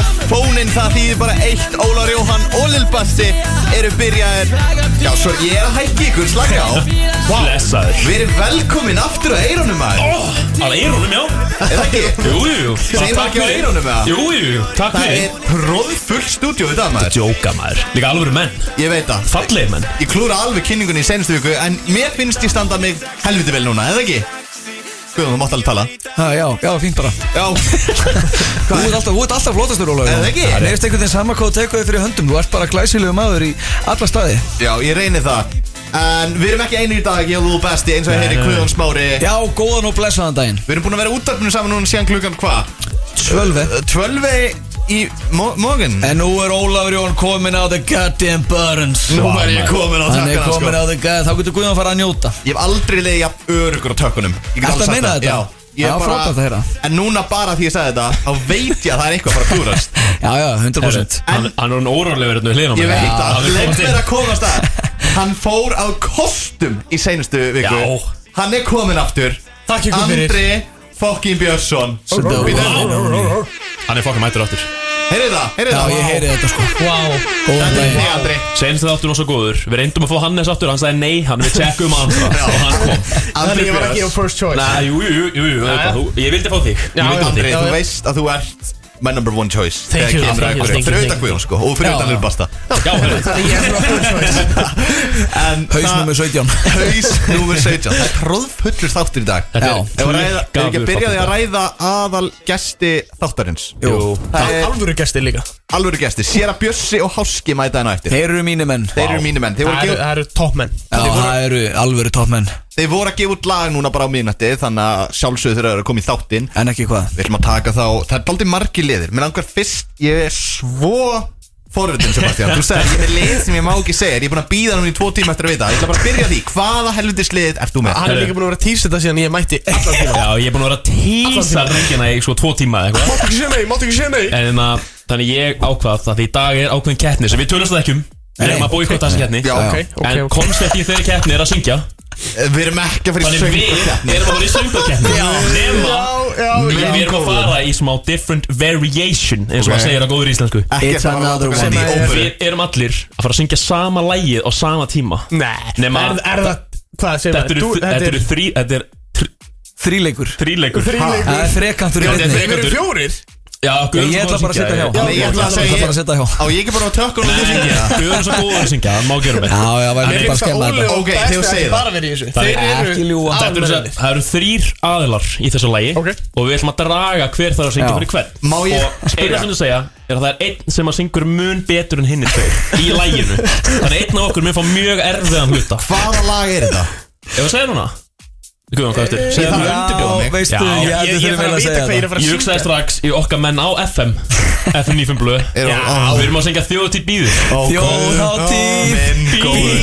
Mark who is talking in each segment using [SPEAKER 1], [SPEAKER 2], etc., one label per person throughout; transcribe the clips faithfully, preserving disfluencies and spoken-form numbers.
[SPEAKER 1] Fónin það þýðir bara eitt. Ólafur Jóhann og Lil Basti eru byrjaðir. Já, svo ég er að hækki ykkur, slaka á.
[SPEAKER 2] Blessaður.
[SPEAKER 1] Við erum velkomin aftur á eyrunum maður.
[SPEAKER 2] Ó, að eyrunum, já.
[SPEAKER 1] Er það ekki?
[SPEAKER 2] Jú, jú.
[SPEAKER 1] Segir maður ekki á eyrunum með það?
[SPEAKER 2] Jú, jú, takk
[SPEAKER 1] Það
[SPEAKER 2] fyrir.
[SPEAKER 1] er hróðfull stúdíó í dag maður.
[SPEAKER 2] Djóka maður. Líka alvöru menn.
[SPEAKER 1] Ég veit það.
[SPEAKER 2] Fallegir menn.
[SPEAKER 1] Ég klúra alveg kynningunni í seinustu viku, en mér finnst ég standa mig helviti vel núna, eða ekki? Guðum, þú mátt alveg tala.
[SPEAKER 3] Ha, já, já, fínt bara.
[SPEAKER 1] Já.
[SPEAKER 3] Þú ert alltaf, þú ert alltaf flottastur, Ólafur.
[SPEAKER 1] Eða ekki?
[SPEAKER 3] Það er einhvern veginn sama hvað þú tekur þig fyrir höndum. Þú ert bara glæsilegu maður í alla staði.
[SPEAKER 1] Já, ég reyni það. En við erum ekki einir í dag, ég og Lil Basti, eins og ég heyri Guðjón Smári.
[SPEAKER 3] Já, góðan og blessaðan daginn.
[SPEAKER 1] Við erum búin að vera útvarpinu saman núna síðan klukkan hvað?
[SPEAKER 3] Tvölve.
[SPEAKER 1] Tvölve í morgun.
[SPEAKER 3] En nú er Ólafur Jón komin á the goddamn buttons.
[SPEAKER 1] Nú er ég komin á
[SPEAKER 3] Hann er
[SPEAKER 1] tökkuna,
[SPEAKER 3] komin á the goddamn, þá getur Guðjón að fara að njóta.
[SPEAKER 1] Ég hef aldrei leiði jafn örugur á tökkunum. Ég get
[SPEAKER 3] Ertu
[SPEAKER 1] alveg
[SPEAKER 3] að
[SPEAKER 1] sagt
[SPEAKER 3] meina
[SPEAKER 1] það.
[SPEAKER 3] þetta?
[SPEAKER 1] Já. Ég
[SPEAKER 3] Já,
[SPEAKER 1] er bara-
[SPEAKER 3] frábært að heyra.
[SPEAKER 1] En núna bara því ég sagði þetta, þá veit ég að það er eitthvað að fara að klúrast.
[SPEAKER 3] Já, já, hundra prósent.
[SPEAKER 2] Hann hann er hann órólegur hérna við hliðina á
[SPEAKER 1] Ég
[SPEAKER 2] mér.
[SPEAKER 1] veit
[SPEAKER 2] Já,
[SPEAKER 1] það,
[SPEAKER 2] hann er
[SPEAKER 1] leik
[SPEAKER 2] komast inn.
[SPEAKER 1] mér að komast að. Hann fór á kostum í seinustu viku.
[SPEAKER 2] Já.
[SPEAKER 1] Hann er komin aftur.
[SPEAKER 4] Takk ykkur fyrir.
[SPEAKER 1] Andri fokkin Björnsson.
[SPEAKER 3] Wow.
[SPEAKER 2] Hann er fokkin mættur áttur.
[SPEAKER 1] Heyrðu það, heyrðu
[SPEAKER 3] Já,
[SPEAKER 1] það.
[SPEAKER 3] ég heyri þetta sko.
[SPEAKER 4] Wow.
[SPEAKER 3] Góðan
[SPEAKER 1] Þetta er
[SPEAKER 3] daginn.
[SPEAKER 1] þig, Andri.
[SPEAKER 2] Senst það áttur nú svo góður. Við reyndum að fá Hannes aftur. Hann sagði nei, hann við tjekkum andra. Og hann kom.
[SPEAKER 1] Andri
[SPEAKER 4] Ég var ekki á
[SPEAKER 1] Björns.
[SPEAKER 4] first choice.
[SPEAKER 2] Nei, jú, jú, jú, jú, auðvitað, þú- ég vildi fá þig.
[SPEAKER 4] Já,
[SPEAKER 2] Ég vildi fá
[SPEAKER 1] Andri,
[SPEAKER 2] þig.
[SPEAKER 4] Já,
[SPEAKER 1] þú
[SPEAKER 4] já.
[SPEAKER 1] veist að þú ert my number one choice.
[SPEAKER 4] Thank you,
[SPEAKER 1] Þegar kemur að
[SPEAKER 4] thank you,
[SPEAKER 1] einhverju.
[SPEAKER 4] thank you,
[SPEAKER 1] Fyrir
[SPEAKER 4] thank
[SPEAKER 1] utan
[SPEAKER 4] you.
[SPEAKER 1] Guðjón sko, og fyrir
[SPEAKER 3] Já,
[SPEAKER 1] utan
[SPEAKER 3] já.
[SPEAKER 1] Lil Basta.
[SPEAKER 2] Já, heyrðu.
[SPEAKER 4] Ég er svona first choice.
[SPEAKER 1] En
[SPEAKER 3] Haus
[SPEAKER 1] það-
[SPEAKER 3] númer sautján.
[SPEAKER 1] Haus númer sautján. Það er hróðfullur þáttur í dag.
[SPEAKER 2] Þetta
[SPEAKER 3] Já.
[SPEAKER 2] er
[SPEAKER 1] Ef við ræða- ef við ekki að byrja því að ræða aðal gesti þáttarins.
[SPEAKER 2] Jú.
[SPEAKER 1] Það er
[SPEAKER 4] Alvöru gestir líka.
[SPEAKER 1] alvöru gesti. Séra Bjössi og Háski mæta hérna á eftir.
[SPEAKER 3] Þeir eru mínir menn.
[SPEAKER 1] Þeir eru mínir menn. Þeir voru að
[SPEAKER 4] Það eru-
[SPEAKER 1] gefa-
[SPEAKER 4] það eru toppmenn.
[SPEAKER 3] Já, það eru alvöru toppmenn.
[SPEAKER 1] þeir voru að gefa út lag núna bara á miðnætti, þannig að sjálfsögðu þeir eru að koma í þáttinn.
[SPEAKER 3] En ekki hvað.
[SPEAKER 1] Við ætlum að taka þá, það er daldið margir liðir. Mér langar fyrst, ég er svo forvitin, Sebastian. Þú sagði, ég er með lið sem ég má ekki segja. Ég er búin að býða núna í tvo tíma eftir að vita. Ég ætla bara að byrja á því, hvaða helvitis lið ert þú með?
[SPEAKER 4] Hann er líka búin að vera að tísa þetta síðan ég mætti allan tíma.
[SPEAKER 2] Já, ég er búin að vera að tísa rengina í svo tvo tíma eða eitthvað.
[SPEAKER 4] Máttu ekki segja nei, máttu ekki segja nei.
[SPEAKER 2] En að, þannig ég ákvað að því í dag er ákveðin keppni sem við tölumst það ekki um. Við erum að búa ykkur þessi keppni.
[SPEAKER 1] Já,
[SPEAKER 4] Ok, ok,
[SPEAKER 2] En
[SPEAKER 4] ok.
[SPEAKER 2] konceptið í þeirri keppni er að syngja.
[SPEAKER 1] Við erum ekki að fara í
[SPEAKER 2] Þannig við
[SPEAKER 1] söngvakeppni.
[SPEAKER 2] erum að fara í söngvakeppni. Nema
[SPEAKER 4] já,
[SPEAKER 2] Við
[SPEAKER 4] já.
[SPEAKER 2] við erum að fara í smá different variation, eins og
[SPEAKER 1] Ok.
[SPEAKER 2] maður segir á góður íslensku.
[SPEAKER 1] Ekki
[SPEAKER 3] It's
[SPEAKER 1] að fara að
[SPEAKER 3] another
[SPEAKER 1] láta okkur
[SPEAKER 3] one.
[SPEAKER 1] setja í óperu.
[SPEAKER 2] Við erum allir að fara að syngja sama lagið á sama tíma.
[SPEAKER 4] Nei.
[SPEAKER 2] Nema-
[SPEAKER 4] Er er það, hvað segir
[SPEAKER 2] Þetta eru
[SPEAKER 4] maður?
[SPEAKER 2] þetta eru þrí, þetta er
[SPEAKER 3] Þríleikur.
[SPEAKER 2] þríleikur.
[SPEAKER 4] Þríleikur.
[SPEAKER 3] Það er frekantur í
[SPEAKER 2] Já, þetta er
[SPEAKER 3] beinni.
[SPEAKER 4] Þeir eru fjórir.
[SPEAKER 2] Já, Guðjón
[SPEAKER 3] Ég ætla bara að setja hjá.
[SPEAKER 1] Já, ég ætla að segja-
[SPEAKER 3] bara að setja hjá.
[SPEAKER 1] Á ég ekki bara á tökkunum og þú syngja?
[SPEAKER 2] Guðjón er svo góður að syngja, það má gera með.
[SPEAKER 3] Já, já, væri
[SPEAKER 2] Nei,
[SPEAKER 3] bara að skemma þetta.
[SPEAKER 1] Ok, þegar þú segir það.
[SPEAKER 4] bara verið í þessu.
[SPEAKER 2] Það er
[SPEAKER 4] Þeir
[SPEAKER 3] ekki ljúga.
[SPEAKER 2] Þetta eru
[SPEAKER 4] aðalmennirnir.
[SPEAKER 2] það eru þrýr aðilar í þessu lagi
[SPEAKER 4] Ok.
[SPEAKER 2] og við ætlum að draga hver þarf að syngja
[SPEAKER 3] Já.
[SPEAKER 2] fyrir hvern.
[SPEAKER 1] Má ég
[SPEAKER 2] Og eina sem ég segja er að það er einn sem að syngur mun betur en hinni tveir í laginu. Þannig einn af okkur mun fá mjög erfiðan hluta.
[SPEAKER 1] Hvaða lag er þetta?
[SPEAKER 2] Ef að segja núna Guðjón, hvað eftir? Segja
[SPEAKER 1] þarf
[SPEAKER 2] núna.
[SPEAKER 1] að undirbúa mig.
[SPEAKER 3] veistu,
[SPEAKER 2] Já,
[SPEAKER 3] ég
[SPEAKER 4] Ég
[SPEAKER 3] hefði
[SPEAKER 4] ég
[SPEAKER 3] þurfið
[SPEAKER 4] þarf
[SPEAKER 3] vel
[SPEAKER 4] að
[SPEAKER 3] að
[SPEAKER 4] vita
[SPEAKER 3] segja
[SPEAKER 4] hvað ég er að
[SPEAKER 3] þetta.
[SPEAKER 4] fara að
[SPEAKER 2] Ég
[SPEAKER 4] syngja.
[SPEAKER 2] hugsaði strax í okkar menn á F M F M níu blöð
[SPEAKER 1] Er
[SPEAKER 4] Já.
[SPEAKER 1] á-
[SPEAKER 2] Við erum að syngja þjóðatíð bíður
[SPEAKER 3] Þjóðhátíð
[SPEAKER 1] Minn góður.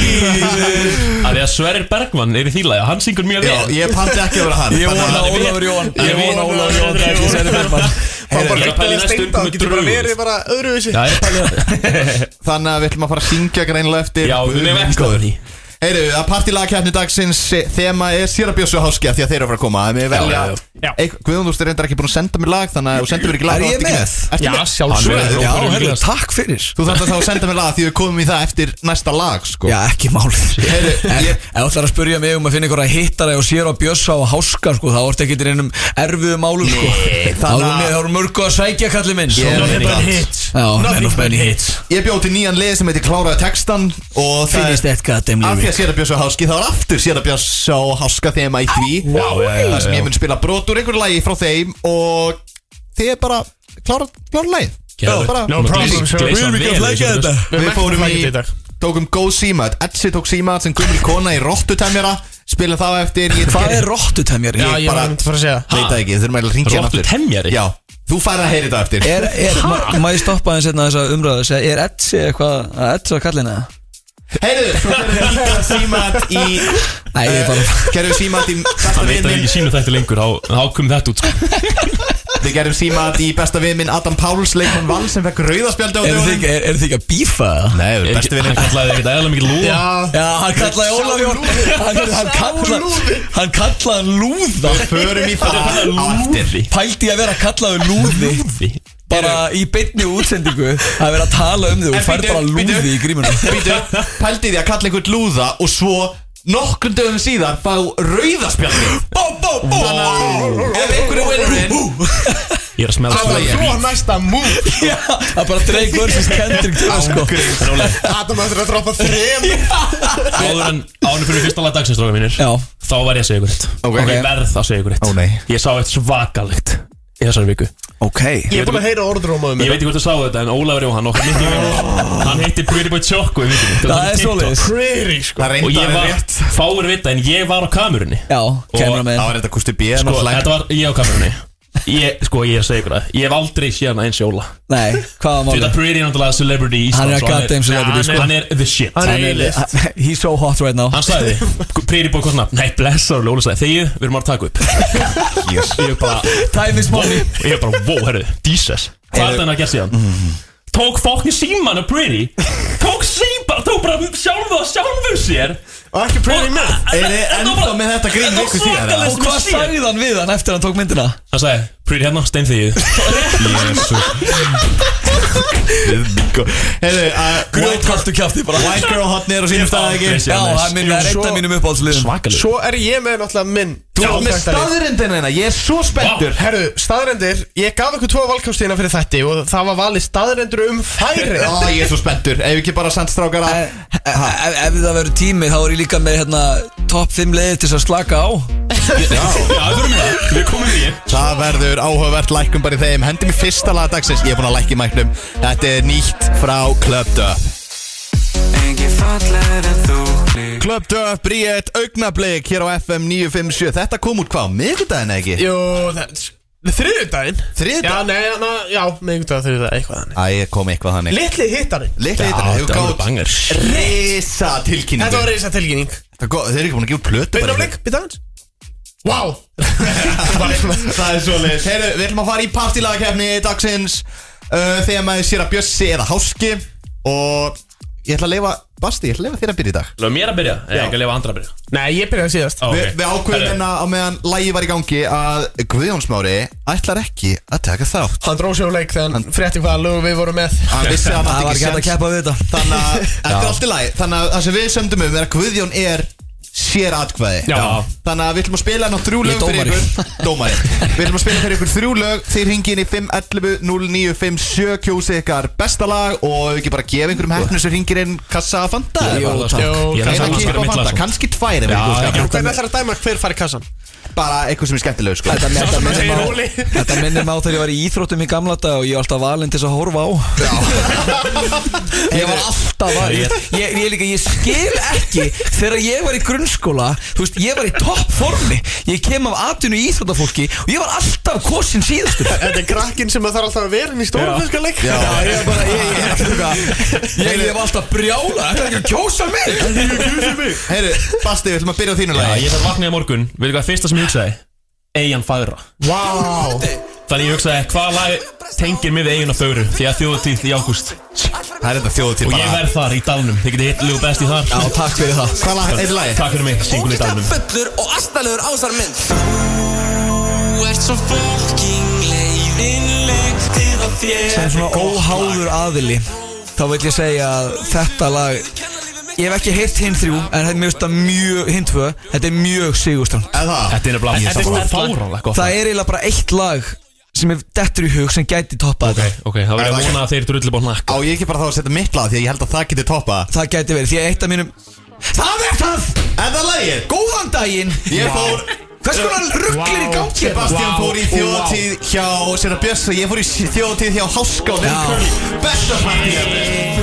[SPEAKER 2] Það er að Sverrir Bergmann er í því lagi og hann syngur mjög
[SPEAKER 1] Já,
[SPEAKER 2] vel.
[SPEAKER 1] ég pandi ekki að vera hann.
[SPEAKER 3] Ég
[SPEAKER 1] Þannig
[SPEAKER 3] vona
[SPEAKER 1] að-
[SPEAKER 3] Ólafur Jón.
[SPEAKER 2] Ég
[SPEAKER 3] Ég vona
[SPEAKER 2] vona
[SPEAKER 3] Ólafur Jón. Það er ekki Sverrir Bergmann.
[SPEAKER 4] Það bara
[SPEAKER 2] Ég er að pæla í
[SPEAKER 4] að
[SPEAKER 2] næstu
[SPEAKER 4] steinda
[SPEAKER 2] umkomu
[SPEAKER 4] og getur bara
[SPEAKER 2] draugur.
[SPEAKER 4] verið bara öðruvísi.
[SPEAKER 2] Já, ég er að pæla í það.
[SPEAKER 1] Þannig að við ætlum að fara að syngja greinilega eftir.
[SPEAKER 2] Já, við
[SPEAKER 1] Minn
[SPEAKER 2] erum
[SPEAKER 1] góður.
[SPEAKER 2] ekstra því.
[SPEAKER 1] Heyrðu, að partilagkeppni dagsins þema er Séra Bjössi og Háski af því að þeir eru að fara að koma. Við velja
[SPEAKER 2] já,
[SPEAKER 4] já.
[SPEAKER 1] Eitthvað- Guðjón, þú ert reyndar ekki búin að senda mér lag, þannig að þú sendir mér ekki lag.
[SPEAKER 3] Er
[SPEAKER 1] þá
[SPEAKER 3] ég
[SPEAKER 1] ertu ekki
[SPEAKER 3] með?
[SPEAKER 1] Ertu
[SPEAKER 4] Já,
[SPEAKER 1] með?
[SPEAKER 4] sjálfsögðu.
[SPEAKER 2] Hann er-
[SPEAKER 3] Já,
[SPEAKER 2] Rókur
[SPEAKER 3] herru,
[SPEAKER 2] Glas.
[SPEAKER 3] takk fyrir.
[SPEAKER 1] Þú þarft að þá senda mér lag því við komum í það eftir næsta lag, sko.
[SPEAKER 3] Já, ekki málið.
[SPEAKER 1] Heyrðu,
[SPEAKER 3] En
[SPEAKER 1] ég-
[SPEAKER 3] ef þú ætlar að spyrja mig um að finna einhverja hittara og sér á Bjössa og Háska, sko, þá ertu ekki í einum erfiðu málum, sko.
[SPEAKER 1] Nei,
[SPEAKER 3] Þá
[SPEAKER 1] þannig að-
[SPEAKER 3] eru mörgu að sækja, kallið minn.
[SPEAKER 1] Ég er
[SPEAKER 4] Nothing
[SPEAKER 1] með
[SPEAKER 4] but
[SPEAKER 1] það.
[SPEAKER 4] hits.
[SPEAKER 3] Já,
[SPEAKER 4] Nothing
[SPEAKER 3] men of
[SPEAKER 4] but
[SPEAKER 3] many
[SPEAKER 4] hits.
[SPEAKER 1] Ég bjóð til nýjan lið sem heitir Kláraði textan og það
[SPEAKER 3] Finnist
[SPEAKER 1] er
[SPEAKER 3] eitthvað dem
[SPEAKER 1] af því
[SPEAKER 3] lyric.
[SPEAKER 1] að Séra Bjössi og Háski, þá er aftur Séra Bjössi og Háska þema í því.
[SPEAKER 2] Já, já, já,
[SPEAKER 1] Það sem
[SPEAKER 2] já.
[SPEAKER 1] ég mun spila brot úr einhverju lagi frá þeim og þið er bara klára, klára lagið.
[SPEAKER 2] Já,
[SPEAKER 1] bara
[SPEAKER 4] no problem,
[SPEAKER 1] easy.
[SPEAKER 4] sir.
[SPEAKER 2] Gleysa
[SPEAKER 3] Við erum ekki að
[SPEAKER 2] vel í
[SPEAKER 3] flækja
[SPEAKER 2] þessu.
[SPEAKER 3] þetta.
[SPEAKER 4] Við
[SPEAKER 1] Við fórum
[SPEAKER 4] mættum
[SPEAKER 1] í,
[SPEAKER 4] í dag.
[SPEAKER 1] tókum Go Símat, Etsi tók Símat sem gummul kona í Rottutemjara, spilum þá eftir. Ég
[SPEAKER 3] Hvað er rottutemjari?
[SPEAKER 4] Já, ég
[SPEAKER 1] bara-
[SPEAKER 4] var myndi að fara að segja.
[SPEAKER 1] veit það ekki, þau þurfum eiginlega að ringja hann aftur.
[SPEAKER 2] Rottutemjari?
[SPEAKER 1] Já, þú færð að heyri þetta eftir.
[SPEAKER 3] Er, er, ma- má ég stoppa aðeins hérna þessa umræðu og segja, er Etsi eitthvað að Etsa kallina?
[SPEAKER 1] Heyrðu, svo fyrir við líka Símat í
[SPEAKER 3] Nei, ég er bara
[SPEAKER 1] Gerðum Símat í besta
[SPEAKER 2] Hann veit að
[SPEAKER 1] vinn
[SPEAKER 2] ekki sínu þetta lengur, þá þá kom þetta út sko.
[SPEAKER 1] Við gerðum Símat í besta vinn minn Adam Páls, leikmann Val sem fekk rauðaspjaldi á
[SPEAKER 3] Er þið
[SPEAKER 1] dögunum.
[SPEAKER 3] ekki, er, er þið ekki að bífa það?
[SPEAKER 1] Nei, við besti
[SPEAKER 2] Hann
[SPEAKER 1] vinn
[SPEAKER 2] kallaði ekkert eðla mikið lúða.
[SPEAKER 4] Já.
[SPEAKER 3] Já, hann kallaði Ólaf Jón Hann, hann kallaði Hann kallaði hann lúða
[SPEAKER 1] Förum í það á eftir.
[SPEAKER 3] Pældi að vera kallaði lúði
[SPEAKER 2] Lúði?
[SPEAKER 3] bara í beinni útsendingu að vera að tala um þig og fær bara lúði í grímuna.
[SPEAKER 1] Býtu, pældi því að kalla einhvern lúða og svo nokkrum dögum síðan fá rauðaspjalli. Bó, bó, bó. Þannig að ef einhverju winnerinn
[SPEAKER 2] Ég er að smelta
[SPEAKER 4] Það var svo næsta move.
[SPEAKER 3] Já, það er bara Drake versus Kendrick tvö, sko.
[SPEAKER 4] Adam ættir að droppa þrem.
[SPEAKER 2] Áður en ánum fyrir fyrsta lag dagsins, strákar mínir.
[SPEAKER 3] Já.
[SPEAKER 2] Þá var ég að segja ykkur eitt.
[SPEAKER 1] Ok.
[SPEAKER 2] Ég verð að segja ykkur eitt.
[SPEAKER 1] Ó, nei.
[SPEAKER 2] Ég sá eitt svakalegt í þessari viku.
[SPEAKER 3] Ok.
[SPEAKER 4] Ég er búin að heyra orðróma um
[SPEAKER 2] Ég veit ekki hvort þú sáu þetta, en Ólafur Jóhann okkar miklu vinur, hann heitti Pretty Boy Choco í vikunni.
[SPEAKER 3] Það er svoleiðis.
[SPEAKER 4] Pretty sko.
[SPEAKER 1] Það
[SPEAKER 2] Og ég
[SPEAKER 1] reyndar er
[SPEAKER 2] var,
[SPEAKER 1] rétt.
[SPEAKER 2] fáir vita, en ég var á kamerunni.
[SPEAKER 3] Já, kemur
[SPEAKER 1] Það
[SPEAKER 3] með.
[SPEAKER 1] var þetta Kusti B.
[SPEAKER 2] Sko, þetta var ég á kamerunni. Ég, sko, ég er að segja ykkur það. Ég hef aldrei séð hana eins Jóla.
[SPEAKER 3] Nei, hvað var
[SPEAKER 2] Þetta
[SPEAKER 3] málið?
[SPEAKER 2] Pretty er náttúrulega celebrity í Íslands.
[SPEAKER 3] Hann er
[SPEAKER 2] og
[SPEAKER 3] goddamn celebrity,
[SPEAKER 2] hann er-
[SPEAKER 3] sko.
[SPEAKER 2] Hann er the shit.
[SPEAKER 4] Hann
[SPEAKER 3] Hann
[SPEAKER 4] er
[SPEAKER 3] er, he's so hot right now.
[SPEAKER 2] Hann sagði, Pretty Boy, hvað snabbt? Nei, blessaður, Óla sagði, þegið, við erum að taka upp. Ég er bara,
[SPEAKER 3] Time is money.
[SPEAKER 2] og ég er bara, wow, herru, Jesus. Hvað er það að gera síðan? Tók fokkin síman af Pretty. Tók síman, tók bara sjálfu og sjálfu sér.
[SPEAKER 4] Og ekki pretty með.
[SPEAKER 1] Er þið ennþá með þetta grín
[SPEAKER 2] Þetta var
[SPEAKER 1] viku síðan?
[SPEAKER 2] svakalegt.
[SPEAKER 3] Og hvað sagði hann við hann eftir að hann tók myndina?
[SPEAKER 2] Hann sagði, Pretty hérna, steinþegið.
[SPEAKER 1] Heiðu, uh,
[SPEAKER 3] Grjótkartu kjafti bara.
[SPEAKER 1] White Girl hotnir á sínum stað ekki?
[SPEAKER 2] Aldrei
[SPEAKER 3] Já,
[SPEAKER 2] séð
[SPEAKER 3] það minn er einn af mínum uppáhaldsliðum.
[SPEAKER 2] Svakaleg.
[SPEAKER 4] Svo er ég með náttúrulega minn.
[SPEAKER 1] Þú ert með
[SPEAKER 4] óþekktari.
[SPEAKER 1] staðrindin hérna, ég er svo spenntur.
[SPEAKER 4] Herru, staðrendir. Ég gaf ykkur tvo valkostina fyrir þetta og það var valið staðrendur um færi.
[SPEAKER 1] Ó, ég er svo spenntur. Ef ekki bara sandstrákar að
[SPEAKER 3] Ef ef það verður tími þá er ég líka með hérna topp fimm leiðir til þess að slaka á.
[SPEAKER 2] Já, það fyrir mig það. Við komum í.
[SPEAKER 1] Það verður áhugavert lækkun bara í þeim. Hendum í fyrsta lag dagsins. Ég er búin að lækka í mæknum. Þetta er nýtt frá Club Dub. Club Dub, Bríett, augnablik hér á F M níu fimm sjö. Þetta kom út hvað? Miðvikudaginn eða ekki?
[SPEAKER 4] Jú, það þriðjudaginn.
[SPEAKER 1] Þriðjudag?
[SPEAKER 4] Já, nei, na, já, miðvikudag, þriðjudag, eitthvað þannig.
[SPEAKER 1] Æ, kom eitthvað þannig.
[SPEAKER 4] Litli hittarinn.
[SPEAKER 1] Litli
[SPEAKER 2] Já,
[SPEAKER 1] hittar, hefur
[SPEAKER 2] þetta voru
[SPEAKER 1] gátt
[SPEAKER 2] banger.
[SPEAKER 1] risa tilkynningu.
[SPEAKER 4] Þetta var reysa tilkynning.
[SPEAKER 1] Það er gott, þeir eru ekki búin að gefa út plötu bara.
[SPEAKER 4] Augnablik, býta hans. Vá.
[SPEAKER 1] Það er svolítið. Heyrðu, við ætlum að fara í partylagakefni dagsins uh, þegar maður sér að Bjössi eða Háski. Og ég ætla að leifa, Basti, ég ætla að leifa þér að byrja í dag.
[SPEAKER 2] Lögum mér að byrja, eða ekki að lefa andra að byrja.
[SPEAKER 4] Nei, ég byrjaði síðast.
[SPEAKER 2] Ó,
[SPEAKER 1] Vi,
[SPEAKER 2] ok.
[SPEAKER 1] Við ákveðum
[SPEAKER 2] Herru,
[SPEAKER 1] hérna á meðan lægi var í gangi að Guðjón Smári ætlar ekki að taka þátt.
[SPEAKER 4] Hann dróð sér á leik þegar hann frétti hvaða lög við vorum með.
[SPEAKER 1] Hann vissi að hann
[SPEAKER 3] Það var
[SPEAKER 1] átti
[SPEAKER 3] ekki hægt
[SPEAKER 1] ekki
[SPEAKER 3] að keppa við þetta.
[SPEAKER 1] Þannig að þetta er allt í lagi. Þannig að það sem við sömdum um er að Guðjón er sér atkvæði.
[SPEAKER 2] Já.
[SPEAKER 1] Þannig að við ætlum að spila ná þrjú
[SPEAKER 3] Ég
[SPEAKER 1] lög fyrir
[SPEAKER 3] dómari.
[SPEAKER 1] ykkur. Dómari. Við ætlum að spila fyrir ykkur þrjú lög. Þeir ringi inn í fimm ellefu núll níu fimm sjö, kjósi ykkar besta lag og við ekki bara gefa einhverjum hefnum sem ringir inn kassa að fanta.
[SPEAKER 3] Jú, takk.
[SPEAKER 2] Ég er
[SPEAKER 1] Eina
[SPEAKER 2] að
[SPEAKER 1] kipp
[SPEAKER 2] segja
[SPEAKER 1] á
[SPEAKER 2] mitt
[SPEAKER 1] fanta,
[SPEAKER 2] lag.
[SPEAKER 1] kannski tvær ef við
[SPEAKER 2] Já,
[SPEAKER 1] erum
[SPEAKER 2] já.
[SPEAKER 1] góð.
[SPEAKER 4] Hvernig ætlar að dæma hver fari kassan?
[SPEAKER 1] Bara eitthvað sem er skemmtileg sko.
[SPEAKER 3] Þetta, þetta, minnir
[SPEAKER 4] segir
[SPEAKER 3] mig á,
[SPEAKER 4] Óli.
[SPEAKER 3] þetta minnir mig á þegar ég var í íþróttum í gamla dag og ég var alltaf valinn til þess að horfa á. Ég var alltaf valinn. Ég, ég, ég, líka, ég skil ekki þegar ég var í grunnskóla, þú veist, ég var í topp formi. Ég kem af atvinnu í íþróttafólki og ég var alltaf kosin síðustur.
[SPEAKER 4] Þetta er krakkinn sem þarf alltaf að vera inn í stórfiskaleik.
[SPEAKER 1] Já.
[SPEAKER 3] Já, ég er bara, ég, ég, ég, ég, ég var alltaf brjála. Þetta er ekki að kjósa mig.
[SPEAKER 1] Heyru, Basti, við ætlum að byrja á þínu
[SPEAKER 2] Já,
[SPEAKER 1] lagi.
[SPEAKER 2] ég þarf vaknaði í morgun. Veitu hvað fyrsta sem ég hugsaði? Eyjan fagra.
[SPEAKER 4] Vá.
[SPEAKER 2] Þannig ég hugsaði, hvað lag tengir mig við Eyjuna fögru? Því að þjóðatíð í ágúst.
[SPEAKER 1] Það er þetta þjóðutíð
[SPEAKER 2] Og ég verð þar í dalnum. Þið getið hitt Lil Besti þar.
[SPEAKER 3] Já, takk fyrir það.
[SPEAKER 1] Hvað lag er lagi?
[SPEAKER 2] Takk fyrir mig, singul í dalnum.
[SPEAKER 5] Fullur og astalegur ásar mynd Þú ert svo fucking leiðinleg til að þér
[SPEAKER 3] Sem svona óháður aðili þá vil ég segja að þetta lag ég hef ekki heyrt hinn þrjú en þetta er mjög, þetta mjög hinn tvö þetta er mjög sigurstrand.
[SPEAKER 1] Er það?
[SPEAKER 2] Þetta er nefnilega
[SPEAKER 4] Þetta er
[SPEAKER 2] bara
[SPEAKER 4] sterkt lag.
[SPEAKER 2] fáránlega gott.
[SPEAKER 3] Það er eiginlega bara eitt lag sem er dettur í hug sem gæti toppað
[SPEAKER 2] Ok,
[SPEAKER 3] þetta.
[SPEAKER 2] ok, það verður að vona að þeir drulli búin hnakk.
[SPEAKER 1] Á ég ekki bara þá að setja mitt lag því að ég held að það geti toppa.
[SPEAKER 3] Það gæti verið því að eitt af mínum það er það!
[SPEAKER 1] Er það lagið?
[SPEAKER 3] Góðan daginn!
[SPEAKER 1] Ég fór
[SPEAKER 3] Hvers konar rugglir í gangi?
[SPEAKER 1] Sebastian
[SPEAKER 4] Vá,
[SPEAKER 1] fór í þjóðatíð hjá Sera Björns og ég fór í þjóðatíð hjá Háska og Vilkörn. Besta partíð.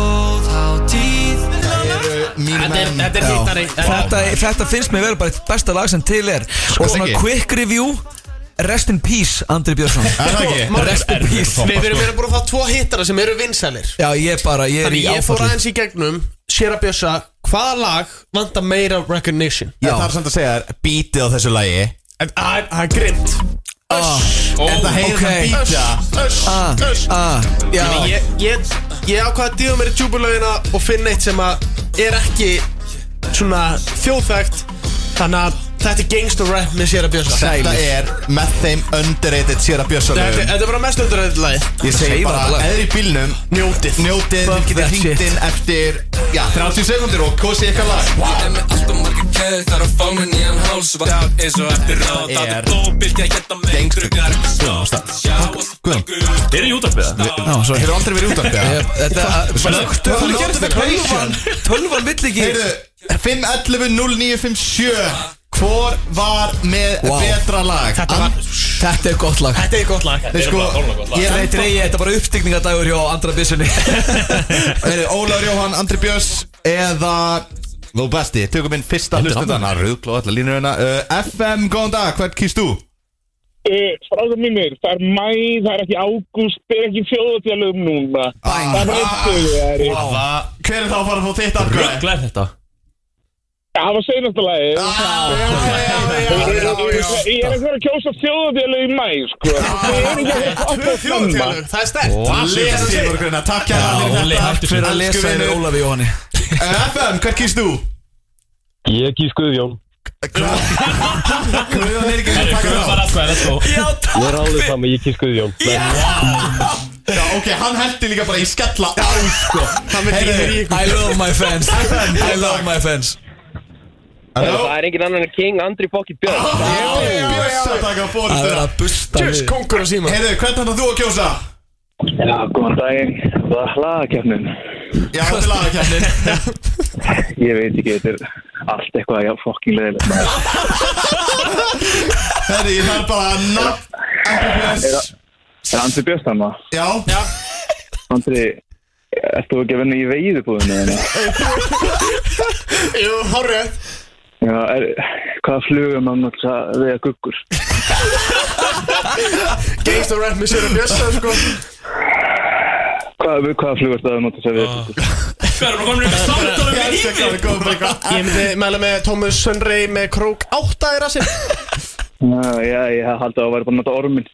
[SPEAKER 1] Mínu menn.
[SPEAKER 4] Þetta er hittari.
[SPEAKER 3] Þetta, þetta finnst mér verið bara eitt besta lag sem til er og svona
[SPEAKER 1] ekki.
[SPEAKER 3] quick review Rest in peace, Andri Björnsson.
[SPEAKER 1] Er það ekki?
[SPEAKER 3] Rest in peace.
[SPEAKER 4] Nei, við erum verið búin að fá tvo hittara sem eru vinsælir.
[SPEAKER 3] Já, ég bara, ég er í
[SPEAKER 4] Þannig ég fór
[SPEAKER 3] áfalli.
[SPEAKER 4] aðeins í gegnum Sera Bjössa, hvaða lag vantar meira recognition?
[SPEAKER 1] Ég
[SPEAKER 3] Já.
[SPEAKER 1] þarf samt að segja þér Beatið á þessu lagi.
[SPEAKER 4] En það er- það er grimt.
[SPEAKER 3] Ah,
[SPEAKER 1] Er það heyrið
[SPEAKER 3] ok.
[SPEAKER 1] það beata?
[SPEAKER 4] Öss,
[SPEAKER 3] ah,
[SPEAKER 4] öss.
[SPEAKER 3] ah, já.
[SPEAKER 4] Þannig ég, ég, ég ákvað að dýða mér í tjúbulögina og finna eitt sem að er ekki svona þjóðþægt. Þannig að Þetta er gangster rap með Séra Björsa.
[SPEAKER 1] Þetta er með þeim underrated Séra Björsa
[SPEAKER 4] Þetta þetta er bara mest underrated lagi.
[SPEAKER 1] Ég segi bara, eða í bílnum
[SPEAKER 4] Njótið.
[SPEAKER 1] Njótið, þið getið hringt inn eftir Já, þrjátíu sekundir og kosið ykkar lag
[SPEAKER 5] Ég er með allt og margir keð, þar að fá mig nýjan háls Vart eins og eftir ráð, það er blóðbilt Ég geta með druggar
[SPEAKER 1] Guðjón,
[SPEAKER 2] Er í útvarpið það?
[SPEAKER 1] Já, svo hefur aldrei verið útvarpið
[SPEAKER 3] Þetta Tölvan Tölvan vill ekki
[SPEAKER 1] Heyrðu, fimm ellefu núll níu fimm sjö Hvor var með
[SPEAKER 3] Wow.
[SPEAKER 1] betra lag?
[SPEAKER 4] Þetta var
[SPEAKER 3] Þetta er gott lag
[SPEAKER 4] Þetta er gott lag.
[SPEAKER 1] Nei, sko, ég
[SPEAKER 3] Nei, dreigi, þetta er bara uppstigningardagur hjá Andra Bissunni
[SPEAKER 1] Heyrðu, Ólafur Jóhann, Andri Björns Eða Þú besti, tökum inn fyrsta hlustundana Rugl og allar línur hérna uh, F M, góðan dag, hvert kýrst þú?
[SPEAKER 6] Stráðar mínir, það er mæ, það er ekki ágúst, það er ekki þjóðatíðalögum núna. Það er eitthvað það er.
[SPEAKER 1] Hver er þá að fara að fá þitt afgræð?
[SPEAKER 2] Rugl er þetta
[SPEAKER 6] Það var seinasta lagi. Ég er ekki að kjósa þjóðatíðalög í mæ, sko. Það er ekki að
[SPEAKER 4] Tvö þjóðatíðalög, það er sterkt.
[SPEAKER 1] Lesi morgunina, takk hjá
[SPEAKER 2] Óli, hættu
[SPEAKER 3] Fyrir að lesa yfir Ólafi Jóhanni
[SPEAKER 1] F M, hvert kýrst þú?
[SPEAKER 6] Ég kýs Guðjón.
[SPEAKER 1] Guðjón er ekki að taka
[SPEAKER 2] Guðjón
[SPEAKER 1] það
[SPEAKER 2] var aðkvæða, let's go
[SPEAKER 6] Ég er álið saman, ég kýs Guðjón.
[SPEAKER 1] Já, ok, hann heldur líka bara í skella á, sko
[SPEAKER 4] Það með dýnir í ykkur.
[SPEAKER 3] I love my fans I love my fans
[SPEAKER 6] Það er engin annan en King Andri Fokki Björn.
[SPEAKER 1] Björns að taka
[SPEAKER 3] Það er
[SPEAKER 1] fórstu
[SPEAKER 3] að busta
[SPEAKER 4] Tjus,
[SPEAKER 3] við
[SPEAKER 4] kongur og síma.
[SPEAKER 1] Heyrðu, hvernig ætlar þú að kjósa?
[SPEAKER 6] Já, góðan daginn. Það er hlaðakefnin.
[SPEAKER 1] Já, þetta er lagakefnin
[SPEAKER 6] Ég veit ekki, þetta er allt eitthvað já, fokking leiðilegt.
[SPEAKER 1] Heyrðu, ég þarf bara að nafn Andri Björns
[SPEAKER 6] Er Andri Björn þarna?
[SPEAKER 1] Já, já
[SPEAKER 6] Andri, ert þú ekki að vinna í veiðibúðinu?
[SPEAKER 4] Jú, hárið.
[SPEAKER 6] Já, er, hvaða flugum hann að veiða guggur?
[SPEAKER 4] Gangster rap með Séra Björsa, sko.
[SPEAKER 6] Hvað, hvaða flug ert að nota þess að veiða guggur?
[SPEAKER 2] Hvað er það komin ykkur samtala með
[SPEAKER 1] Ég skal
[SPEAKER 2] hýfi?
[SPEAKER 1] koma bara eitthvað
[SPEAKER 4] Ég myndi mæla með Thomas Sunray með krók átta í rassinn.
[SPEAKER 6] Já, já, ég held að það væri bara að nota orminn.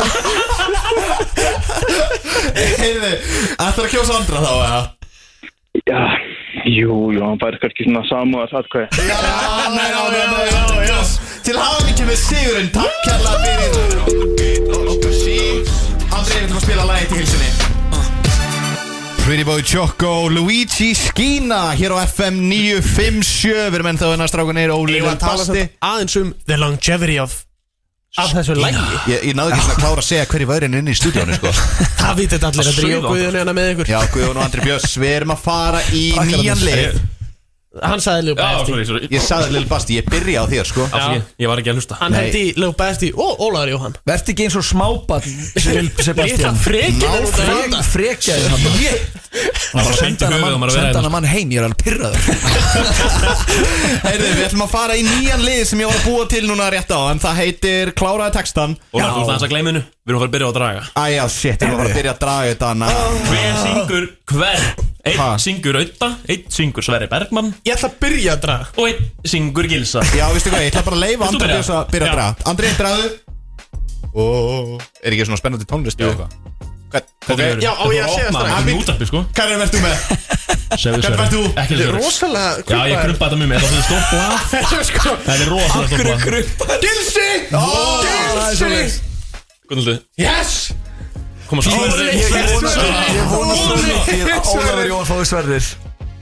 [SPEAKER 1] Heyrðu, ætlar að kjósa Andra þá, eða?
[SPEAKER 6] Já, jú, jú, hann fær kannski svona samúðar atkvæði.
[SPEAKER 1] Já, já, já, já, já Til hafa mikið með sigurinn, takk kærlega fyrir Okkur sí Andri, við ætlum að spila lagi til hilsunni Pretty Boy Choco, Luigi Skína Hér á F M níu fimm sjö Við erum ennþá ennast strákunir, Óli
[SPEAKER 4] Ég var að tala
[SPEAKER 1] Basti
[SPEAKER 4] samt aðeins um the longevity of af þessu lægi.
[SPEAKER 1] Ég, ég náðu ekki svona að klára að segja hverju værin inn í stúdíónu, sko
[SPEAKER 4] Það vitið allir að dríu Guðjón hérna með ykkur.
[SPEAKER 1] Já, Guðjón og Andri Björns, við erum að fara í
[SPEAKER 3] Takk fyrir
[SPEAKER 1] nýjan
[SPEAKER 3] það.
[SPEAKER 1] lið
[SPEAKER 4] Hann sagði Lil
[SPEAKER 2] Já,
[SPEAKER 4] Basti.
[SPEAKER 2] sorry, sorry
[SPEAKER 1] Ég sagði Lil Basti, ég byrja á þér, sko
[SPEAKER 2] Afsakið, ég var ekki að hlusta
[SPEAKER 4] Hann
[SPEAKER 1] Nei.
[SPEAKER 4] hendi Lil Basti og Ólafur Jóhann.
[SPEAKER 3] Verði ekki eins og smábarn Sebastian
[SPEAKER 4] Frekinn
[SPEAKER 3] Frek, Frekjaði hann
[SPEAKER 2] Það var að senda höfuð og maður að vera
[SPEAKER 3] Senda
[SPEAKER 2] hérna
[SPEAKER 3] hann að mann heim, ég er alveg pirraður
[SPEAKER 1] Heyrðu, við ætlum að fara í nýjan lið sem ég var að búa til núna rétt á En það heitir Kláraði textan
[SPEAKER 2] Og það er það að gleyma hennu Við erum að fara að byrja á að draga
[SPEAKER 1] Æjá, shit, ég var bara að byrja að draga þetta hana
[SPEAKER 2] Hver syngur hver Einn
[SPEAKER 1] Ha?
[SPEAKER 2] syngur Auta Einn syngur Sverri Bergmann
[SPEAKER 4] Ég ætla að byrja að draga.
[SPEAKER 2] Og einn syngur Gilsa
[SPEAKER 1] Já, veistu hvað, ég ætla bara að leifa
[SPEAKER 2] Vilt þú
[SPEAKER 1] Andri
[SPEAKER 2] byrja?
[SPEAKER 1] Björns að byrja að
[SPEAKER 2] Já.
[SPEAKER 1] draga Andri, draðu Og er ekki svona spennandi tónlist eða eitthvað? Hvern- Ok,
[SPEAKER 4] Já, á ég að segja strax.
[SPEAKER 2] Það er útarpi sko
[SPEAKER 1] hvað er verðt þú með?
[SPEAKER 2] Segðu
[SPEAKER 1] Hvern verðt þú?
[SPEAKER 2] Ekki
[SPEAKER 4] Þetta er
[SPEAKER 2] Sverri
[SPEAKER 4] rosalega
[SPEAKER 2] Já, ég krumpa þetta mjög með Það er stórt blað
[SPEAKER 4] Þetta er sko.
[SPEAKER 2] Það er rosalega stórt blað
[SPEAKER 1] Gilsi! Gilsi!
[SPEAKER 2] Hvernig þú?
[SPEAKER 4] Yes!
[SPEAKER 2] Koma svo
[SPEAKER 4] Óli,
[SPEAKER 3] Ég
[SPEAKER 4] ég
[SPEAKER 3] vona svo Ég vona svo mikið að Ólafur Jóhann fái sverðir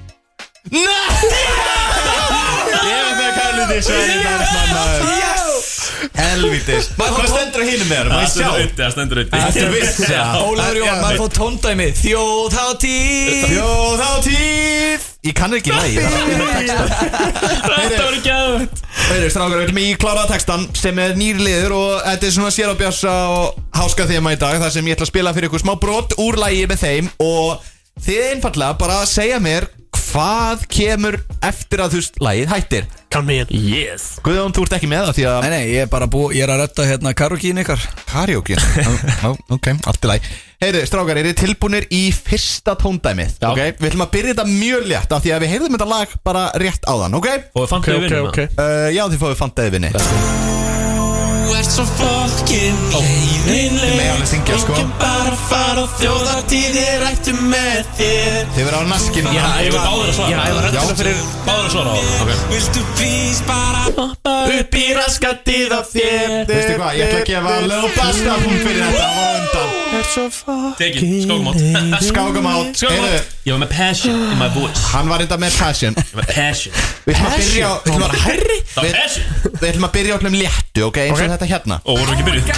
[SPEAKER 1] Ég er með kærluti Sverri Bergmann Helvítis Hvað stendur að hinum með það? Má ég sjá?
[SPEAKER 2] Það stendur auði
[SPEAKER 1] Þetta er viss
[SPEAKER 3] Ólafur Jóhann, maður fóð tóndæmi Þjóðhátíð
[SPEAKER 1] Þjóðhátíð Ég kann ekki lagi
[SPEAKER 2] Þetta var ekki aðvægt
[SPEAKER 1] Heyrðu, strákar, við erum í kláraða textan sem er nýr liður og þetta er svona Sér á Björsa og Háska þema í dag þar sem ég ætla að spila fyrir ykkur smá brot úr lagi með þeim og þið einfallega bara að segja mér hvað kemur eftir að þú veist lagið hættir.
[SPEAKER 4] Come in.
[SPEAKER 2] Yes.
[SPEAKER 1] Guðjón, þú ert ekki með það því að
[SPEAKER 3] Nei, nei, ég er bara búið, ég er að retta hérna karaokein ykkar
[SPEAKER 1] karaoke. Já, ok, allt í lagi. Heyrðu, strákar, eru þið tilbúnir í fyrsta tóndæmið?
[SPEAKER 2] Já.
[SPEAKER 1] Ok, við ætlum að byrja þetta mjög létt af því að við heyrðum þetta lag bara rétt áðan, ok?
[SPEAKER 2] Og við fannum
[SPEAKER 4] Ok,
[SPEAKER 2] þau
[SPEAKER 4] ok,
[SPEAKER 2] vinnuna.
[SPEAKER 4] ok.
[SPEAKER 1] Uh, já, þið fáið fantaði vinni.
[SPEAKER 5] Þú ert svo fokkin leiðinleg
[SPEAKER 1] Þið mega alveg syngja, sko.
[SPEAKER 5] Engin bara fara á þjóðartíð Ég rættu með þér
[SPEAKER 1] Þið verða á naskinu.
[SPEAKER 2] Já, ég var báður að svara.
[SPEAKER 4] Já, ég var
[SPEAKER 1] Já.
[SPEAKER 4] röddina fyrir
[SPEAKER 2] Báður að svara á það. Ok.
[SPEAKER 5] Viltu please bara hoppa upp
[SPEAKER 4] upp í raskatið á þér.
[SPEAKER 1] Veistu hvað, ég ætla að gefa Lil Basta hún fyrir þetta, hann var undan.
[SPEAKER 4] Er svo fucking
[SPEAKER 2] Tekið, skákumót
[SPEAKER 1] Skákamát, heyrðu,
[SPEAKER 2] Ég var með passion in my voice
[SPEAKER 1] hann var enda með passion.
[SPEAKER 2] Ég var með passion
[SPEAKER 1] Við ætlum að byrja á, við ætlum að herri.
[SPEAKER 2] Það var passion
[SPEAKER 1] Við ætlum að byrja á öllum léttu, ok, eins og þetta hérna.
[SPEAKER 2] Ó, voru ekki byrjuð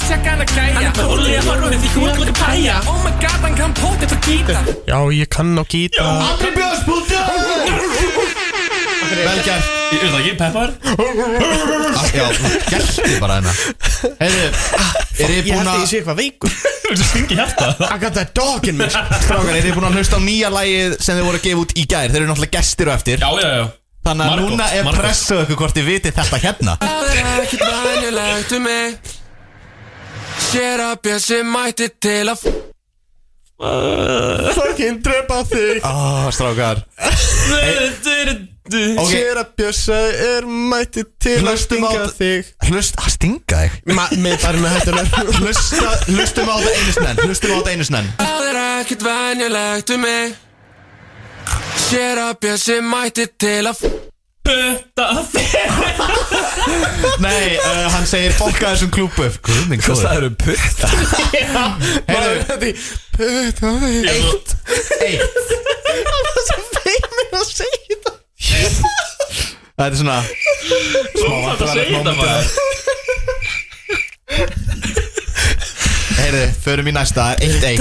[SPEAKER 4] Já, ég kann á gítar.
[SPEAKER 1] Andri Björns, púta! Vel gert.
[SPEAKER 2] Ég veit það ekki, peppar
[SPEAKER 1] Já, gerti bara hérna. Heyrðu, er ég
[SPEAKER 4] Ég
[SPEAKER 1] búin
[SPEAKER 4] held að
[SPEAKER 1] að
[SPEAKER 4] ég sé eitthvað veikur.
[SPEAKER 2] Þú veist að stingi hjarta
[SPEAKER 4] I got that dog in me.
[SPEAKER 1] Strákar, er ég búin að hlusta á nýja lagið sem þið voru að gefa út í gær? Þeir eru náttúrulega gestir og eftir.
[SPEAKER 2] Já, já, já
[SPEAKER 1] Þannig að
[SPEAKER 2] Margot,
[SPEAKER 1] núna er
[SPEAKER 2] Margot.
[SPEAKER 1] pressuð ykkur hvort þið vitið þetta hérna.
[SPEAKER 5] Það er ekkert venjulegt um mig Sér að björn sem mætti til að
[SPEAKER 4] Fucking drepa þig.
[SPEAKER 1] Ó, strákar. Ok,
[SPEAKER 4] Sér að Bjössa er mætti til að
[SPEAKER 1] Hlustum á
[SPEAKER 4] stinga
[SPEAKER 1] þetta-
[SPEAKER 4] þig.
[SPEAKER 1] hlust, að stinga þig.
[SPEAKER 4] Ma- Með bara með hættulega.
[SPEAKER 1] Hlusta, hlustum á þetta einu snenn, hlustum á þetta einu snenn.
[SPEAKER 5] Það er ekkert venjulegt um mig Sér að björn sem mætti til að
[SPEAKER 2] Butta þér
[SPEAKER 1] Nei, uh, hann segir fokka þessum klúpu. Guð minn góður.
[SPEAKER 3] Það eru putt
[SPEAKER 1] Heyrðu,
[SPEAKER 4] Putt á þig.
[SPEAKER 1] eitt, eitt.
[SPEAKER 4] Það er svo feiminn að segja það.
[SPEAKER 1] Það er svona
[SPEAKER 2] Þú þarf að segja þetta maður
[SPEAKER 1] Heyrðu, förum í næsta, eitt, eitt.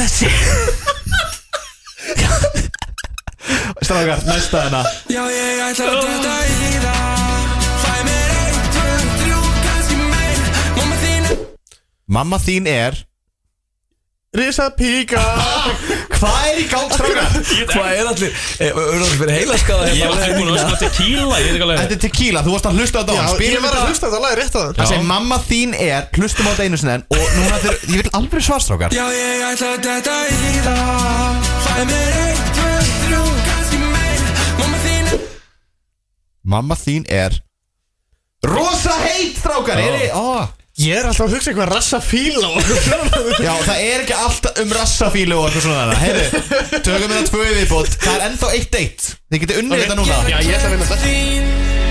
[SPEAKER 1] Strákar, næsta hérna.
[SPEAKER 5] Já, ég ætla að detta í það Fæ mér ein, tvö, þrjú, kannski meir Mamma þín er
[SPEAKER 1] Mamma þín er
[SPEAKER 4] Risa píka.
[SPEAKER 1] Hvað er í gang, strákar?
[SPEAKER 3] Hvað er allir, er allir fyrir heilaskaða
[SPEAKER 2] Ég var ekki búin að öskra tequila, ég veit ekki alveg
[SPEAKER 1] Þetta er tequila, þú varst að hlusta á þetta á
[SPEAKER 4] Já,
[SPEAKER 1] hann.
[SPEAKER 4] ég
[SPEAKER 1] Spilum
[SPEAKER 4] var að
[SPEAKER 1] þetta.
[SPEAKER 4] hlusta á þetta lag rétt á það.
[SPEAKER 1] Það segir mamma þín er, hlustum á þetta einu sinni enn. Og núna þeir, ég vil alveg svarstrákar.
[SPEAKER 5] Já, ég ætla að detta í það Fæ mér ein, tvö, þrjú, kannski meir Mamma þín er
[SPEAKER 1] Mamma þín er rosa heit, strákar. Er þið, ó
[SPEAKER 4] Ég er alltaf að hugsa eitthvað rassa fíla og
[SPEAKER 1] Já, það er ekki alltaf um rassafílu og eitthvað svona þarna. Heyrðu, tökum við það tvö í viðbót. Það er ennþá eitt eitt. Þið getið unnið þetta núna.
[SPEAKER 4] Já, ég ætla að vinna þetta.
[SPEAKER 5] þín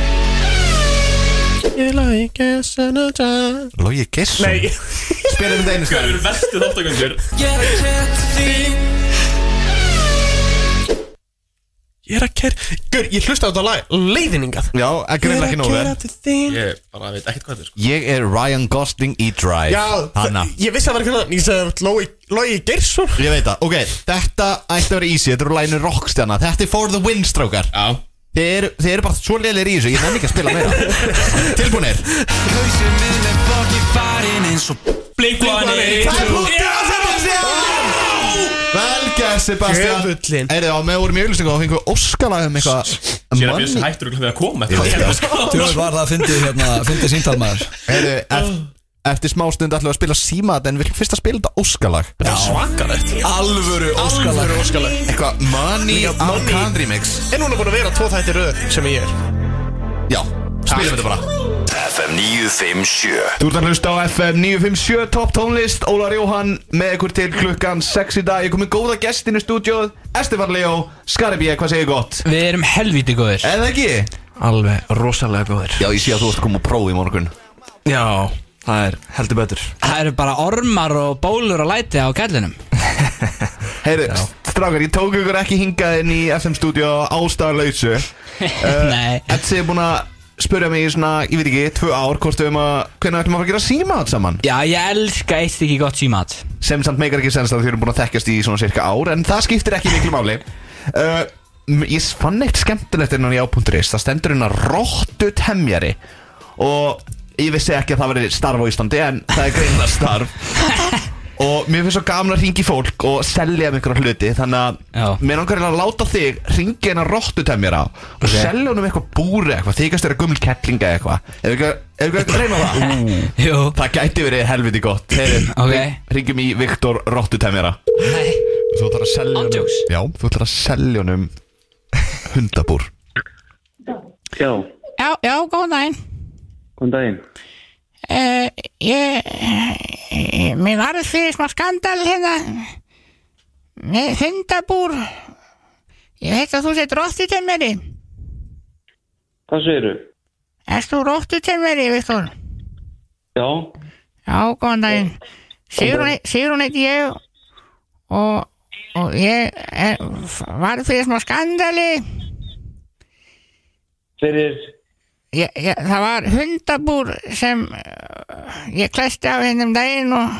[SPEAKER 4] Ég like as an a time.
[SPEAKER 1] Logi Gesson.
[SPEAKER 4] Nei.
[SPEAKER 1] Spilum þetta einu
[SPEAKER 2] Hvað
[SPEAKER 1] sinni.
[SPEAKER 2] eru vestu þáttagöngur?
[SPEAKER 5] Ég er að kæta þín
[SPEAKER 4] Ég er að kæra. Gur, ég hlusta á þetta lag leiðiningað.
[SPEAKER 1] Já, ekki reyna ekki nógu vel.
[SPEAKER 4] þín.
[SPEAKER 2] Ég bara veit ekkert hvað þetta er sko
[SPEAKER 1] Ég er Ryan Gosling í Drive.
[SPEAKER 4] Já,
[SPEAKER 1] Hanna.
[SPEAKER 4] þa- ég vissi að það var ekki það. Ég sagði Logi, Logi Geirsson.
[SPEAKER 1] Ég veit það. Ok, þetta ætti að vera easy. Þetta eru læginu rockstjana. Þetta er For the Win, strákar.
[SPEAKER 2] Já
[SPEAKER 1] Þið eru, þið eru bara svo leiðilegir í þessu. Ég nenni ekki að spila meira. Tilbúinir.
[SPEAKER 5] Hausinn minn er fokki farinn eins og
[SPEAKER 2] Blink-one
[SPEAKER 1] Vel gert, Sebastian.
[SPEAKER 4] Djöfullinn.
[SPEAKER 1] Eyrið á, með vorum í auðlýsingu og fengum Óskalag um eitthvað
[SPEAKER 2] Sér að bjössi hættur og að koma
[SPEAKER 1] Ég veit það.
[SPEAKER 3] Þú veist var það að fyndi hérna, fyndi síntalmaður
[SPEAKER 1] Eyrið, eft- eftir smá stund ætlum við að spila símat en við viljum fyrst að spila þetta Óskalag.
[SPEAKER 4] Svakalegt.
[SPEAKER 3] Alvöru óskalag
[SPEAKER 4] Alvöru óskalag.
[SPEAKER 1] Eitthvað Money
[SPEAKER 4] Líka
[SPEAKER 1] á
[SPEAKER 4] Money.
[SPEAKER 1] Country Mix.
[SPEAKER 4] Er núna búin að vera tvo þætti röð sem ég er.
[SPEAKER 1] Já, spilum þetta bara.
[SPEAKER 7] F M níu fimm sjö.
[SPEAKER 1] Þú ert að hlusta á F M níu fimm sjö Top tónlist. Ólar Jóhann með ykkur til klukkan sex í dag. Ég kom með góða gestin í stúdíóð. Estefan Leo, Skaribí, hvað segir gott?
[SPEAKER 8] Við erum helvíti góðir.
[SPEAKER 1] Eða ekki?
[SPEAKER 8] Alveg rosalega góðir.
[SPEAKER 1] Já, ég sé að þú ert að koma og prófa í morgun.
[SPEAKER 8] Já, það er heldur betur. Það eru bara ormar og bólur og læti á kællinum.
[SPEAKER 1] Heyru, strákar, ég tók ykkur ekki hingað inn í F M stúdíó ástæðarlausu.
[SPEAKER 8] Nei.
[SPEAKER 1] Þetta er búin að spurja mig í svona, ég veit ekki, tvö ár hvort við um að, hvernig ætlum að fara að gera símat saman.
[SPEAKER 8] Já, ég elska eitt ekki gott símat.
[SPEAKER 1] Sem samt meikar ekki sens að þið erum búin að þekkjast í svona cirka ár. En það skiptir ekki miklu máli. uh, Ég fann eitt skemmtilegt innan í á.is. Það stendur hérna rottu temjari. Og ég vissi ekki að það væri starf á Íslandi, en það er greinilega starf. Og mér finnst svo gaman að hringi fólk og selja um einhverja hluti. Þannig að
[SPEAKER 8] Já.
[SPEAKER 1] mér langar að láta þig hringi hennar rottu temjara og
[SPEAKER 8] Ok.
[SPEAKER 1] selja honum eitthvað búri eitthvað, þykast þeirra gummul kettlinga eitthvað. Ef við ekki að reyna það?
[SPEAKER 8] Jú.
[SPEAKER 1] Það gæti verið helviti gott. Heyrim,
[SPEAKER 8] Ok.
[SPEAKER 1] hringjum í Viktor rottu temjara.
[SPEAKER 8] Nei.
[SPEAKER 1] Þú ætlar að selja honum.
[SPEAKER 8] Ándjóks.
[SPEAKER 1] Já, þú ætlar að selja honum hundabúr.
[SPEAKER 9] Já,
[SPEAKER 10] Já, já, góðan daginn.
[SPEAKER 9] góðan daginn.
[SPEAKER 10] Uh, ég, uh, mér varð fyrir smá skandal hérna með hundabúr. Ég veit að þú sett rottutemjari.
[SPEAKER 9] Hvað segirðu?
[SPEAKER 10] Erst þú róttutemmari, Viktor?
[SPEAKER 9] Já.
[SPEAKER 10] Já, góðan daginn. Sigrún, Sigrún heiti ég og, og ég er, var fyrir smá skandali.
[SPEAKER 9] Fyrir?
[SPEAKER 10] Ég, ég, það var hundabúr sem uh, ég klæsti á hennum daginn og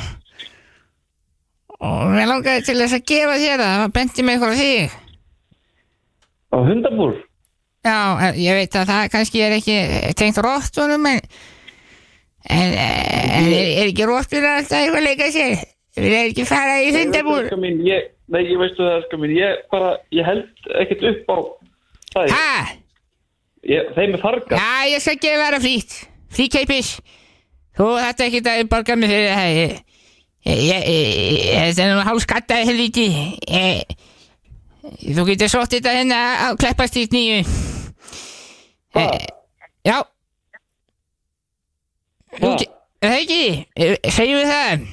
[SPEAKER 10] og mér langaði til þess að gefa þér það. Það benti mig eitthvað á þig.
[SPEAKER 9] Á hundabúr?
[SPEAKER 10] Já, ég veit að það kannski er ekki tengt rottunum en en, en er, er ekki rottur alltaf eitthvað að leika sér? Við erum ekki fara í hundabúr?
[SPEAKER 9] Mín, ég, nei, ég veistu það, sko mín, ég bara, ég held ekkert upp á það.
[SPEAKER 10] Hæ?
[SPEAKER 9] Ég, þeim er fargað.
[SPEAKER 10] Já, ég skal ekki vera frýtt. Fríkeipis. Þú þetta ekki að borga mig fyrir það. Ég, ég, ég, þetta er nú hálfskattaði helviti. Ég, þú getur sótt þetta hérna á Kleppastíð níu.
[SPEAKER 9] Hvað?
[SPEAKER 10] Já. Hvað? Er það ekki? Segjum við það?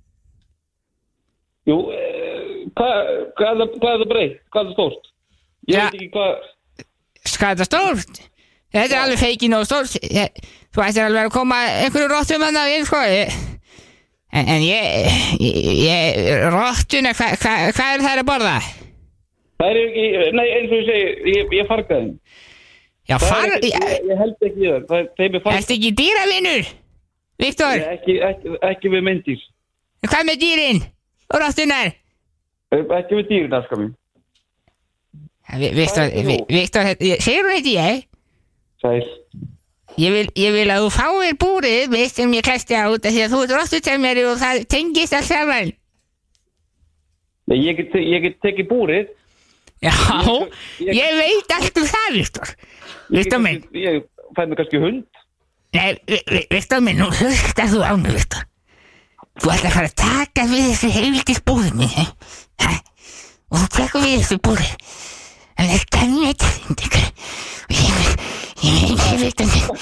[SPEAKER 9] Jú, hvað hva er það breytt? Hvað er það stórt? Ég
[SPEAKER 10] ja.
[SPEAKER 9] veit ekki hvað...
[SPEAKER 10] Hvað er það stórt? Þetta er ja. alveg feikinn og stórt. Ég, þú ættir alveg að koma einhverju rottum hann af inn, sko. Ég, en, en ég... ég, ég rottuna, hvað hva, hva er það að borða?
[SPEAKER 9] Það er ekki... Nei, eins og ég segi, ég, ég fargaði þeim.
[SPEAKER 10] Já, far...
[SPEAKER 9] Ekki, ég, ég held ekki í það. Það þeim er fargað.
[SPEAKER 10] Ertu ekki dýravinur, Viktor?
[SPEAKER 9] Ég, ekki, ekki, ekki við myndir.
[SPEAKER 10] Hvað með dýrin? Og rottunar?
[SPEAKER 9] Ekki við dýrin, það skal mín.
[SPEAKER 10] Viktor, Viktor, segir hún heiti ég?
[SPEAKER 9] Sæl.
[SPEAKER 10] Ég vil, ég vil að þú fáir búrið mitt sem ég klæsti á út af því að þú ert rottutemmari og það tengist allt saman.
[SPEAKER 9] Nei, ég get, ég get tekið búrið.
[SPEAKER 10] Já, ég, ég veit allt um það, Viktor. Viktor minn.
[SPEAKER 9] Ég fæ mig kannski hund.
[SPEAKER 10] Nei, Viktor minn, nú hlustar þú á mig, Viktor. Þú ætlar að fara að taka við þessu heilvítis búðinni, hæ? Og þú tekur við þessu búrið. En það er kannið þetta og ég vil, ég vil ekki vita þetta.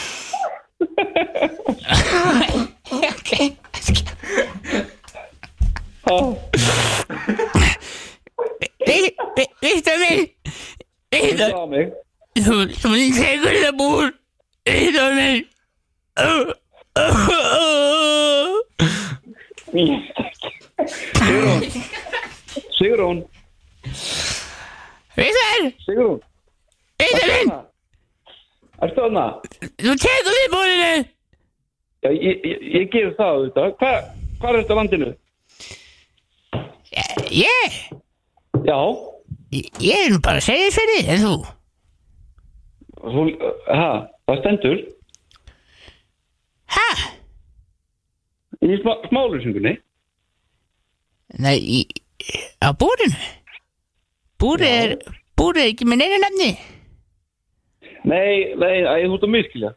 [SPEAKER 10] Ok, Viktor minn, Viktor, þú tekur þetta búr, Viktor minn.
[SPEAKER 9] Sigrún, Sigrún.
[SPEAKER 10] Viktor!
[SPEAKER 9] Sigrún!
[SPEAKER 10] Viktor minn!
[SPEAKER 9] Ertu þarna?
[SPEAKER 10] Þú tekur við búrinu!
[SPEAKER 9] Já, ég, ég, ég ger það, auðvitað. Hva, hvað er þetta landinu?
[SPEAKER 10] Ég?
[SPEAKER 9] Já.
[SPEAKER 10] Ég, ég er nú bara að segja fyrir þig, en þú?
[SPEAKER 9] Þú, hæ, það stendur.
[SPEAKER 10] Hæ?
[SPEAKER 9] Í smá, smálusingunni.
[SPEAKER 10] Nei, í, á búrinu? Búrið er, búrið er ekki með neina nefni?
[SPEAKER 9] Nei, nei, æ, þú ert að miskilja.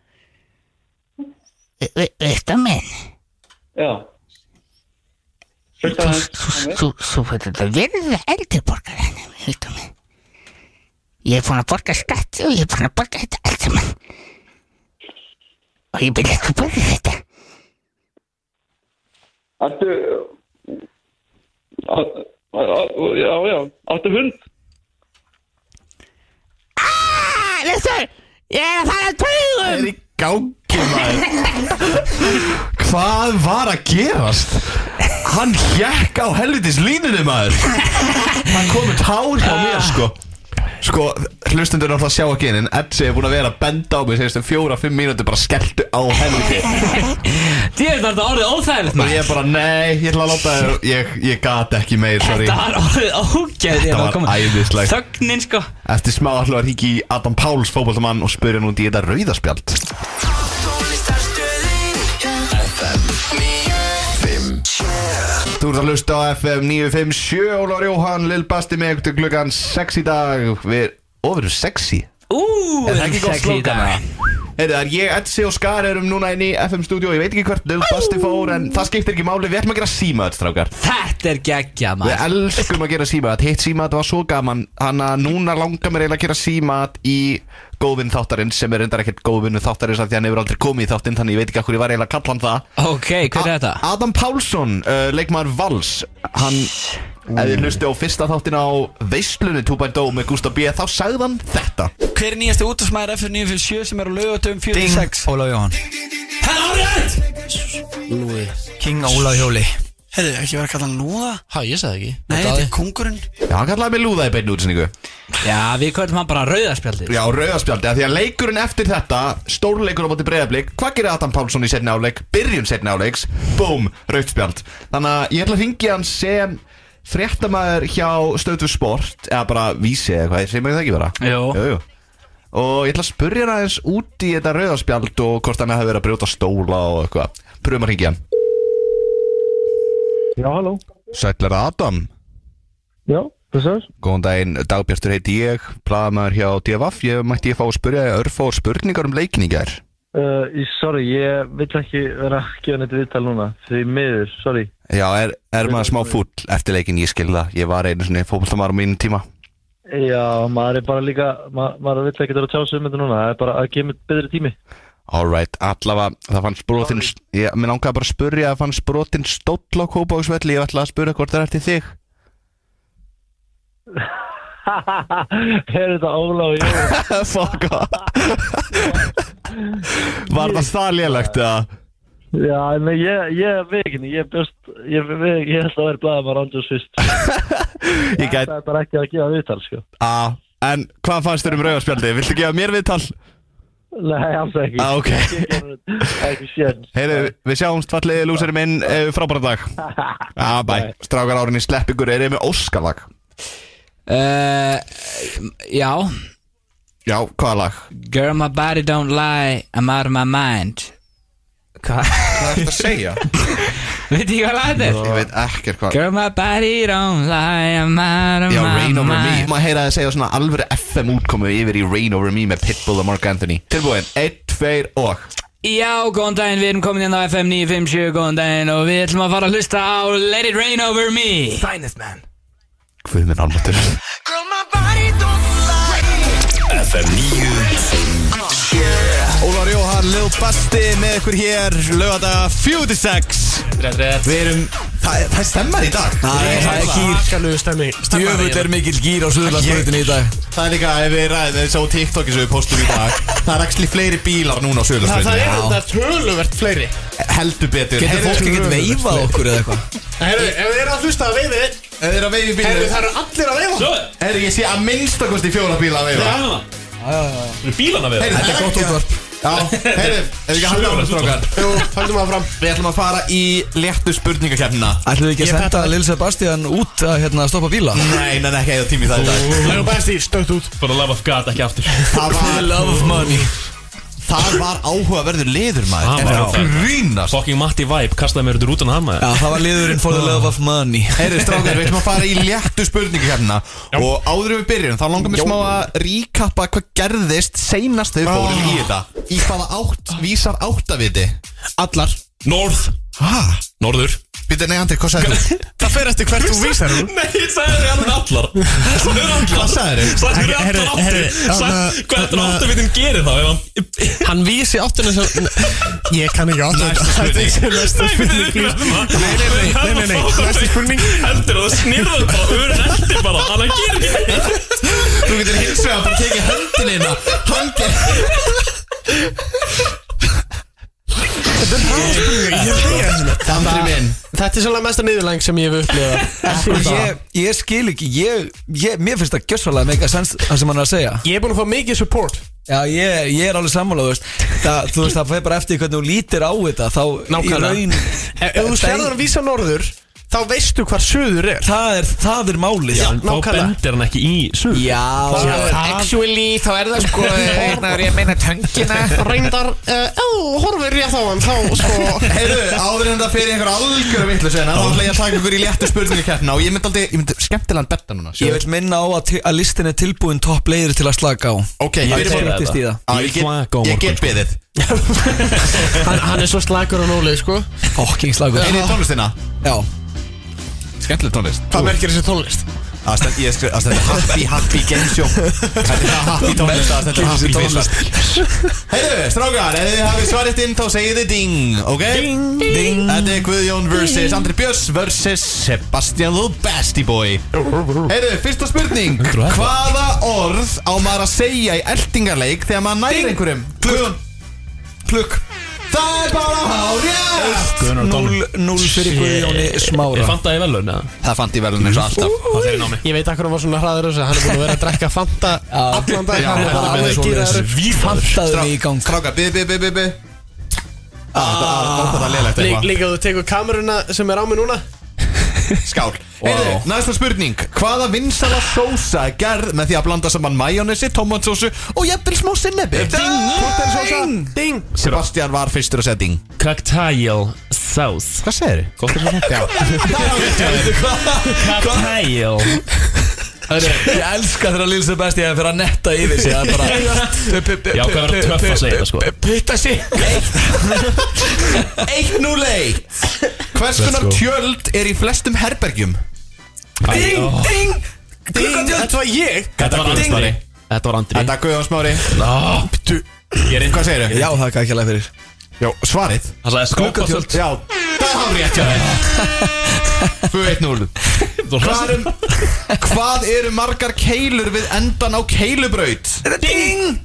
[SPEAKER 10] Viktor minn?
[SPEAKER 9] Já.
[SPEAKER 10] Þú, þú, þú fyrir þetta verða eldri borgar henni, Viktor minn. Ég er búin að borga skatt og ég er búin að borga þetta allt saman. Og ég vil ekki borga þetta.
[SPEAKER 9] Ertu... Já, já, áttu hund?
[SPEAKER 10] Aaaaah, Viktor, ég er að fara að taugum.
[SPEAKER 1] Það er í gangi, maður. Hvað var að gerast? Hann hékk á helvitis línunni, maður. Hann komið tár hjá mér, sko. Sko, hlustundur náttúrulega sjá ekki inn, en Edsi er búin að vera að benda á mig síðustu fjóra, fimm mínútur bara skelltu á helviti.
[SPEAKER 8] Þið er þetta orðið óþægilegt, maður.
[SPEAKER 1] Og ég bara, nei, ég ætla að láta þér, ég, ég gat ekki meir, sorry.
[SPEAKER 8] Þetta var orðið ógeð.
[SPEAKER 1] Þetta var æðislegt.
[SPEAKER 8] Þögnin, sko.
[SPEAKER 1] Eftir smá ætla að hringja í Adam Páls fótboltamann og spyrja nú út í þetta rauðaspjald. Þú ert að hlusta á F M níu fimm sjö, Ólafur Jóhann, Lill Basti með ykkur til klukkan sex í dag. Við, ó, við erum sexy.
[SPEAKER 8] Ú,
[SPEAKER 1] er það ekki gott slókan? Heyrðu, það er ég, Edsi og Skar erum núna inn í F M-stúdíó. Ég veit ekki hvert Lill Basti fór, en það skiptir ekki máli. Við ætlum að gera símaðt, strákar.
[SPEAKER 8] Þetta er geggja, maður.
[SPEAKER 1] Við elskum að gera símaðt. Hitt símaðt var svo gaman. Þannig að núna langar mér eiginlega að gera símaðt í góðvinn þáttarins, sem er reyndar ekkert góðvinnu þáttarins af því hann hefur aldrei komið í þáttinn, þannig ég veit ekki af hverju ég var eiginlega að kalla hann það.
[SPEAKER 8] Ok, hver er þetta?
[SPEAKER 1] Adam Pálsson, uh, leikmaður Vals. Hann Ef þið hlustu á fyrsta þáttin á Veislunni tvö punkt null með Gústa B, þá sagði hann þetta.
[SPEAKER 3] Hver er nýjasti útvarpsmaður F M níu fimm sjö sem er á Laugardögum fjörutíu og sex?
[SPEAKER 11] Ólaf Jóhann.
[SPEAKER 3] Lúi King Ólaf Hjóli.
[SPEAKER 11] Hefðu, ekki verið að kalla hann Lúða?
[SPEAKER 2] Hæ, ég sagði ekki.
[SPEAKER 11] Nei, þetta er kongurinn.
[SPEAKER 1] Já, hann kallaði mig Lúða í beinni útsendingu.
[SPEAKER 8] Já, við kvöldum hann bara rauðaspjaldi.
[SPEAKER 1] Já, rauðaspjaldi, af því að leikurinn eftir þetta, stórleikur á móti Breiðablik, hvað gerir Adam Pálsson í seinni hálfleik? Byrjun seinni hálfleiks, búm, rauðspjald. Þannig að ég ætla að hringja hann sem fréttamaður hjá Stöð tvö Sport, eða bara Vísi eða hvað, segir maður það ekki bara?
[SPEAKER 8] Jú.
[SPEAKER 1] Jú, jú. Og ég ætla að spurja hann aðeins út í þetta rauðaspjald og hvort hann hefði verið að brjóta stóla og eitthvað. Pröfum að hringja hann.
[SPEAKER 6] Já, halló.
[SPEAKER 1] Sæll er það Adam.
[SPEAKER 6] Já, þessar.
[SPEAKER 1] Góðan daginn, Dagbjartur heiti ég, blaðamaður hjá D F F. Ég mætti ég fá að spyrja þig örfáar spurningar um leikinn í gær.
[SPEAKER 6] Uh, sorry, ég vil ekki vera að gefa neitt viðtal núna. Því miður, sorry.
[SPEAKER 1] Já, er, er maður smá fúll eftir leikinn, ég skil það. Ég var einu svona fótboltamaður á mínum tíma.
[SPEAKER 6] Já, maður er bara líka, ma maður vill ekki vera að tjá sig um þetta núna. Það er bara að gefa mér betri tími.
[SPEAKER 1] Alright, allavega, það fannst brotinn, ég, mér langaði bara að spyrja að fannst brotinn stóll á Kópavogsvelli, ég ætla að spyrja hvort það er eftir þig.
[SPEAKER 6] Er þetta Ólaf Jóhann?
[SPEAKER 1] Fuck off. Var það það lélegt eða?
[SPEAKER 6] Já, en ég, ég veit ekki, ég bjöst, ég, ég, ég held að vera blaðið maður andjós fyrst.
[SPEAKER 1] Ég gæt...
[SPEAKER 6] Það er bara ekki að gefa viðtal, sko.
[SPEAKER 1] Ah, en hvað fannst þér um rauðarspjaldi? Viltu gefa mér viðtal?
[SPEAKER 6] Nei, alls ekki.
[SPEAKER 1] Ah, ok.
[SPEAKER 6] Ekki séns.
[SPEAKER 1] Heyrðu, við sjáumst falliði lúsari minn, eh, frábæra dag. Ah, bæ, strákar árinni slepp ykkur, er ég með Óskarlag?
[SPEAKER 8] Uh, já.
[SPEAKER 1] Já, hvaða lag?
[SPEAKER 8] Girl, my body don't lie, I'm out of my mind. Hvað?
[SPEAKER 1] Hvað er þetta að segja?
[SPEAKER 8] Veit ekki hvað lag þetta er?
[SPEAKER 1] Ég veit ekkert hvað.
[SPEAKER 8] Girl, my body don't lie, I'm out of
[SPEAKER 1] Já,
[SPEAKER 8] my
[SPEAKER 1] Rain Over Me.
[SPEAKER 8] mind.
[SPEAKER 1] Maður heyra að segja svona alvöru F M útkomu yfir í Rain Over Me með Pitbull og Mark Anthony. Tilbúin, einn, tveir og...
[SPEAKER 8] Já, góðan daginn, við erum komin inn á F M níu fimm sjö, góðan daginn og við ætlum að fara að hlusta á Let It Rain Over Me.
[SPEAKER 11] Finest man.
[SPEAKER 1] Hvað minn almatur?
[SPEAKER 5] Girl, my body don't lie.
[SPEAKER 7] F M níu fimm sjö.
[SPEAKER 1] Ólafur Jóhann, Lil Basti með ykkur hér, laugardaga fjörutíu og sex.
[SPEAKER 2] Rétt, rétt.
[SPEAKER 1] Við erum, það er, það er stemmar í dag.
[SPEAKER 3] Það er, það er gýr.
[SPEAKER 4] Skalluðu stemmi.
[SPEAKER 3] Djöfull er mikill gýr á Suðurlandsbrautinni í dag.
[SPEAKER 1] Það er líka, ef við ræðum, við sá TikToki sem við postum í dag. Það er actually fleiri bílar núna á
[SPEAKER 4] Það, það
[SPEAKER 1] Suðurlandsbrautinni.
[SPEAKER 4] er þetta töluvert fleiri.
[SPEAKER 1] Heldur betur.
[SPEAKER 3] Getur fólk ekkert veifað okkur eða eitthvað?
[SPEAKER 4] Herru, ef þið eru að hlusta að veifi,
[SPEAKER 1] Ef þið er að veifa í
[SPEAKER 4] herru,
[SPEAKER 1] bílum.
[SPEAKER 4] það eru allir að veifa.
[SPEAKER 2] Svo,
[SPEAKER 1] Herru, ég sé að minnstakosti fjóra bíla að veifa.
[SPEAKER 2] það er það. Við bílana við.
[SPEAKER 1] Heyrðu,
[SPEAKER 3] Þetta er gott útvarp.
[SPEAKER 1] Já, heyrðu, ef við ekki halda ára strókar.
[SPEAKER 4] Jú, höldum að fram.
[SPEAKER 1] Við ætlum að fara í léttu spurningakefnina.
[SPEAKER 3] Ætlum við ekki að
[SPEAKER 4] Ég
[SPEAKER 3] senda
[SPEAKER 4] peppa.
[SPEAKER 3] Lil Sebastian út að hérna stoppa bíla?
[SPEAKER 1] Nei, nei, nei, ekki eða tími í það í dag.
[SPEAKER 4] Legu besti, stökt út.
[SPEAKER 2] For the love of God, ekki aftur.
[SPEAKER 1] Það
[SPEAKER 3] For the
[SPEAKER 1] var,
[SPEAKER 3] love of money.
[SPEAKER 1] það var áhugaverður liður maður.
[SPEAKER 2] Það
[SPEAKER 1] Er
[SPEAKER 2] var
[SPEAKER 1] það
[SPEAKER 2] það.
[SPEAKER 1] grínast?
[SPEAKER 2] Fucking Matti Vibe, kastaði mér út úr rútan að hama.
[SPEAKER 3] Já, það var liðurinn For the love of money.
[SPEAKER 1] Heyrðu, strákar, við ætlum að fara í léttu spurningakefnina. Og áður en við byrjum, þá langar mér smá að ríkappa hvað gerðist seinast þegar við fórum í þetta. Í hvaða átt vísar áttaviti?
[SPEAKER 4] Allar.
[SPEAKER 2] North.
[SPEAKER 1] Hæ?
[SPEAKER 2] Norður.
[SPEAKER 1] Býta, nei, Andri, hvað sagði þú?
[SPEAKER 4] Það fer eftir hvert þú vísar hún.
[SPEAKER 2] Nei, ég sagði þér alveg allar. Það er allar.
[SPEAKER 1] Hvað sagðir þú?
[SPEAKER 2] Sagði þér
[SPEAKER 4] Herru,
[SPEAKER 2] allar
[SPEAKER 4] herru,
[SPEAKER 2] áttir.
[SPEAKER 4] þarna-
[SPEAKER 2] Sagði hvað þetta
[SPEAKER 4] þarna-
[SPEAKER 2] áttavitin gerir þá ef hann...
[SPEAKER 4] Hann vísi áttunni sem... Ég kann ekki áttunni.
[SPEAKER 1] Næsta spurning.
[SPEAKER 4] Næsta spurning, please. Nei, nei, nei, nei, nei, nei. Næsta spurning.
[SPEAKER 2] Heldur og það snýrður bara, öðrun eftir bara. Þannig að gera ekki neitt.
[SPEAKER 1] Þú getur hins vegar bara tekið höndin inn og hangið.
[SPEAKER 4] Þetta er hálfspurning, ég held ekki að þetta.
[SPEAKER 1] Andri minn.
[SPEAKER 4] Þetta er sannlega mesta niðurlæng sem ég hef upplifað.
[SPEAKER 3] Ég, ég skil ekki, ég, ég, mér finnst það gjössalega mega sens það sem hann er að segja.
[SPEAKER 4] Ég er búin að fá mikið support.
[SPEAKER 3] Já, ég, ég er alveg sammála, þú veist. Það, þú veist, það fer bara eftir hvernig þú lítir á þetta, þá
[SPEAKER 4] Nákvæmlega.
[SPEAKER 3] í raun...
[SPEAKER 4] Ef ef þú sérður að vísa norður, þá veistu hvar suður er.
[SPEAKER 3] Það er, það er málið.
[SPEAKER 4] Já,
[SPEAKER 2] Þá
[SPEAKER 4] nákvæmlega.
[SPEAKER 2] bendir hann ekki í suð.
[SPEAKER 3] Já,
[SPEAKER 11] Actually, þá er það sko, hérna er ég að meina töngina.
[SPEAKER 4] Reyndar, ef þú horfir rétt á hann, þá sko...
[SPEAKER 1] Heyrðu, áður en það fyrir einhver algjör vittlu sena, þá ætla ég að taka ykkur í léttu spurningakefnina. Og ég myndi aldrei, ég myndi skemmtilegan betta núna.
[SPEAKER 3] ég vil minna á að, að listin er tilbúin topp leiðir til að slaka á.
[SPEAKER 1] Ok,
[SPEAKER 3] Það
[SPEAKER 1] ég
[SPEAKER 3] er
[SPEAKER 1] get
[SPEAKER 3] skemmtist í það.
[SPEAKER 1] Já, ég get, ég get beðið.
[SPEAKER 4] hann, hann er svo slagur og nólið, sko.
[SPEAKER 3] Fokking slagur.
[SPEAKER 1] Einnig tónlistina.
[SPEAKER 3] Já.
[SPEAKER 1] Skemmtileg tónlist.
[SPEAKER 4] Hvað merkir þessi tónlist?
[SPEAKER 1] Það stend, ég skrif, það stendur happy, happy game show. Þetta er það happy tónlist, það stendur happy tvisvar. Heiðu, strákar, ef þið hafið svarið inn þá segið þið ding, ok? Ding, ding. Þetta er Guðjón versus Andri Björns versus Sebastian the Bestie Boy. Heiðu, fyrsta spurning. Hvaða orð á maður að segja í eltingarleik þegar maður næri einhverjum? Guðjón. Klukk. Það er bara hárið.
[SPEAKER 3] Núll fyrir Guðjóni Smára.
[SPEAKER 2] Ég fanta í velun, eða?
[SPEAKER 1] Það fant í velun eins og alltaf.
[SPEAKER 2] Það er námi.
[SPEAKER 4] Ég veit akkur hann var svona hraður þessu. Hann er búin að vera að drekka Fanta allan dag. Hann er alveg gýraður.
[SPEAKER 3] Fantaðu mig í gang.
[SPEAKER 1] Strákar, bið, bið, bið, bið. Það er leiðilegt eitthvað.
[SPEAKER 4] Líka þú tekur kameruna sem er á mig núna.
[SPEAKER 1] Skál. Heiðu, næsta spurning. Hvaða vinsala sósa er gerð með því að blanda saman majónesi, tomatsósu og jafnvel smá sinnebi?
[SPEAKER 4] Ding! Ding!
[SPEAKER 1] Sebastian var fyrstur að segja ding.
[SPEAKER 2] Cocktail sauce.
[SPEAKER 1] Hvað segir þið?
[SPEAKER 2] Cocktail.
[SPEAKER 3] Ég elska þegar Lil Sebastian fyrir að netta yfir sig. Það er bara
[SPEAKER 2] Já, hvað verður töff að segja það, sko?
[SPEAKER 3] Putta sig.
[SPEAKER 1] eitt núll eitt. Hvers konar tjöld er í flestum herbergjum?
[SPEAKER 3] Ding, ding.
[SPEAKER 4] Ding, þetta var ég.
[SPEAKER 2] Þetta var Andri. Þetta var Andri.
[SPEAKER 1] Þetta er Guðjón Smári. Hvað segir þið?
[SPEAKER 3] Já, það er ekki alveg fyrir.
[SPEAKER 1] Já, svarið.
[SPEAKER 2] Það sagði skókatjöld.
[SPEAKER 1] Já, það er hár rétt, já. tvö eitt núll. Hvað eru margar keilur við endan á keilubraut?
[SPEAKER 3] Ding.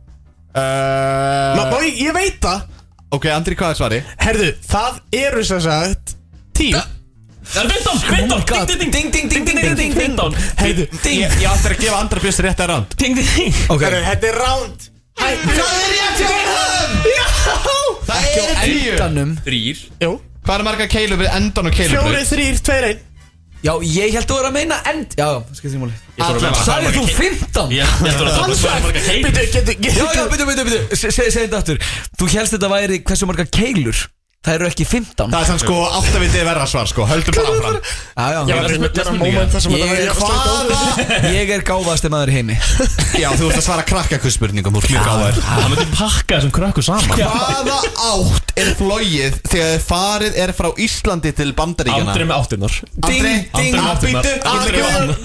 [SPEAKER 4] Má ég, ég veit það.
[SPEAKER 1] Ok, Andri, hvað er svarið?
[SPEAKER 4] Herðu, það eru sem sagt tíu.
[SPEAKER 2] Það er fimmtán, fimmtán, ding, ding, ding, ding, ding, ding, ding, ding, fimmtán.
[SPEAKER 4] Herðu,
[SPEAKER 1] Ég ég ætti að gefa Andra Björns rétt að ránd.
[SPEAKER 2] Ding, ding, ding.
[SPEAKER 3] Ok.
[SPEAKER 4] herðu, þetta er round.
[SPEAKER 1] Það er rétt hjá hann! Já! Það er tíu.
[SPEAKER 3] Endanum.
[SPEAKER 2] Þrýr.
[SPEAKER 4] Jú.
[SPEAKER 1] Hvað eru margar keilur við endan á keilubraut?
[SPEAKER 4] Fjóri, þrýr, tveir, einn.
[SPEAKER 3] Já, ég held þú er að meina end. Já, skil því múli. Sæði þú fimmtán?
[SPEAKER 2] Ég held að það var marga keilur.
[SPEAKER 4] Býtu, getur,
[SPEAKER 3] Já, já,
[SPEAKER 4] getur.
[SPEAKER 3] byrju, byrju, byrju. Segð þetta aftur. Þú helst þetta væri hversu margar keilur. Það eru ekki fimmtán.
[SPEAKER 1] Það er sann sko áttavitið verra svar sko. Höldum bara áfram.
[SPEAKER 3] Já, já.
[SPEAKER 4] Já, þetta er moment þar sem
[SPEAKER 3] Ég
[SPEAKER 4] þetta
[SPEAKER 3] er
[SPEAKER 4] var
[SPEAKER 3] hvaða Ég er gáfaðasti maður í heimi.
[SPEAKER 1] Já, þú ert að svara krakkakuspurningum. Þú ert mjög gáður.
[SPEAKER 2] Það myndi pakka þessum krökku saman.
[SPEAKER 1] Hvaða átt er flogið þegar farið er frá Íslandi til Bandaríkjana?
[SPEAKER 2] Andri með áttirnar.
[SPEAKER 1] Andri,
[SPEAKER 3] ding,
[SPEAKER 2] Andri með áttirnar.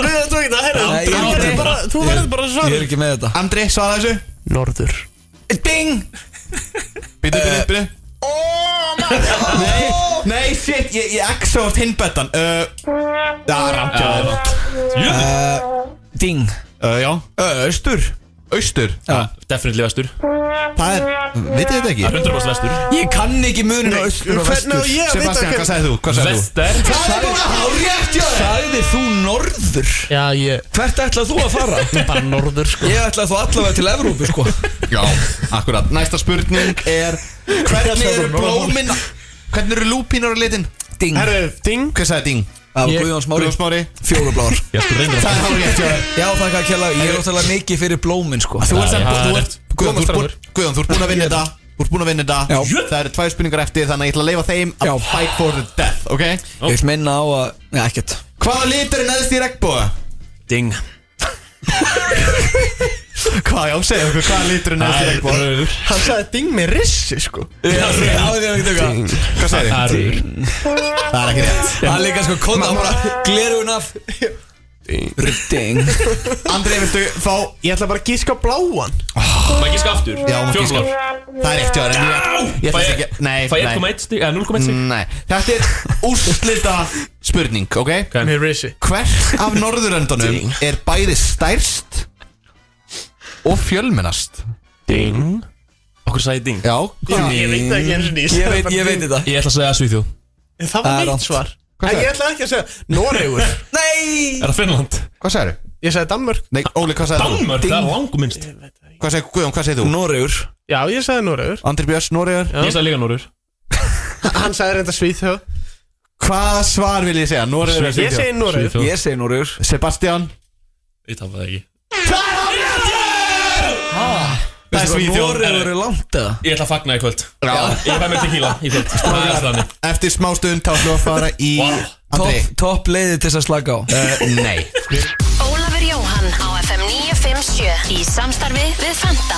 [SPEAKER 4] Þú verður bara að
[SPEAKER 3] Ég
[SPEAKER 4] svara.
[SPEAKER 3] er ekki með þetta.
[SPEAKER 1] Andri, svara þessu.
[SPEAKER 4] Norður.
[SPEAKER 3] Ding.
[SPEAKER 1] Býtu, býtu, býtu. Nei, nei, shit, ég, ég exa vart hinbettan. Já, rámt.
[SPEAKER 3] Ding.
[SPEAKER 1] Já.
[SPEAKER 3] Östur.
[SPEAKER 1] Austur.
[SPEAKER 2] Já, definitely vestur.
[SPEAKER 1] Það er, vitið þið þetta ekki?
[SPEAKER 2] hundrað prósent vestur.
[SPEAKER 3] Ég kann ekki munin á östur og
[SPEAKER 4] Hvernig á
[SPEAKER 3] vestur.
[SPEAKER 4] ég að vita
[SPEAKER 1] Sebastian, hvað sagðið þú? Hvað sagðið þú?
[SPEAKER 2] Vestar.
[SPEAKER 1] Það er bara hárrétt, já.
[SPEAKER 3] Sagði þú norður?
[SPEAKER 4] Já, ég
[SPEAKER 3] Hvert ætlað þú að fara?
[SPEAKER 4] bara norður sko.
[SPEAKER 3] Ég ætlað þú allavega til Evrópu sko.
[SPEAKER 1] Já, akkurat. Næsta spurning er hvernig eru blómin Hvernig eru lúpínur á litin?
[SPEAKER 3] Ding.
[SPEAKER 4] Herru, ding.
[SPEAKER 1] Hvað sagði ding?
[SPEAKER 3] Það var Guðjón Smári.
[SPEAKER 1] Guðjón Smári.
[SPEAKER 3] Fjólubláar.
[SPEAKER 2] Ég ætla reynda
[SPEAKER 1] Það er hárrétt, já.
[SPEAKER 3] Já, þakka að kella. Ég er óttalega mikið fyrir blómin sko.
[SPEAKER 1] Þú ert sem,
[SPEAKER 2] Já,
[SPEAKER 1] þú
[SPEAKER 2] það
[SPEAKER 1] ert Guðjón, þú ert búin Guðjón, þú ert búin að vinna þetta Þú ert búin að vinna þetta
[SPEAKER 3] Já.
[SPEAKER 1] Það eru tvær spurningar eftir þannig að ég ætla að leifa þeim
[SPEAKER 3] Já.
[SPEAKER 1] að fight for the death, ok?
[SPEAKER 3] Ég vil minna á að, neða ekkert.
[SPEAKER 1] Hvaða litur er neðst í regnboga?
[SPEAKER 2] Ding.
[SPEAKER 1] Hvað, já, segja okkur, hvaða litur er neðst í regnboga?
[SPEAKER 2] Rauður.
[SPEAKER 4] Hann sagði ding með rissi sko.
[SPEAKER 3] Já, það er ekki tökka.
[SPEAKER 1] Hvað segir þið?
[SPEAKER 2] Rauður.
[SPEAKER 1] Það er ekki rétt
[SPEAKER 3] Það er líka sko kona bara glerun af. Ding.
[SPEAKER 1] Andri, viltu fá
[SPEAKER 4] Ég ætla bara að gíska á bláan.
[SPEAKER 2] Má ekki skaftur.
[SPEAKER 1] Já, má gíska.
[SPEAKER 2] Fjólblár.
[SPEAKER 1] Það er rétt, já, en ég Ég
[SPEAKER 2] Fæ
[SPEAKER 1] ætla
[SPEAKER 2] ég
[SPEAKER 1] ekki Nei,
[SPEAKER 2] Fæ ég
[SPEAKER 1] nei
[SPEAKER 2] eitt komma eitt stig, eða núll komma eitt stig?
[SPEAKER 1] Nei, þetta er úrslita spurning, ok?
[SPEAKER 4] Með rissi.
[SPEAKER 1] Hvert af norðuröndunum er bæði stærst og fjölmennast?
[SPEAKER 2] Ding. Okkur sagði ding.
[SPEAKER 1] Já,
[SPEAKER 4] Já, ég veit það ekki eins og nýst.
[SPEAKER 3] Ég veit, ég veit þetta.
[SPEAKER 2] Ég ætla að segja Svíþjóð.
[SPEAKER 4] Það
[SPEAKER 3] Það
[SPEAKER 4] var
[SPEAKER 3] er
[SPEAKER 4] mitt
[SPEAKER 3] rangt.
[SPEAKER 4] svar.
[SPEAKER 1] Hvað
[SPEAKER 4] En
[SPEAKER 1] sagði?
[SPEAKER 4] ég ætla ekki að segja Noregur.
[SPEAKER 3] Nei.
[SPEAKER 2] Er það Finnland?
[SPEAKER 1] Hvað sagði?
[SPEAKER 4] Ég sagði Danmörk.
[SPEAKER 1] Nei, Óli, hvað sagði þú?
[SPEAKER 2] Danmörk, það er langum minnst.
[SPEAKER 1] Hvað sagði Guðjón, hvað segði þú?
[SPEAKER 3] Noregur.
[SPEAKER 4] Já, ég sagði Noregur.
[SPEAKER 1] Andri Björns, Noregur.
[SPEAKER 2] Ég sagði líka Norður.
[SPEAKER 4] Hann sagði reynda Svíþjóð.
[SPEAKER 1] Hvaða svar vil ég segja? Noregur eða
[SPEAKER 4] Ég
[SPEAKER 1] Svíþjóð?
[SPEAKER 4] segi Noregur.
[SPEAKER 2] Svíþjóð.
[SPEAKER 3] Ég segi Noregur.
[SPEAKER 1] Sebastian.
[SPEAKER 2] Ég tapaði það ekki.
[SPEAKER 1] Það er Svíþjóð.
[SPEAKER 3] Noregur er langt eða?
[SPEAKER 2] Ég ætla að fagna í kvöld.
[SPEAKER 1] Já.
[SPEAKER 2] Ég fæ mér tequila í kvöld. Það er þannig.
[SPEAKER 1] Eftir smá stund þá ætlum við að fara í Andri.
[SPEAKER 3] Topp top leiði til þess að slaka á.
[SPEAKER 1] Uh, nei.
[SPEAKER 12] Ólafur Jóhann á F M níu fimm sjö í samstarfi við Fanta.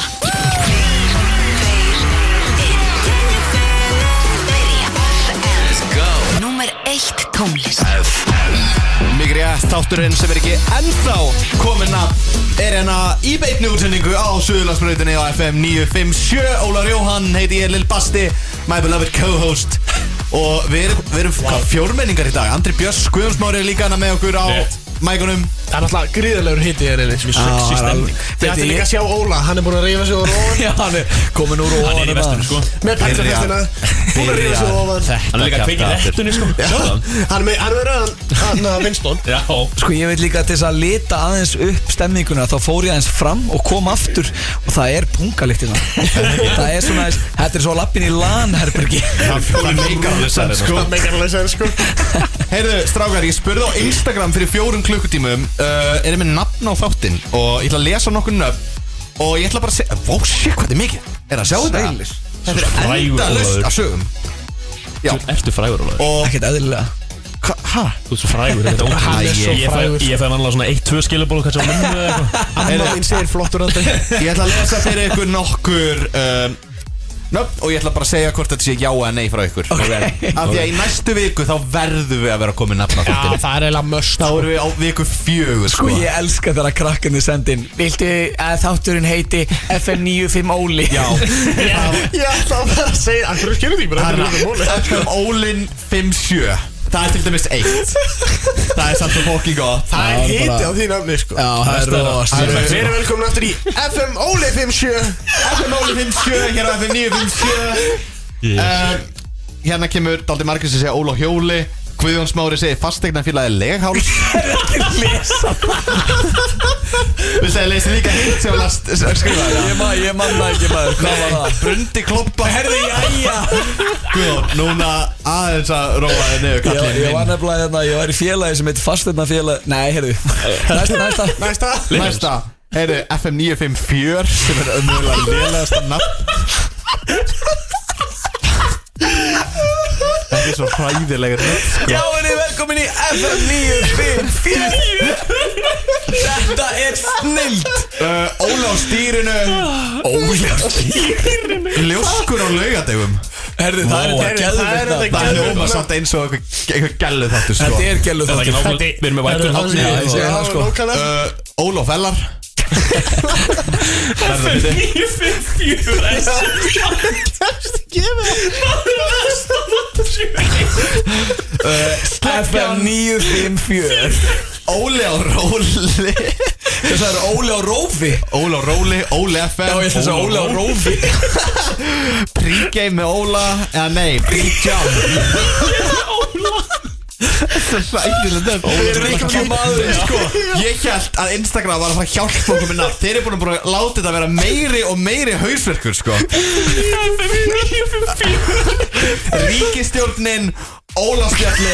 [SPEAKER 5] Let's go.
[SPEAKER 12] Númer eitt tónlist.
[SPEAKER 1] Mikið rétt, Þátturinn sem er ekki ennþá komin að er hérna í beinni útsendingu á Suðurlandsbrautinni á F M níu fimm sjö. Ólar Jóhann heiti ég, Lil Basti, my beloved co-host. Og við erum, við erum wow. fjórmenningar í dag. Andri Björns, Guðjóns Már er líka hana með okkur á mækunum.
[SPEAKER 4] Það er náttúrulega gríðarlegur hitti hér inni.
[SPEAKER 1] Sexy stemning.
[SPEAKER 4] Þið ætti líka að sjá Óla, hann er búin að rífa sig úr ofan.
[SPEAKER 3] Já, hann er komin úr ofan.
[SPEAKER 2] Hann er í vestunum sko.
[SPEAKER 4] Með pælsafestina, búin að rífa sig úr ofan.
[SPEAKER 2] Hann er líka að kveikja rettunni sko.
[SPEAKER 4] Hann er með rauðan, hann að vinstón.
[SPEAKER 2] Já.
[SPEAKER 3] Sko ég veit líka til þess að lita aðeins upp stemminguna, þá fór ég aðeins fram og kom aftur og það er pungalykt hérna. Það er svona, þetta er svo lappin í LAN-herbergi.
[SPEAKER 1] Það meikar alveg sens sko. Heyrðu, strákar, ég spurði á Instagram fyrir fjórum klukkutímum uh, er ég með nafn á þáttinn og ég ætla að lesa nokkur nöfn og ég ætla bara að segja, wow, shit, hvað er mikið? Er að sjá þetta? Þetta er endalaust af sögum. Já.
[SPEAKER 2] Ertu frægur, Ólaður?
[SPEAKER 3] Ekkert eðlilega.
[SPEAKER 1] Hæ?
[SPEAKER 2] Þú ert svo frægur.
[SPEAKER 4] Hann er svo frægur.
[SPEAKER 2] Ég fæði annað svona eitt tvö skilaból kannski á munnu eða eitthvað.
[SPEAKER 4] Amma mín segir flottur andri.
[SPEAKER 1] Ég ætla að lesa fyrir ykkur nokkur um, nöfn og ég ætla bara að segja hvort þetta sé já eða nei frá ykkur.
[SPEAKER 3] Okay.
[SPEAKER 1] Af því að í næstu viku þá verðum við að vera komin nafn á þáttinn.
[SPEAKER 4] Já, það er eiginlega möst.
[SPEAKER 1] Þá erum við á viku fjögur
[SPEAKER 3] sko. Sko ég elska þegar krakkarnir sendin. Viltu að þátturinn heiti F M níu fimm Óli?
[SPEAKER 1] Já.
[SPEAKER 4] Já, það var að segja. Það er skilur því bara.
[SPEAKER 1] F M Ólin fimm sjö. Það er til dæmis eitt. Það er samt svo fokking gott.
[SPEAKER 4] Það er hiti á því nafni sko.
[SPEAKER 3] Já, það er rosa.
[SPEAKER 4] Við erum velkomin aftur í F M Óli fimm sjö.
[SPEAKER 1] F M Óli fimm sjö, hér á F M níu fimm sjö. um, Hérna kemur Daldi Margrís að segja Óla Hjóli. Guðjón Smári segir fasteignafélagið Legháls.
[SPEAKER 3] Lesa
[SPEAKER 1] Við segir lesi líka hitt sem við skrifaði það.
[SPEAKER 3] Ég maður, ég manna ekki maður. Hvað var það?
[SPEAKER 1] Brundi kloppa.
[SPEAKER 3] Herði, jæja.
[SPEAKER 1] Guðjón, núna aðeins að róa þig niður kallinn minn.
[SPEAKER 3] Ég var nefnilega hérna, ég var í félagi sem heitir fasteignafélag. Nei, herðu. Næsta, næsta.
[SPEAKER 4] Næsta.
[SPEAKER 1] Næsta. Heyrðu, F M níu fimm fjör sem er ömurlega lélegasta nafn. Þetta er svo hræðilegur nöfn sko.
[SPEAKER 3] Já, en ég velkomin í F M níu fimm fjör. Þetta er snild.
[SPEAKER 1] uh, Óla á stýrinu.
[SPEAKER 3] Óli á stýrinu.
[SPEAKER 1] Ljóskur á laugadegum.
[SPEAKER 3] Herðu, það er þetta gæluð.
[SPEAKER 1] Það er hljóma samt eins og eitthvað gæluð þáttur sko.
[SPEAKER 3] Þetta er gæluð þáttur.
[SPEAKER 2] Við erum með vætur hátni.
[SPEAKER 3] Já, ég segi það sko.
[SPEAKER 1] uh, Óla á fellar.
[SPEAKER 2] F M níu fimm fjör.
[SPEAKER 3] F M níu fimm fjör.
[SPEAKER 1] Óli á róli.
[SPEAKER 3] Það er Óli á rófi.
[SPEAKER 1] Óli á róli, Óli F M.
[SPEAKER 3] Já, ég þess að Óli á rófi.
[SPEAKER 1] Pre-game með Óla. Eða nei, pre-jam. Óla. Það er ræðilega nefn.
[SPEAKER 3] Óli er ekki maður sko.
[SPEAKER 1] Ég held að Instagram var að fara að hjálpa okkur með nafn. Þeir eru búin að láta þetta vera meiri og meiri hausverkur sko. Ríkisstjórnin, Ólaspjalli.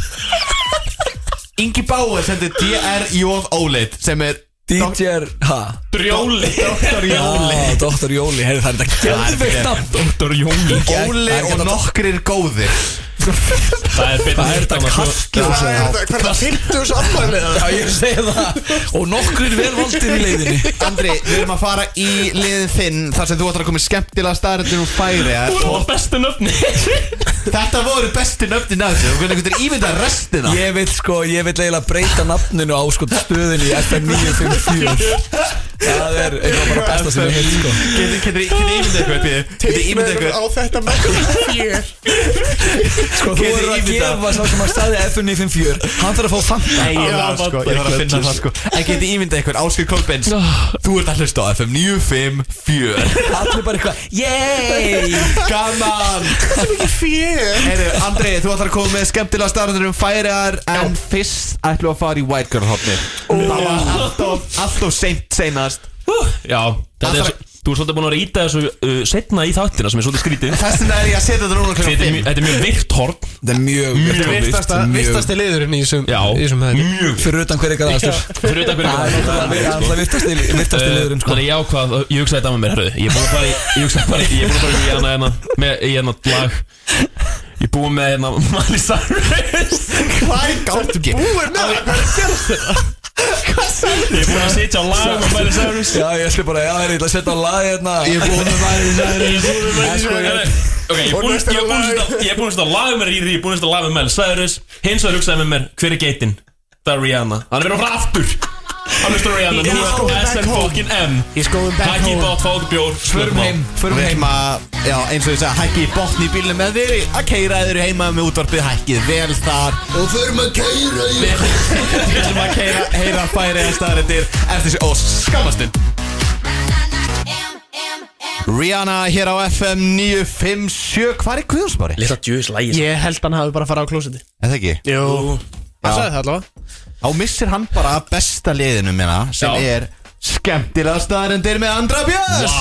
[SPEAKER 1] Ingi Báir sendir D R J Óleit sem er
[SPEAKER 3] D J, ha?
[SPEAKER 2] Jóli.
[SPEAKER 1] Doktor Jóli.
[SPEAKER 3] Já, Doktor Jóli, heyrðu það er þetta geðveikt nafn.
[SPEAKER 2] Doktor Jóli.
[SPEAKER 1] Óli og nokkrir góðir.
[SPEAKER 2] Það er betur.
[SPEAKER 3] Það er þetta kastljóð.
[SPEAKER 4] Hvað er það fimmtugs afmælið?
[SPEAKER 3] Já, ég segi það. Og nokkrir vel valdir í leiðinni.
[SPEAKER 1] Andri, við erum að fara í liðin þinn þar sem þú ætlar að koma skemmtilega staðreyndir úr færi.
[SPEAKER 2] Þú var bestu nöfni.
[SPEAKER 1] Þetta voru bestu nöfnin af þessu. Þú hvernig getur ímyndað restina.
[SPEAKER 3] Ég vil sko, ég vil eiginlega breyta nafninu á sko stöðinni í F M níu fimm fjör. Það er eitthvað bara besta sem ég heit sko.
[SPEAKER 1] Getur ímyndað eitthvað? Getur ímyndað eitthvað?
[SPEAKER 4] Á þetta með fjör.
[SPEAKER 3] Sko þú er að gefa sá sem að staði F M níu fimm fjör. Hann þarf að fá fanta.
[SPEAKER 1] Nei, ég þarf sko, ég þarf að finna það sko. En getur ímyndað eitthvað? Ásgeir Kolbeins, þú ert að hlusta á F M níu fimm fjör.
[SPEAKER 3] Allir bara eitthvað, yey,
[SPEAKER 1] gaman.
[SPEAKER 4] Það er ekki fjör.
[SPEAKER 1] Heyru, Andri, þú ætlar að koma með skemmtilega staðreyndir um færiðar. En fyrst ætlum við að fara í White Girl hotni. Það var alltof, alltof seint seinast.
[SPEAKER 2] Já, þetta er Þú er svolítið búin að rýta þessu uh, setna í þáttina sem er svolítið skrítið.
[SPEAKER 1] Þess vegna er ég að setja þetta núna klukkan fimm.
[SPEAKER 2] Þetta er mjög virt horn.
[SPEAKER 3] Þetta er mjög
[SPEAKER 4] virt. Virtasti liðurinn í þessum
[SPEAKER 2] hætti.
[SPEAKER 3] Mjög. Fyrir utan hver eitthvað aðstur.
[SPEAKER 2] Fyrir utan hver eitthvað aðstur.
[SPEAKER 3] Það er virtasti liðurinn sko.
[SPEAKER 2] Þannig ég ákvað, ég hugsaði þetta með mér, hörðu. Ég er búin að fara í, ég hugsaði bara, ég er búin að fara í hana hérna, með í hérna lag. Ég er búin með hérna Miley Cyrus.
[SPEAKER 1] Hvað er gátt ekki? Búin með það, hvað er gerst þetta?
[SPEAKER 2] Ég er búin að setja á lag með Miley Cyrus.
[SPEAKER 3] Já, ég ætla bara, já, ég ætla að setja á lag hérna.
[SPEAKER 1] Ég er búin með Miley Cyrus.
[SPEAKER 2] Ok, ég er búin að setja á lag með Riri, ég er búin að setja á lag með Miley Cyrus. Hins vegar hugsaði með mér, hver er geitin? Það er Rihanna Hann er verið að fara aftur Hann er stóra Rihanna Nú er S N fucking M
[SPEAKER 4] He's going back
[SPEAKER 2] Hækki í
[SPEAKER 4] home
[SPEAKER 2] bótt, fáðu bjór
[SPEAKER 3] Förum heim, förum heim
[SPEAKER 1] Já, eins og ég segja, hækki í botni í bílnum með þér að keira þér heima með útvarpið, hækkið vel þar og förum að keira í Við ætlum að keira, heyra færi að staðarendir eftir þessi og skamastund Rihanna hér á F M níu fimm sjö. Hvar er Guðjónsmári?
[SPEAKER 2] Lilla djöðs lægis
[SPEAKER 4] Ég held hann hafi bara farið á klósetti
[SPEAKER 1] Er það ekki?
[SPEAKER 4] Jú Það sagði það allavega
[SPEAKER 1] Þá missir hann bara besta liðinu minna sem
[SPEAKER 2] Já.
[SPEAKER 1] er skemmtilega staðarendir með Andra Björns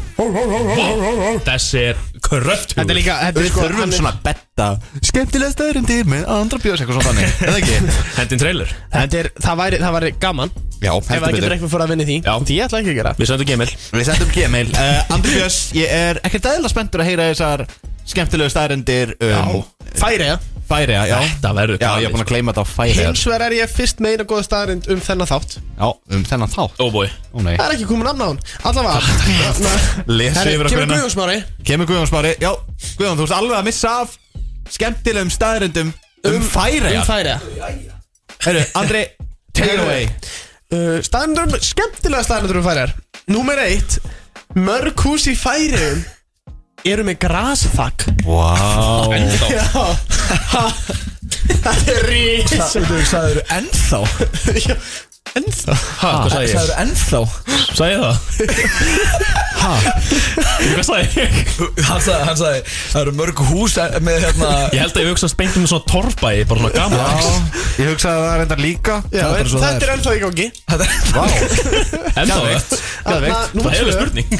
[SPEAKER 2] Vá Þessi er kröft
[SPEAKER 4] Þetta er líka þetta er
[SPEAKER 1] Við
[SPEAKER 4] sko,
[SPEAKER 1] þurfum
[SPEAKER 4] hann er-
[SPEAKER 1] svona betta skemmtilega staðarendir með Andra Björns eitthvað svona þannig, er það ekki?
[SPEAKER 2] Hendin trailer
[SPEAKER 4] Þetta er Það væri Það væri gaman
[SPEAKER 1] Já,
[SPEAKER 4] Ef það
[SPEAKER 1] heldur
[SPEAKER 4] getur
[SPEAKER 1] betur
[SPEAKER 4] eitthvað fyrir að vinna í því
[SPEAKER 2] Já.
[SPEAKER 4] Því ég ætla ekki að gera
[SPEAKER 2] Við sendum Gmail
[SPEAKER 1] Við sendum Gmail uh, Andri Björns, ég er ekkert eðla spenntur að heyra þessar skemmtilegu staðarendir um,
[SPEAKER 4] Færiða
[SPEAKER 1] Færiða, já
[SPEAKER 2] Þetta verður
[SPEAKER 1] Já, ég er búin að gleyma þetta á Færiða
[SPEAKER 4] Hins vegar er ég fyrst með eina góða staðarind um þennan þátt
[SPEAKER 1] Já, um þennan þátt
[SPEAKER 2] Oh boy
[SPEAKER 1] Ó nei
[SPEAKER 4] Það er ekki komið namn á hann Allavega
[SPEAKER 1] Lesi
[SPEAKER 4] Herri,
[SPEAKER 1] yfir
[SPEAKER 4] Kemur
[SPEAKER 1] okkur
[SPEAKER 4] Guðjónsmári
[SPEAKER 1] Kemur Guðjónsmári Já, Guðjón, þú ert alveg að missa af skemmtilegum staðarendum um Færiða
[SPEAKER 4] Um Færiða
[SPEAKER 1] Herru, Andri, take it away
[SPEAKER 4] uh, Staðarindur um Skemmtilega staðarindur um Færiðar Númer eitt Mörg hús í Færiðum eru með grasþak
[SPEAKER 1] Vá
[SPEAKER 4] Já Ha. Það er rísa
[SPEAKER 3] Þú sagður ennþá
[SPEAKER 4] Já, Ennþá
[SPEAKER 2] Hæ, hvað sagði ég?
[SPEAKER 3] Sagður ennþá
[SPEAKER 2] Sagði ég það? Hæ? Hvað sagði ég?
[SPEAKER 3] Hann sagði, hann sagði Það eru mörg hús með hérna
[SPEAKER 2] Ég held að ég hugsa spennt um svona torfbæi Bara svona gaman
[SPEAKER 1] Ég hugsaði að það er enda líka
[SPEAKER 4] Já,
[SPEAKER 3] bara svo það
[SPEAKER 4] þetta er ennþá í gangi
[SPEAKER 1] Vá
[SPEAKER 2] Enda það
[SPEAKER 1] Geðveikt.
[SPEAKER 2] Það hefur spurning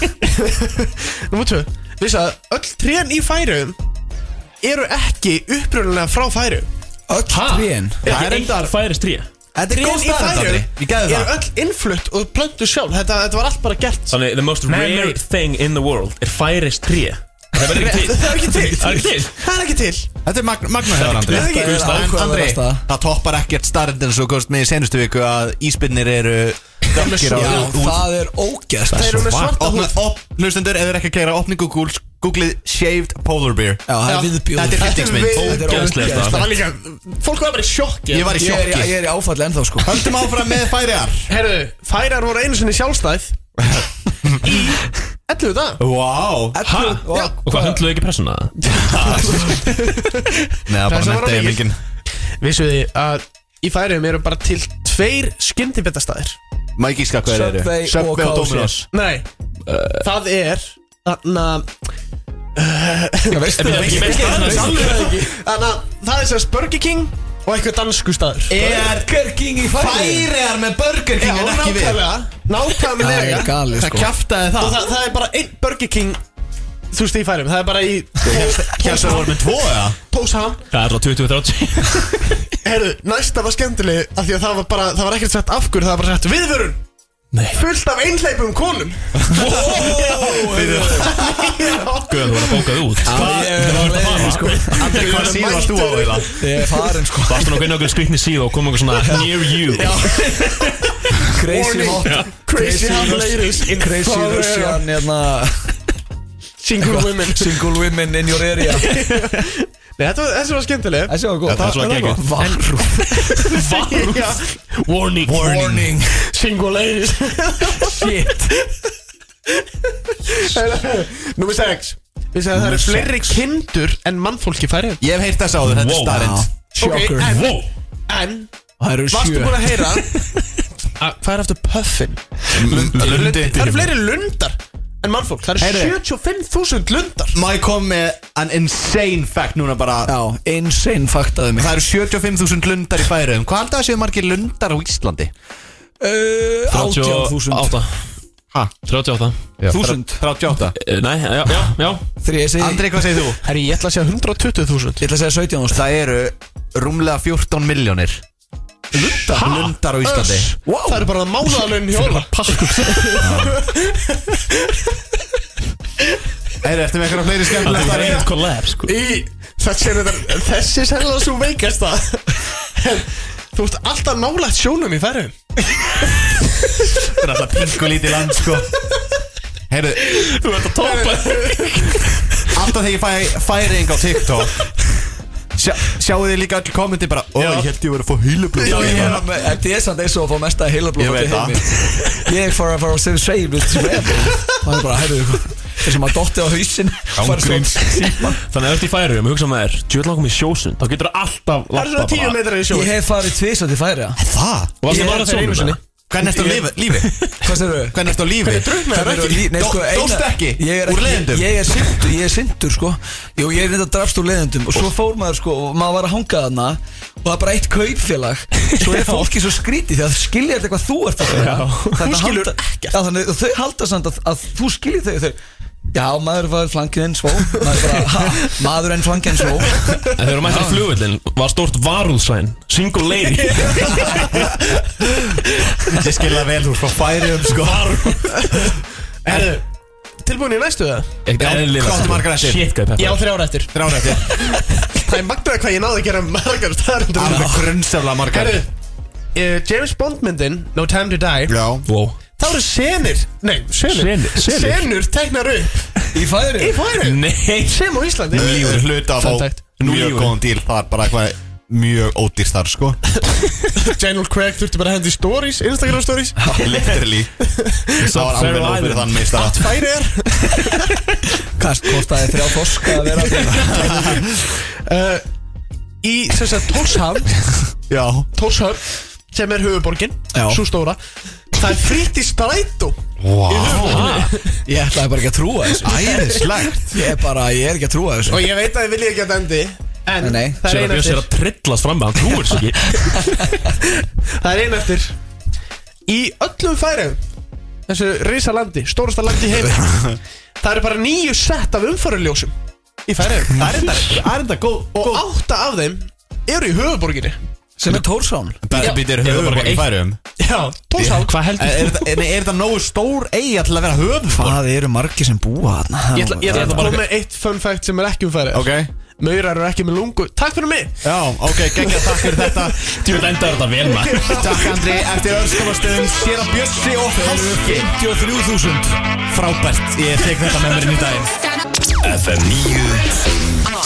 [SPEAKER 4] Númer tvö Vissu að öll trén í Færiðum eru ekki upprunalega frá Færiðum
[SPEAKER 3] Öll trén
[SPEAKER 1] Það er endar
[SPEAKER 2] Færist trí
[SPEAKER 1] Þetta er góð
[SPEAKER 4] Trén í
[SPEAKER 1] staðarend, Andri
[SPEAKER 4] Færiðum
[SPEAKER 1] Ég gæði
[SPEAKER 4] eru
[SPEAKER 1] það
[SPEAKER 4] öll innflutt og plöntu sjálf Þetta, þetta var allt bara gert
[SPEAKER 2] Þannig, the most
[SPEAKER 4] Man
[SPEAKER 2] rare
[SPEAKER 4] made.
[SPEAKER 2] thing in the world er færist trí Það verður ekki til
[SPEAKER 4] Það er ekki til
[SPEAKER 2] Það er ekki til
[SPEAKER 4] Það er ekki til
[SPEAKER 1] Þetta er magna magna hefur Andri
[SPEAKER 4] Það er ekki-
[SPEAKER 3] Það er
[SPEAKER 1] En
[SPEAKER 3] ákveðið
[SPEAKER 1] Andri,
[SPEAKER 3] að vera
[SPEAKER 1] það toppar ekkert staðarendin svo komst með í senustu viku að íspinnir eru dökkir á
[SPEAKER 3] Já,
[SPEAKER 1] út
[SPEAKER 3] það er ógeðst
[SPEAKER 4] Þeir eru með svarta
[SPEAKER 1] Opna,
[SPEAKER 4] húð
[SPEAKER 1] op, hlustendur, ef þið er ekki að kæra opni Google Googlið shaved polar bear
[SPEAKER 3] Já, það er viðbjóður
[SPEAKER 1] Þetta er hryllingsmynd.
[SPEAKER 3] Þetta er
[SPEAKER 2] Ógeðslegt,
[SPEAKER 3] ógeðst
[SPEAKER 4] Það var líka Fólk var bara í sjokki
[SPEAKER 1] Ég var í
[SPEAKER 3] Ég er,
[SPEAKER 1] sjokki
[SPEAKER 3] ég er í áfalli ennþá sko
[SPEAKER 1] Höldum áfram með Færiðar
[SPEAKER 4] Herru, Færiðar voru einu sinni sjálfstæð Í ellefu dag
[SPEAKER 1] Vá
[SPEAKER 2] Hæ? Og hvað höndluðu ekki pressuna?
[SPEAKER 1] Nei, það er bara
[SPEAKER 4] Pressa var
[SPEAKER 1] nefndi ég
[SPEAKER 4] mikil.
[SPEAKER 1] mikinn
[SPEAKER 4] Vissu þið að í Færiðum eru bara til tveir skyndibitastæðir
[SPEAKER 1] Má ég gíska hvað þeir eru
[SPEAKER 3] Subway og
[SPEAKER 1] Subway og
[SPEAKER 3] K F C.
[SPEAKER 1] Dominos
[SPEAKER 4] Nei Það er Þarna
[SPEAKER 3] Já, veistu það
[SPEAKER 2] Ég veist það
[SPEAKER 3] Veistu
[SPEAKER 2] alveg
[SPEAKER 3] það ekki
[SPEAKER 4] Þarna Það er sérst Burger King Og eitthvað dansku staður
[SPEAKER 1] Er
[SPEAKER 3] Burger King í færi
[SPEAKER 1] Færiðar með Burger King en ekki við
[SPEAKER 4] nákvæmlega Nákvæmlega
[SPEAKER 3] Það er galið
[SPEAKER 1] Það
[SPEAKER 3] sko
[SPEAKER 1] kjaftaði
[SPEAKER 4] Og
[SPEAKER 1] það
[SPEAKER 4] það, það er bara einn Burger King Þú veist í Færiðum Það er bara í
[SPEAKER 1] Kjaftaði það voru með tvo eða
[SPEAKER 4] Tósham
[SPEAKER 2] Það er svo tuttugu þrjátíu
[SPEAKER 4] Herru, næsta var skemmtileg Af því að það var bara Það var ekkert sett afgur Það var bara sett viðvörun
[SPEAKER 2] Nei
[SPEAKER 4] Fullt af einhleipum konum
[SPEAKER 2] Guðan, þú var að bókað út
[SPEAKER 3] Ég er á leiðinni sko
[SPEAKER 1] Andri, hvað síðu varst þú á eila?
[SPEAKER 3] Ég er farin sko
[SPEAKER 2] Varstu nokkuð inn á okkur skrýtni síðu og kom okkur svona Near you
[SPEAKER 3] Crazy hot
[SPEAKER 4] Crazy hot ladies in
[SPEAKER 3] Crazy
[SPEAKER 4] Færiðum.
[SPEAKER 3] Russian hérna
[SPEAKER 4] Single women
[SPEAKER 3] Single women in your area
[SPEAKER 4] Nei, þetta var, þessi var skemmtileg
[SPEAKER 3] Þessi var góð
[SPEAKER 2] Þetta var svona geggjað.
[SPEAKER 3] Varúf
[SPEAKER 2] Varúf
[SPEAKER 4] Já.
[SPEAKER 2] Warning
[SPEAKER 3] Warning
[SPEAKER 4] Single ladies
[SPEAKER 3] Shit
[SPEAKER 4] Númer sex Við segja að það eru
[SPEAKER 3] Númer
[SPEAKER 4] fleiri
[SPEAKER 3] sex.
[SPEAKER 4] kindur en mannfólk í Færiðum
[SPEAKER 1] Ég hef heyrt þess áður, þetta er
[SPEAKER 2] Wow.
[SPEAKER 1] starrend
[SPEAKER 3] Shocker
[SPEAKER 4] Ok, en-
[SPEAKER 2] Wow
[SPEAKER 4] En
[SPEAKER 3] Það eru
[SPEAKER 4] Varstu
[SPEAKER 3] sjö
[SPEAKER 4] búin að heyra að Hvað er eftir puffin?
[SPEAKER 1] Lundi
[SPEAKER 4] Það eru fleiri lundar en mannfólk Það eru
[SPEAKER 1] Heyrðu.
[SPEAKER 4] sjötíu og fimm þúsund lundar
[SPEAKER 1] Má ég kom með an insane fact núna bara
[SPEAKER 3] Já, insane faktaði mig
[SPEAKER 1] Það eru sjötíu og fimm þúsund lundar í Færiðum Hvað haldið að séu margir lundar á Íslandi?
[SPEAKER 3] Uh, átján þúsund
[SPEAKER 2] átta
[SPEAKER 1] Ha?
[SPEAKER 2] þrjátíu og átta
[SPEAKER 3] Þúsund
[SPEAKER 1] þrjátíu og átta
[SPEAKER 2] Nei, já, já, já
[SPEAKER 3] Þegar ég segi
[SPEAKER 1] Andri, hvað segir þú?
[SPEAKER 4] Herri, ég ætla að segja hundrað og tuttugu þúsund
[SPEAKER 3] Ég ætla að segja sautján þúsund
[SPEAKER 1] Það eru rúmlega fjórtán miljónir Lundar? Lundar á Íslandi
[SPEAKER 4] wow. Það eru bara mánaðalun hjóla
[SPEAKER 1] Heyri, eftir með eitthvað fleiri
[SPEAKER 2] Það
[SPEAKER 1] skemmtilega
[SPEAKER 2] er
[SPEAKER 1] staðarendir?
[SPEAKER 2] ekkert collab, sko
[SPEAKER 4] Í Þessi er þetta Þessi er sérlega svo veikast að Þú ert alltaf nálægt sjónum í Færiðum
[SPEAKER 1] Þetta er alltaf pingu lítið land, sko Heyri,
[SPEAKER 2] Þú ert að topa
[SPEAKER 1] alltaf þegar ég fæ færing á TikTok Sjá, Sjáu þið líka öll kommenti bara Ó, ég held ég verið að fá heilablóð
[SPEAKER 3] Já, ég er að Þetta er samt eins og að fá mesta heilablóð
[SPEAKER 1] Ég veit það
[SPEAKER 3] Ég fór að fara að segja segja með þessu Það er bara, hæru þessum að dotti á hausinn
[SPEAKER 2] Ángríns Þannig að eftir í Færeyjum, hugsa maður Djöfull langar mig í sjósund, þá getur það alltaf
[SPEAKER 4] Það er svona tíu metrar í sjósund
[SPEAKER 3] Ég hef farið tvisvar til Færeyja
[SPEAKER 1] Það?
[SPEAKER 2] Og varstu bara að sjónum
[SPEAKER 1] Hvernig ertu á lífi?
[SPEAKER 3] Hvað segir þau?
[SPEAKER 1] Hvernig ertu á lífi?
[SPEAKER 4] Hvernig drukknaður ekki?
[SPEAKER 1] Dóst ekki? Úr leiðendum?
[SPEAKER 3] Ég er syndur, ég er syndur sko Jú, ég er reynda að drafst úr leiðendum Og svo fór maður sko, og maður var að hanga þarna Og það er bara eitt kaupfélag Svo er fólki svo skrítið Því að skilja þetta hvað þú ert að segja
[SPEAKER 4] Þú skilur ekkert
[SPEAKER 3] Þannig að þau halda samt að, að þú skiljið þau þau Já, maður var flankið en svó Maður bara, ha, maður en flankið en svó
[SPEAKER 2] En þegar þú mættir í flugvöllin var stórt varúðsvæn Single lady
[SPEAKER 1] Ég skilja vel, þú er frá Færeyjum sko
[SPEAKER 4] Erðu, tilbúin í næstu það?
[SPEAKER 1] Hvað áttu margar eftir?
[SPEAKER 2] Shit, hvað er
[SPEAKER 4] Ég á þrjár eftir
[SPEAKER 1] Þrjár eftir
[SPEAKER 4] Það er magnaði hvað ég náði að gera margar staðarindur
[SPEAKER 1] Alveg grunnsefla margar
[SPEAKER 4] Erðu, uh, James Bond myndin No Time to Die
[SPEAKER 1] Já
[SPEAKER 2] Wow
[SPEAKER 4] Það eru senir Nei, senur
[SPEAKER 2] Senur, senur.
[SPEAKER 4] Senur teknar upp
[SPEAKER 3] Í Færeyjum?
[SPEAKER 4] Í Færeyjum
[SPEAKER 2] Nei
[SPEAKER 4] Sem á Íslandi
[SPEAKER 1] Nú lífur hluta á
[SPEAKER 4] Fun fact.
[SPEAKER 1] mjög góðan díl Það er bara eitthvað mjög ódýrst þar sko
[SPEAKER 4] Daniel Craig þurfti bara að hendi stories Instagram stories
[SPEAKER 1] Literally Það var alveg nóg fyrir þann meistara
[SPEAKER 4] Allt Færeyjar
[SPEAKER 3] Kast kostaði þrjá þorska að vera
[SPEAKER 4] uh, Í sem sagt Tórshavn
[SPEAKER 1] Já
[SPEAKER 4] Tórshavn sem er höfuborgin
[SPEAKER 3] Já.
[SPEAKER 4] Svo stóra Það er frýtt í strætó
[SPEAKER 1] Wow
[SPEAKER 3] Ég ætlaði bara ekki að trúa þessu
[SPEAKER 1] Æðislegt
[SPEAKER 3] Ég er bara, ég er ekki að trúa þessu
[SPEAKER 4] Og ég veit að þið viljið ekki að endi En
[SPEAKER 3] Nei, nei.
[SPEAKER 4] það er
[SPEAKER 2] Sér að
[SPEAKER 4] ein
[SPEAKER 2] Björns er
[SPEAKER 4] eftir
[SPEAKER 2] að trillast fram með hann trúir sig ekki
[SPEAKER 4] Það er ein eftir Í öllum Færeyjum Þessu risa landi, stórasta landi í heimi Það eru bara níu sett af umferðarljósum Í Færeyjum
[SPEAKER 1] Það er enda, það er enda góð
[SPEAKER 4] Og átta af þeim eru í höfuborginni
[SPEAKER 3] Sem er Tórshavn
[SPEAKER 1] Þetta býtir höfuborg í Færeyjum
[SPEAKER 4] Já, Tórshavn
[SPEAKER 2] Hvað heldur
[SPEAKER 1] Er þetta- er þetta nógu stór eiga til að vera höfuborg?
[SPEAKER 3] Það eru margir sem búa þarna
[SPEAKER 4] Ég ætla, ég ætla að koma með eitt fun fact sem er ekki um Færeyjar
[SPEAKER 1] Ok
[SPEAKER 4] Maurar eru ekki með lungu Takk fyrir mig
[SPEAKER 1] Já, ok, geggja, takk fyrir þetta
[SPEAKER 2] Þú veit enda þetta vel maður
[SPEAKER 1] Takk Andri, eftir örskumastöðum Sér að Bjössi og Háski
[SPEAKER 3] fimmtíu og þrjú þúsund
[SPEAKER 1] Frábært, ég tek þetta með mér inn í daginn
[SPEAKER 7] F M níu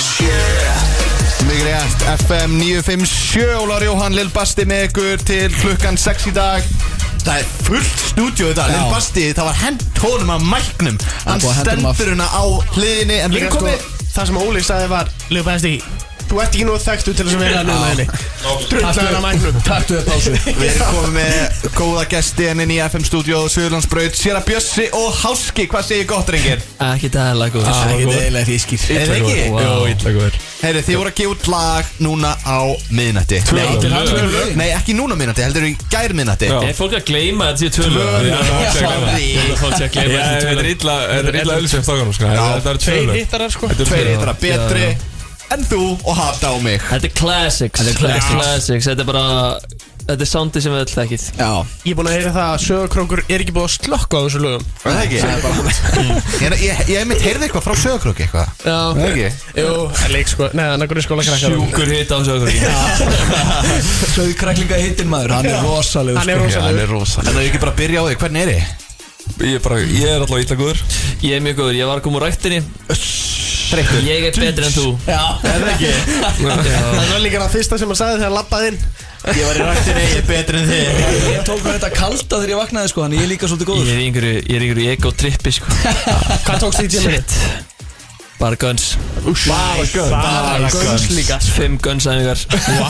[SPEAKER 1] Mikið rétt, F M níu fimm sjö Ólar Jóhann, Lil Basti með ykkur til klukkan sex í dag Það er fullt stúdíu þetta, Lil Basti, það var hent honum af mæknum Hann
[SPEAKER 3] búið að henda honum af.
[SPEAKER 1] stendur hérna á hliðinni En við
[SPEAKER 4] Líka
[SPEAKER 1] erum
[SPEAKER 4] sko,
[SPEAKER 1] komið
[SPEAKER 4] það sem Óli sagði var Lil Basti, þú ert ekki nú þekktu til þess að vera núna henni Drullaður á mægnum
[SPEAKER 3] Taktu þér pásu
[SPEAKER 1] Við erum komið með góða gesti inn í F M stúdíu Suðurlandsbraut Sér að Bjössi og Háski, hvað segir gott rengir?
[SPEAKER 8] Ekki dæðilega góð
[SPEAKER 3] Ekki deilega fískir
[SPEAKER 1] Er það ekki?
[SPEAKER 2] Jó, illa góður
[SPEAKER 1] Heyri, þið voru að gefa út lag núna á miðnætti
[SPEAKER 2] Tvö
[SPEAKER 1] Nei,
[SPEAKER 2] lög.
[SPEAKER 1] tvö lög. Nei, ekki núna miðnætti, heldur í gær miðnætti
[SPEAKER 2] Er fólk að gleyma þetta séu tvö lög?
[SPEAKER 1] Tvö lög.
[SPEAKER 2] Já,
[SPEAKER 1] Sorry.
[SPEAKER 2] er fólk að gleyma þetta séu tvö lög?
[SPEAKER 13] illa, þetta er illa ölsum stokkanum sko. Þetta er tvö
[SPEAKER 4] Tveir
[SPEAKER 13] lög.
[SPEAKER 4] hittarar sko
[SPEAKER 1] Tveir hittara betri en þú og hata á mig
[SPEAKER 8] Þetta er classics
[SPEAKER 3] Þetta er classics.
[SPEAKER 8] Classics, þetta er bara Þetta er soundið sem við öll þekkið
[SPEAKER 3] Já
[SPEAKER 4] Ég er búin að heyra það að Sögurkrókur er ekki búin að slökka á þessu lögum
[SPEAKER 1] Er það ekki? Ég, ég, ég hef mitt heyrði eitthvað frá Sögurkróki eitthvað
[SPEAKER 4] Já
[SPEAKER 1] Er það ekki?
[SPEAKER 4] Jú, er leik sko Nei, þannig að grunnskóla krakkar
[SPEAKER 8] Sjúkur hitt á sögur
[SPEAKER 3] Söðu kræklinga hittin maður, hann er rosalegur
[SPEAKER 4] Hann er
[SPEAKER 3] sko.
[SPEAKER 13] Já, hann er
[SPEAKER 4] rosalegur
[SPEAKER 13] rosa.
[SPEAKER 1] En það er ekki bara að byrja á því, hvernig er þið?
[SPEAKER 13] Ég er bara, ég er alltaf illa góður.
[SPEAKER 8] Ég er mjög góður, ég var að koma úr ræktinni
[SPEAKER 1] Þreyttur
[SPEAKER 8] Ég er betri en þú
[SPEAKER 4] Já, er það ekki? Það var líka það fyrsta sem hann sagði þegar hann labbaði inn
[SPEAKER 1] Ég var í ræktinni, ég er betri en þið
[SPEAKER 3] Ég tók mér þetta kalda þegar ég vaknaði sko, þannig ég er líka svolítið góður
[SPEAKER 8] Ég er í einhverju, ég er í einhverju ego-trippi sko
[SPEAKER 4] Hvað tókst þið í tíma?
[SPEAKER 8] Bara guns
[SPEAKER 4] Bara guns Bara guns líka
[SPEAKER 8] Fimm guns æfingar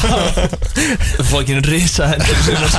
[SPEAKER 8] Fokkin risa hendur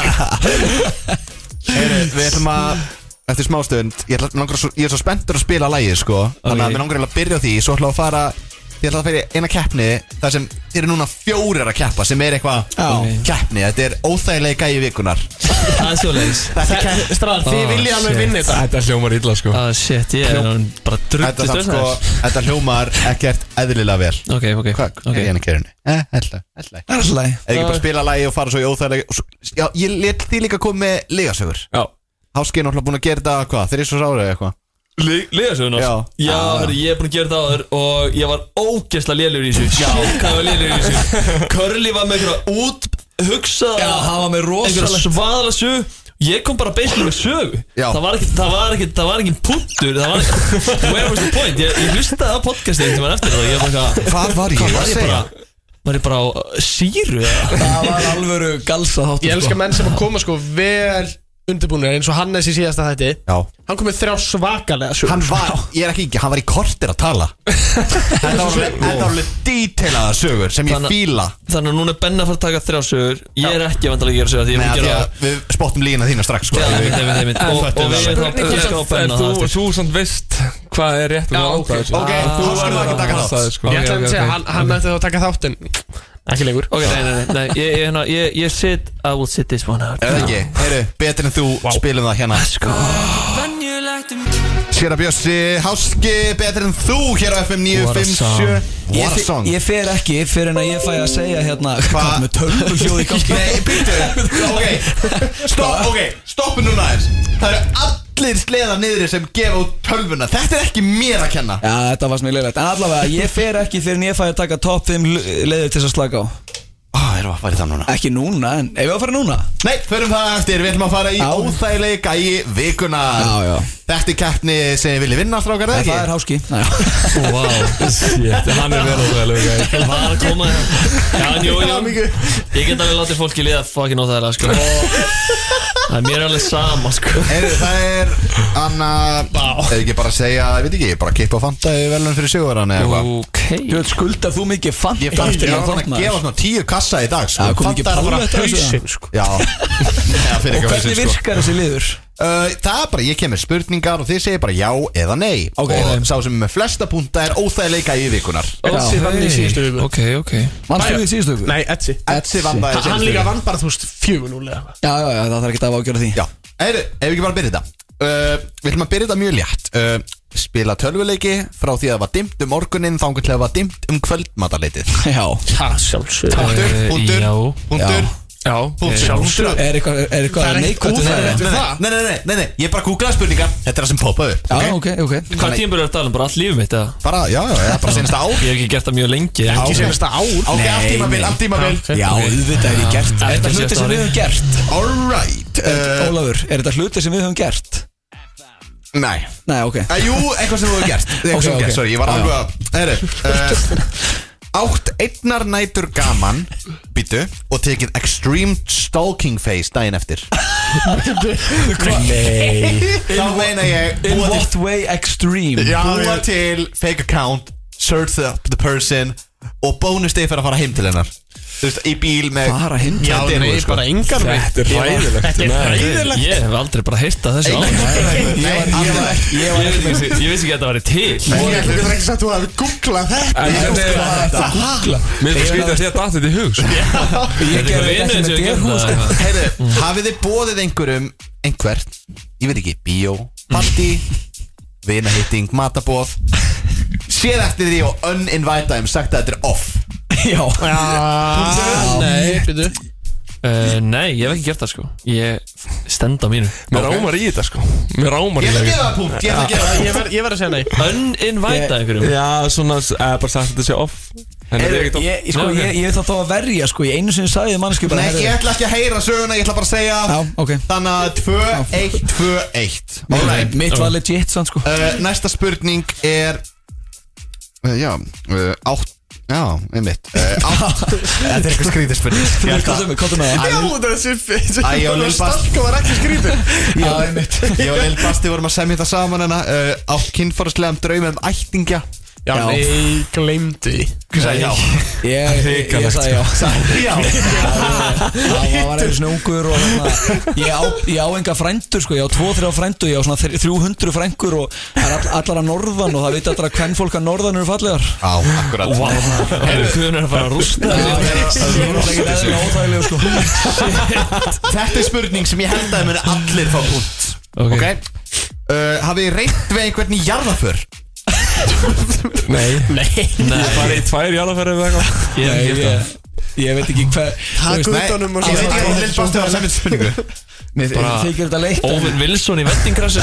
[SPEAKER 1] Heyri, við ætlum að Eftir smástönd, ég, ætla, langar, svo- ég er svo spenntur að spila lagið sko Þannig að mér langar eiginlega að byrja á því Svo ætla að fara Ég ætla að fara í eina keppni þar sem þið eru núna fjórir að keppa sem er eitthvað
[SPEAKER 3] Já.
[SPEAKER 1] keppni, þetta er óþægilegi gæi vikunar
[SPEAKER 8] Það er svoleiðis
[SPEAKER 1] Þetta er keppni
[SPEAKER 4] Stráðar, þið
[SPEAKER 8] Oh,
[SPEAKER 4] viljið alveg
[SPEAKER 8] shit.
[SPEAKER 4] vinna þetta
[SPEAKER 13] Þetta hljómar illa sko.
[SPEAKER 8] Ah shit, ég er nú bara
[SPEAKER 1] Þetta,
[SPEAKER 8] drullu
[SPEAKER 1] samt, sko,
[SPEAKER 8] stressaður
[SPEAKER 1] þetta hljómar ekkert eðlilega vel
[SPEAKER 8] Ok, ok,
[SPEAKER 1] Hvað
[SPEAKER 8] ok
[SPEAKER 1] er ég hann að kerinu? Eh, ætla, ætla
[SPEAKER 3] Það er alltaf leið
[SPEAKER 1] Eða ekki bara spila lagi og fara svo í óþægilegi og svo- Já, ég let því líka koma með ligasögur
[SPEAKER 13] Já.
[SPEAKER 1] Háski er náttúrulega búin að gera þetta, hvað, þeir eru svo sárið eitthvað
[SPEAKER 8] Liðasögunar?
[SPEAKER 1] Já.
[SPEAKER 8] Já, hörru, ég er búin að gera það áður og ég var ógeðslega lélegur í þessu Já, hvað var lélegur í þessu Curly var með einhverja út hugsaða
[SPEAKER 3] Já, hann var með
[SPEAKER 8] einhverja
[SPEAKER 3] rosalegt
[SPEAKER 8] svaðala sögu Ég kom bara basically með sögu
[SPEAKER 1] Já.
[SPEAKER 8] Það var ekki, það var ekki, það var ekki punktur Það var ekki, where was the point Ég, ég hlustaði á podcastið sem var eftir það og ég var bara
[SPEAKER 1] Hvað var ég
[SPEAKER 8] Hvað
[SPEAKER 1] að
[SPEAKER 8] var ég
[SPEAKER 1] segja?
[SPEAKER 8] bara Var ég bara á síru eða?
[SPEAKER 3] Það var alvöru galsa þáttur
[SPEAKER 4] Ég elska menn sem að koma sko vel undirbúinir eins og Hannes í síðasta þætti.
[SPEAKER 1] Já.
[SPEAKER 4] Hann kom með þrjá svakalega sögur.
[SPEAKER 1] Hann var, ég er ekki ekki, hann var í kortir að tala. Þetta var alveg, þetta var alveg detailaða sögur sem ég
[SPEAKER 8] Þannig-
[SPEAKER 1] fíla.
[SPEAKER 8] Þannig að núna er Benni að fara að taka þrjá sögur. Ég er ekki vandalega að gera sögur því ég
[SPEAKER 1] Nei,
[SPEAKER 8] mun
[SPEAKER 1] af því
[SPEAKER 8] gera
[SPEAKER 1] að við spottum lína þína strax sko.
[SPEAKER 8] Já, einmitt, einmitt, einmitt. Og- og við erum þá
[SPEAKER 13] En
[SPEAKER 8] auðvitað á Benna
[SPEAKER 13] þú,
[SPEAKER 8] það eftir.
[SPEAKER 13] þú samt veist hvað er rétt
[SPEAKER 4] Já,
[SPEAKER 13] og
[SPEAKER 4] ok,
[SPEAKER 13] rangt,
[SPEAKER 1] ok,
[SPEAKER 13] Ah,
[SPEAKER 1] þá skulum við ekki taka þátt.
[SPEAKER 13] það, sko.
[SPEAKER 4] Ég ætlaði
[SPEAKER 13] Ok,
[SPEAKER 4] að segja,
[SPEAKER 13] ok,
[SPEAKER 4] hann, hann ætti þá að taka þáttinn. Ekki lengur.
[SPEAKER 8] Ok, nei, nei, nei, nei, ég, ég, hérna, ég, ég sit, I will sit this one out.
[SPEAKER 1] Er það ekki? Heyru, betur en þú spilum það hérna.
[SPEAKER 8] Sko.
[SPEAKER 1] Séra Bjössi, Háski, betur en þú hér á F M níu fimm sjö.
[SPEAKER 3] Ég,
[SPEAKER 1] What a
[SPEAKER 3] fe-
[SPEAKER 1] song.
[SPEAKER 3] ég fer ekki fyrir en að ég fæ að segja hérna Hvað með tölvuhljóð í gangi
[SPEAKER 1] Nei, býttu, ok Stopp, ok, stoppu núna aðeins. Það eru allir sleðar niðri sem gefa út tölvuna. Þetta er ekki mér að kenna.
[SPEAKER 3] Já, þetta var sem ég leiðilegt En allavega, ég fer ekki fyrir en ég fæ að taka topp fimm leiðir til þess að slaka á
[SPEAKER 1] Ah, erum við að fara í það núna?
[SPEAKER 3] Ekki núna, en ef við að fara núna
[SPEAKER 1] Nei, förum það eftir, við ætlum að fara í
[SPEAKER 3] Já.
[SPEAKER 1] óþægilegi gæi vikunar.
[SPEAKER 3] Já, já.
[SPEAKER 1] Þetta er keppni sem ég vilja vinna, strákar, eða
[SPEAKER 3] En
[SPEAKER 1] ekki?
[SPEAKER 3] það er Háski Næ,
[SPEAKER 13] Wow, shit, hann er verið óþægilega
[SPEAKER 8] Það var að koma hérna. Já, en jú, jú Ég get alveg látið fólki liða fucking óþægilega, sko Það er mér alveg sama, sko
[SPEAKER 1] Heyrðu, það er Anna, eða ekki bara að segja, ég veit ekki, bara kippa og fanta í velun fyrir sigurverðan eða eitthvað.
[SPEAKER 8] Ok
[SPEAKER 3] Þú veit, skuldar þú mikið fanta
[SPEAKER 1] Ég fann
[SPEAKER 3] eftir
[SPEAKER 1] ég
[SPEAKER 3] að
[SPEAKER 1] var að
[SPEAKER 3] þarna?
[SPEAKER 1] gefa svona tíu kassa í dag, sko.
[SPEAKER 3] Já, kom ekki
[SPEAKER 1] Fanta er að
[SPEAKER 3] pálfetta
[SPEAKER 1] fara
[SPEAKER 3] þessu,
[SPEAKER 1] hausinn, sko. Já, Já, fyrir ekki að
[SPEAKER 3] Hvernig
[SPEAKER 1] hausinn, sko.
[SPEAKER 3] virkar þessi liður?
[SPEAKER 1] Uh, það er bara, ég kemur spurningar og þið segir bara já eða nei.
[SPEAKER 3] Ok.
[SPEAKER 1] Og sá sem er með flesta punta er óþægilega í vikunar.
[SPEAKER 4] Etsi vann í síðustu viku.
[SPEAKER 13] Ok, ok
[SPEAKER 3] Vannstu við í síðustu hugu?
[SPEAKER 4] Nei, Etsi.
[SPEAKER 1] Etsi vann það í
[SPEAKER 4] Hann
[SPEAKER 1] síðustu
[SPEAKER 4] líka
[SPEAKER 1] viku.
[SPEAKER 4] vann bara, þú veist, fjögur núl eða eitthvað.
[SPEAKER 3] Já, já, já, það þarf ekki að ágjöra því
[SPEAKER 1] Já, heyrðu, ef við ekki bara að byrja þetta. Uh, við ætlum að byrja þetta mjög létt. uh, Spila tölvuleiki frá því að það var dimmt um morguninn þangur til að það var dimmt um kvöldmatarleitið.
[SPEAKER 3] Já
[SPEAKER 4] Það sjálfsög.
[SPEAKER 1] Punktur, punktur,
[SPEAKER 8] já.
[SPEAKER 1] punktur.
[SPEAKER 13] Já,
[SPEAKER 1] Sjálfsög.
[SPEAKER 3] Er eitthvað, er eitthvað
[SPEAKER 4] Það er ekkert
[SPEAKER 3] neikvætt við
[SPEAKER 4] óþægilegt.
[SPEAKER 3] það?
[SPEAKER 4] það?
[SPEAKER 1] Nei, nei, nei, nei, nei, ég bara googlaði spurningar. Þetta er það sem poppaði upp.
[SPEAKER 3] Já, ok, ok
[SPEAKER 8] Hvað tímur er að tala um? Bara allt lífið mitt, eða?
[SPEAKER 1] Bara, já, já, það er bara senasta ár.
[SPEAKER 8] Ég hef ekki gert það mjög lengi
[SPEAKER 4] Ekki senasta ár.
[SPEAKER 1] Ok, allt tímabil, allt tímabil.
[SPEAKER 3] Já, auðvitað er ég gert Er þetta
[SPEAKER 8] Ekki
[SPEAKER 3] hluti
[SPEAKER 8] síðasta
[SPEAKER 3] sem við
[SPEAKER 8] ári.
[SPEAKER 3] höfum gert?
[SPEAKER 1] Alright. Uh,
[SPEAKER 3] Ólafur, er þetta hluti sem við höfum gert?
[SPEAKER 1] nei.
[SPEAKER 3] Nei, ok
[SPEAKER 1] Uh, jú, eitthvað sem þú hefur gert. Eitthvað
[SPEAKER 3] Ok,
[SPEAKER 1] sem þú hefur
[SPEAKER 3] ok.
[SPEAKER 1] gert, sorry, ég var
[SPEAKER 3] Já,
[SPEAKER 1] alveg að... Herru, uh, átt einnar nætur gaman, býtu, og tekið extreme stalking face daginn eftir.
[SPEAKER 3] Nei
[SPEAKER 1] Þá meina ég
[SPEAKER 3] In
[SPEAKER 1] búa
[SPEAKER 3] what
[SPEAKER 1] til,
[SPEAKER 3] way extreme?
[SPEAKER 1] búa til fake account, search up the person og bónustegi fyrir að fara heim til hennar. Þú veist, í bíl með...
[SPEAKER 3] Fara heim til
[SPEAKER 4] Já,
[SPEAKER 1] Þetta er
[SPEAKER 4] nei,
[SPEAKER 1] nú, sko.
[SPEAKER 4] bara engar
[SPEAKER 13] Þetta er hræðilegt
[SPEAKER 4] Þetta er
[SPEAKER 13] Nei.
[SPEAKER 4] hræðilegt.
[SPEAKER 8] Ég hef aldrei bara heyrt að þessu
[SPEAKER 1] Nei,
[SPEAKER 8] áður.
[SPEAKER 1] nei,
[SPEAKER 3] Ég var, ég var, ég var
[SPEAKER 8] Ég vissi ég vissi ekki að þetta væri til
[SPEAKER 4] Ég ætla ekki að sagt að þú hefði googlað þetta.
[SPEAKER 13] En
[SPEAKER 3] Ég
[SPEAKER 13] þetta
[SPEAKER 3] var
[SPEAKER 13] er
[SPEAKER 3] að googla
[SPEAKER 13] Mér finnst skrítið að sé að datta þetta í hug sko.
[SPEAKER 3] Ég gerði þetta ekki með derhús sko.
[SPEAKER 1] Heyrðu, hafið þið bóðið einhverjum einhvert, ég veit ekki, bíó, partí, vinahitting, matabóð, séð eftir því og uninvita þeim, sagt að þetta er off.
[SPEAKER 3] Já
[SPEAKER 4] Já, nei, byrju.
[SPEAKER 8] Uh, nei, ég hef ekki gert það sko Ég stend á mínu
[SPEAKER 13] Mér rámar í þetta sko Mér rámar í
[SPEAKER 1] Ég ætla að
[SPEAKER 13] þetta
[SPEAKER 1] gefa það punkt, ég ætla að gefa það
[SPEAKER 4] Ég
[SPEAKER 1] punkt.
[SPEAKER 4] verð- Ég verð að segja nei.
[SPEAKER 8] Uninvita einhverjum
[SPEAKER 13] Já, svona, eða bara sagt að þetta sé off En þetta er ekkert off
[SPEAKER 3] Ég, sko, ég, ég þá þá að verja sko Ég einu sinni sagði þið manneski bara
[SPEAKER 1] Nei,
[SPEAKER 3] herðu-
[SPEAKER 1] ég ætla ekki að heyra söguna, ég ætla bara að segja
[SPEAKER 3] Já, ok
[SPEAKER 1] þannig að tvö eitt tvö eitt. Alright.
[SPEAKER 3] Mitt var legit sann sko
[SPEAKER 1] Uh, næsta spurning er uh, Já, uh, átt Já, einmitt uh, átt Þetta er eitthvað skrítið spurning Ég held að-
[SPEAKER 3] Kottum með, kottum með það
[SPEAKER 4] Já, það er Siffi.
[SPEAKER 1] Æ, ég og Lil Bast-
[SPEAKER 4] Stalka var ekki skrítið.
[SPEAKER 3] Já, einmitt
[SPEAKER 1] Ég og Lil Basti vorum að semja þetta saman hérna, uh, átt kynfærslegan draum um ættingja.
[SPEAKER 4] Já,
[SPEAKER 3] Já.
[SPEAKER 4] nei, gleymdi því.
[SPEAKER 1] Hvað sagði já?
[SPEAKER 3] Ég, ég, ég sagði já
[SPEAKER 1] Já
[SPEAKER 3] Það var einu svona ungur og hérna Ég á, ég á enga frændur sko Ég á tvo, þrjá frændur Ég á svona þrjú hundruð frængur Og það er all, allar að norðan Og það veit allar að hvern fólk að norðan eru fallegar
[SPEAKER 1] Já, akkurat
[SPEAKER 8] Hefur kuðun er að fara að rústa
[SPEAKER 3] Það er ekki eðlilega óþægilega sko
[SPEAKER 1] Þetta er spurning sem ég held að muni allir fá punkt.
[SPEAKER 8] Ok.
[SPEAKER 1] Ok uh, Hafið þið reynt við einhvern í jarðaför?
[SPEAKER 13] Nei
[SPEAKER 4] Nei.
[SPEAKER 13] Það er í tvær jarðarferðir eða eitthvað
[SPEAKER 8] Ég hef ekki gert það
[SPEAKER 3] Ég, ég veit ekki hvað
[SPEAKER 4] Takk utanum og
[SPEAKER 1] Ég veit
[SPEAKER 4] svona.
[SPEAKER 1] ekki hvað Lil Basti var að semja spurningu.
[SPEAKER 3] Mér
[SPEAKER 8] Bara-
[SPEAKER 3] þykir þetta leitt en-
[SPEAKER 8] Óvin Wilson í vettingrassi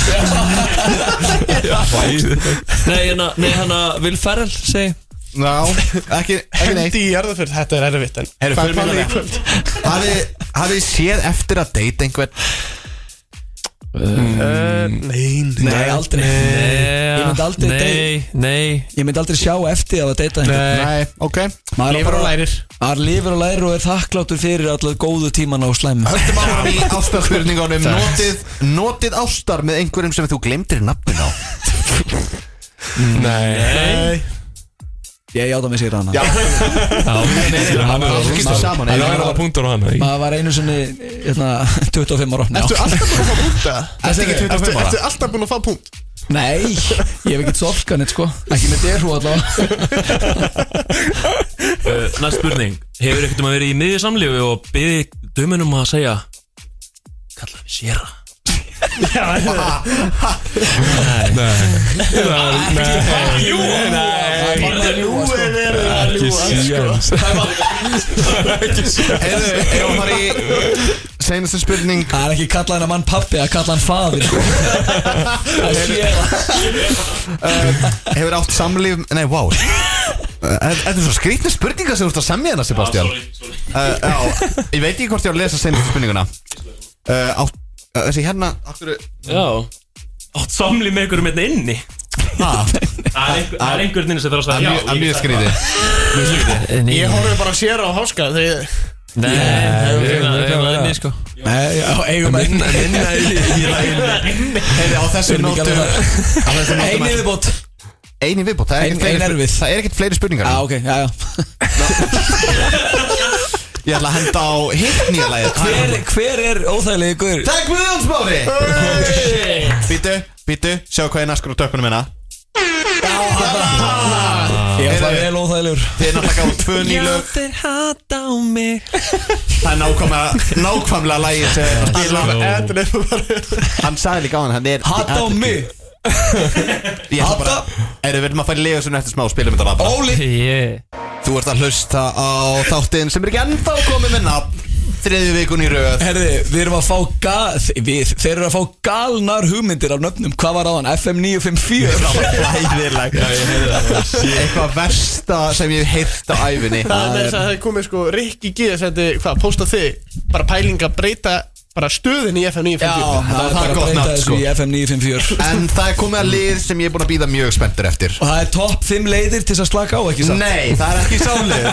[SPEAKER 8] Nei, hérna, nei, hérna Will Ferrell, segi
[SPEAKER 1] Já, ekki, ekki neitt.
[SPEAKER 4] Hendi í jarðaförð, þetta er erfitt en
[SPEAKER 1] Heyrðu,
[SPEAKER 4] Hvað
[SPEAKER 1] förum
[SPEAKER 4] er
[SPEAKER 1] í
[SPEAKER 4] planið í
[SPEAKER 1] það.
[SPEAKER 4] kvöld?
[SPEAKER 1] Hafið hafið þið séð eftir að deyta einhvern?
[SPEAKER 4] Uh, nei,
[SPEAKER 3] Nei, aldrei Ég myndi aldrei
[SPEAKER 8] Nei, nei
[SPEAKER 3] Ég myndi aldrei sjá eftir að deyta einhvern
[SPEAKER 1] Nei, ok
[SPEAKER 3] Lifir og lærir Maður lifir og lærir og er þakkláttur fyrir allar góðu tímana og slæmu
[SPEAKER 1] Höldum áfram í ástarspurningunum Notið, notið ástar með einhverjum sem þú glemtir nafnin á
[SPEAKER 13] Nei
[SPEAKER 1] Nei
[SPEAKER 3] Ég játa mig sér hana
[SPEAKER 1] Já
[SPEAKER 13] Hann er að skipta saman Það er að punktur á hann
[SPEAKER 3] Maður var einu sinni tuttugu og fimm ára
[SPEAKER 4] Ertu alltaf búin að fá punkt eða?
[SPEAKER 1] Ertu ekki tuttugu og fimm ára?
[SPEAKER 4] Ertu alltaf búin að fá punkt?
[SPEAKER 3] Nei, ég hef ekkert sorkan eitt sko Ekki með derhú allavega
[SPEAKER 2] Næst spurning Hefur ekkert um að vera í miðju samlífi og beði dömunum að segja Kalla við séra
[SPEAKER 13] Nei Nei Jú Ekki síðans
[SPEAKER 1] Ekki síðans Eða, ef hann var í Seinastu spurning
[SPEAKER 3] Það er ekki kalla hann að mann pappi að kalla hann faðir Það er sér
[SPEAKER 1] Hefur átt samlíf Nei, wow Þetta er svo skrítna spurninga sem þú ert að semja hérna, Sebastian Já, ég veit ekki hvort ég á að lesa seinastu spurninguna Átt Þessi hérna aftur...
[SPEAKER 2] Já Átt samlíf með einhverjum hérna inni Það er einhverjum inni sem þarf að sagja
[SPEAKER 1] Það er mjög skrítið
[SPEAKER 4] Ég horfði bara sér á háska þegar
[SPEAKER 2] Nei, við hefum það inni sko
[SPEAKER 3] Nei, já, eigum að
[SPEAKER 1] Inni Heiði á þessum nótum
[SPEAKER 3] Einu viðbót
[SPEAKER 1] Einu viðbót, það er ekkert fleiri spurningar
[SPEAKER 3] Já, ok, já, já
[SPEAKER 1] Ég ætla að henda á hitt nýja lagið
[SPEAKER 3] Hver, hver er óþægilegi guður?
[SPEAKER 1] Það er Guðjóns Mári Býtu, býtu, sjá hvað er naskur á tökkunum minna
[SPEAKER 3] Ég ætla að vel óþægilegur
[SPEAKER 1] Þið er náttúrulega gáð tvö nýlög
[SPEAKER 8] Þeir hata á mig
[SPEAKER 1] Það er nákvæmlega Nákvæmlega lagið sem spila Hann sagði líka á hann
[SPEAKER 3] Hata á mig
[SPEAKER 1] Ég ætla bara Erum við viljum að fara í legasunum eftir smá og spila um þetta rafna
[SPEAKER 3] Óli
[SPEAKER 1] Þú ert að hlusta á þáttinn sem er ekki ennþá komið með nafn Þriðju vikun í röð
[SPEAKER 3] Herði, við erum að fá gal við, Þeir eru að fá galnar hugmyndir af nöfnum Hvað var á hann? F M níu fimm fjögur
[SPEAKER 1] Það var hæðilega Eitthvað versta sem ég hef heyrt á æfinni
[SPEAKER 4] Það er þess að það er komið sko Rikki G sendi, hvað, posta þig Bara pæling að breyta bara stöðin í F M níu fimm fjögur
[SPEAKER 3] Já, það er bara að breyta þessu í F M níu fimm fjögur
[SPEAKER 1] En það er komið að lið sem ég er búin að býða mjög spenntur eftir
[SPEAKER 3] Og það er topp fimm leiðir til að slaka á, ekki satt?
[SPEAKER 1] Nei, það er ekki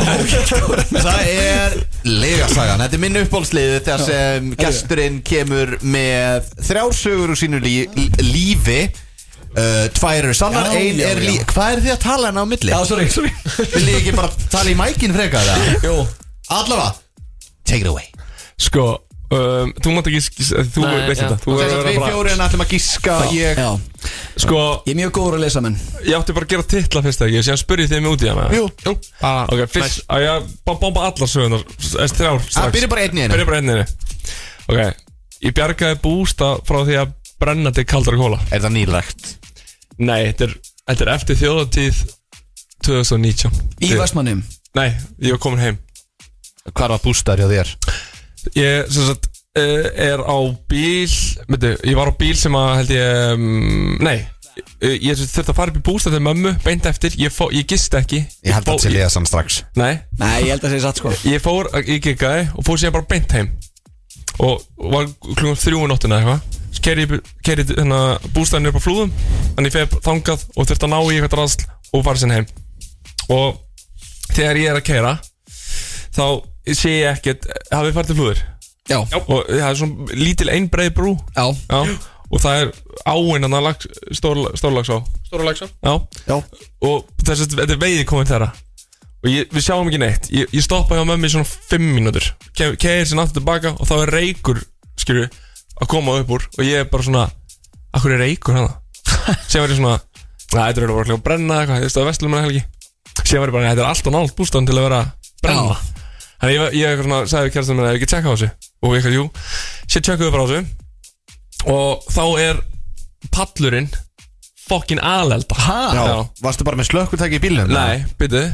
[SPEAKER 1] sálið Það er legasagan Þetta er minn uppbólsliði þegar sem gesturinn kemur með þrjár úr sínu lí, lífi uh, Tvær eru sannar, ein er líf Hvað er þið að tala hérna á milli?
[SPEAKER 3] Já, sorry, sorry
[SPEAKER 1] Vil ég ekki bara tala í mækin frekar það?
[SPEAKER 3] Jú
[SPEAKER 1] Allavega, take it away
[SPEAKER 13] Sko Um, þú mátt ekki skissa, þú
[SPEAKER 2] Nei,
[SPEAKER 13] veist
[SPEAKER 2] ja.
[SPEAKER 13] þetta Þú
[SPEAKER 1] Þess að við fjórin ætlum að giska ég...
[SPEAKER 13] Sko
[SPEAKER 3] Ég er mjög góður að lesa menn
[SPEAKER 13] Ég átti bara að gera titla fyrst ekki Ég sé að spyrja þig mig út í hana
[SPEAKER 1] Jú, jú
[SPEAKER 13] ah, Ok, fyrst að ég bomba allar sögunar Þess þrjár strax
[SPEAKER 1] Byrja bara einn í einu
[SPEAKER 13] Byrja bara einn í einu Ok, ég bjargaði bústa frá því að brenna til kaldara kóla
[SPEAKER 1] Er það nýlegt?
[SPEAKER 13] Nei, þetta er, þetta er eftir þjóðatíð tvö þúsund og nítján
[SPEAKER 3] Í Vestmannum?
[SPEAKER 13] Nei, ég var komin heim
[SPEAKER 1] Hvar var bústar hjá þér?
[SPEAKER 13] Ég, sem sagt, uh, er á bíl Meitu, ég var á bíl sem að held ég um, Nei uh, Ég þurfti að fara upp í bústað til mömmu Beint eftir, ég, fó, ég gisti ekki
[SPEAKER 1] Ég held að það sé liða sann strax
[SPEAKER 13] Nei
[SPEAKER 3] Nei, ég held að það sé satt sko
[SPEAKER 13] Ég fór, ég giggaði og fór síðan bara beint heim Og var klukkan þrjú um nóttina eitthvað Kerri, kerri hérna bústaðin upp á Flúðum Þannig ég feg þangað og þurfti að ná í eitthvað drasl Og fara síðan heim Og þegar ég er að keyra Þá sé ég ekkert, hafið farið til Flúður?
[SPEAKER 3] Já.
[SPEAKER 13] Og það er svona lítil einbreið brú
[SPEAKER 3] Já.
[SPEAKER 13] Já. Og það er áinn hann að Stórlagsá
[SPEAKER 4] Stórlagsá
[SPEAKER 13] Já. Já Og þess að þetta er veiði komin þeirra Og ég, við sjáum ekki neitt Ég, ég stoppa hjá mömmu í svona fimm mínútur Keir sér náttúrulega tilbaka og þá er reykur skilju, að koma upp úr Og ég er bara svona Akkur er reykur hana? Sér var ég svona Þetta er bara að brenna eitthvað, ég stóði vestlum með helgi Sér var ég bara, þetta er allt og nált bústafn til að vera brenna Já. Þannig ég, ég eitthvað svona, sagði við kærastan mér að ég ekki tjekka á þessu Og ég eitthvað, jú, sér tjekkuðu bara á þessu Og þá er pallurinn fokkin alelda.
[SPEAKER 1] Já, Já. Varstu bara með slökkutæki í bílnum?
[SPEAKER 13] Nei, byrju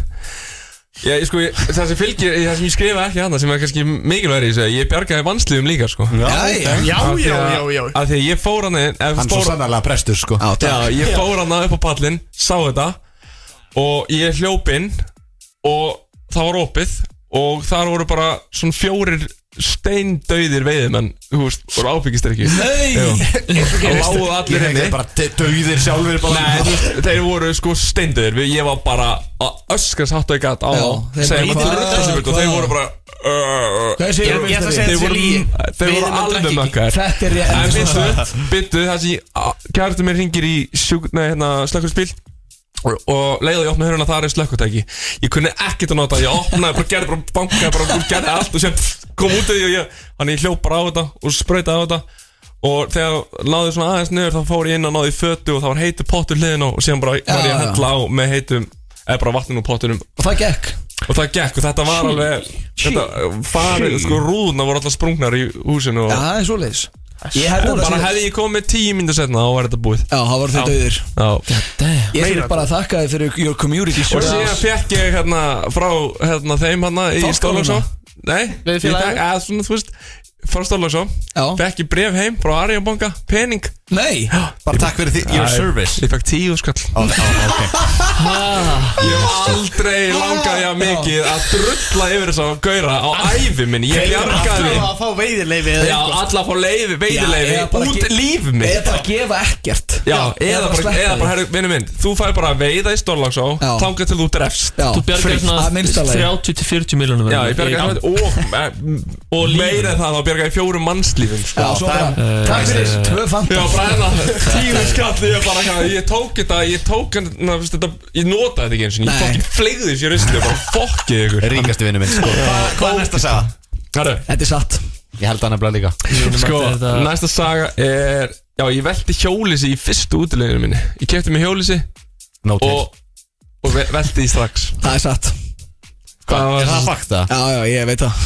[SPEAKER 13] Ég, sko, ég, það sem fylgir, það sem ég skrifa ekki hana sem er kannski mikilvægri í þessu Ég bjargaði vanslíðum líka, sko
[SPEAKER 1] Já, já, já, já, já, já.
[SPEAKER 13] Af því að ég fór hana
[SPEAKER 1] Hann svo sannarlega prestur, sko
[SPEAKER 13] Já, já ég fór hana upp á pallin, sá þetta Og ég hljóp inn Og það var opið Og þar voru bara svona fjórir steindauðir veiðimenn, þú veist, voru ábyggistir ekki.
[SPEAKER 3] Nei!
[SPEAKER 13] Það lágu allir
[SPEAKER 1] Ég
[SPEAKER 13] inni.
[SPEAKER 1] hef bara dauðir sjálfur bara.
[SPEAKER 13] Nei, þú veist, þeir voru sko steindauðir. Ég var bara að öskast hátt og ég gæt á
[SPEAKER 3] Já,
[SPEAKER 13] þá.
[SPEAKER 3] þeir
[SPEAKER 13] Segjum
[SPEAKER 3] bara,
[SPEAKER 13] að
[SPEAKER 3] hvað-
[SPEAKER 13] þeir rudda sig og þeir voru bara
[SPEAKER 3] Hvað segir
[SPEAKER 4] Ég- ég ætla að segja
[SPEAKER 13] Þeir
[SPEAKER 4] þetta sé
[SPEAKER 13] voru,
[SPEAKER 4] lygi.
[SPEAKER 13] þeir voru
[SPEAKER 4] Veiðimenn
[SPEAKER 13] alveg
[SPEAKER 4] drekka ekki.
[SPEAKER 13] mökkar.
[SPEAKER 3] Þetta er rétt.
[SPEAKER 13] En byttu, byttu það sem kærtu mér hringir í sjúk, nei, hérna, slökkurspíl og, og leiði ég opna höruna þar er slökkutæki. Ég kunni ekkert að nota, ég opnaði, bara gerði bara bankaði, bara gerði allt og sem kom út af því og ég, hann ég hljóp bara á þetta og sprautaði á þetta og þegar náði svona aðeins niður þá fór ég inn og náði í fötu og það var heitu pottur hliðin á og síðan bara var ég að hella á með heitum, eða bara vatninu úr pottunum
[SPEAKER 3] Og það gekk
[SPEAKER 13] og það gekk og þetta var alveg, þetta farið, sko rúðuna voru alltaf sprungnar í húsinu og
[SPEAKER 3] Já, það er svoleiðis Ég held að
[SPEAKER 13] bara
[SPEAKER 3] það
[SPEAKER 13] hefði ég komið tíu mínútur setna þá var þetta búið.
[SPEAKER 3] Já, það var þau dauðir
[SPEAKER 13] Já.
[SPEAKER 3] Ég fyrir bara að þakka þið fyrir your community
[SPEAKER 13] Og
[SPEAKER 3] service.
[SPEAKER 13] síðan fekk ég hérna frá hérna þeim hérna í Stórlagsá. Nei, ég
[SPEAKER 4] félagið?
[SPEAKER 13] fekk, eða svona, þú veist, frá Stórlagsá. Fekk ég bref heim frá Arion banka, pening.
[SPEAKER 3] Nei,
[SPEAKER 1] bara takk fyrir því, your
[SPEAKER 13] Æ,
[SPEAKER 1] service.
[SPEAKER 13] Ég fekk tíu skall.
[SPEAKER 1] Ó, ó, ok.
[SPEAKER 13] Ég hef aldrei langað ég mikið að drulla yfir þess að gauðra á ævi minni. Ég bjargaði
[SPEAKER 4] Alltaf að fá veiðileyfi eða
[SPEAKER 13] Já,
[SPEAKER 4] eitthvað.
[SPEAKER 13] alla fá leiði,
[SPEAKER 3] Já,
[SPEAKER 13] veiðileiði
[SPEAKER 3] eða bara
[SPEAKER 13] út
[SPEAKER 3] ge-
[SPEAKER 13] líf mitt.
[SPEAKER 3] eða bara gefa ekkert
[SPEAKER 13] Já, eða bara, eða bara, herru, vinnu minn, þú fær bara að veiða í Stórlagsá,
[SPEAKER 3] Já.
[SPEAKER 13] þangað til þú drefst.
[SPEAKER 3] Já,
[SPEAKER 2] Þú bjargar
[SPEAKER 3] frítt, að minnsta
[SPEAKER 2] svona
[SPEAKER 3] lagi.
[SPEAKER 2] þrjátíu til fjörutíu miljónum
[SPEAKER 13] Já, ég bjargaði þetta og, og meira en það, þá bjargaði ég fjórum mannslífum, sko.
[SPEAKER 3] Já, svo bara, takk fyrir, tvö
[SPEAKER 13] Já,
[SPEAKER 3] fanta
[SPEAKER 13] bara hérna, tíu skall, ég bara, hérna, ég tók þetta, ég tók hérna, veist þetta, ég notaði þetta ekki eins og ég
[SPEAKER 3] Nei.
[SPEAKER 13] fokkin fleigði þessi ristli og bara fokkið ykkur.
[SPEAKER 1] Ríkasti vinnu minn, sko. Hvað hvað er næsta saga?
[SPEAKER 13] Herru,
[SPEAKER 3] Þetta er satt
[SPEAKER 1] Ég held það nefnilega líka.
[SPEAKER 13] sko, næsta saga er, já, ég velti hjólísi í fyrstu útileginu minni. Ég kefti mig hjólísi
[SPEAKER 1] No til.
[SPEAKER 13] og, og ve- velti því strax.
[SPEAKER 3] Það er satt
[SPEAKER 13] Hvað
[SPEAKER 1] Er það fakta?
[SPEAKER 3] Já, já, ég veit það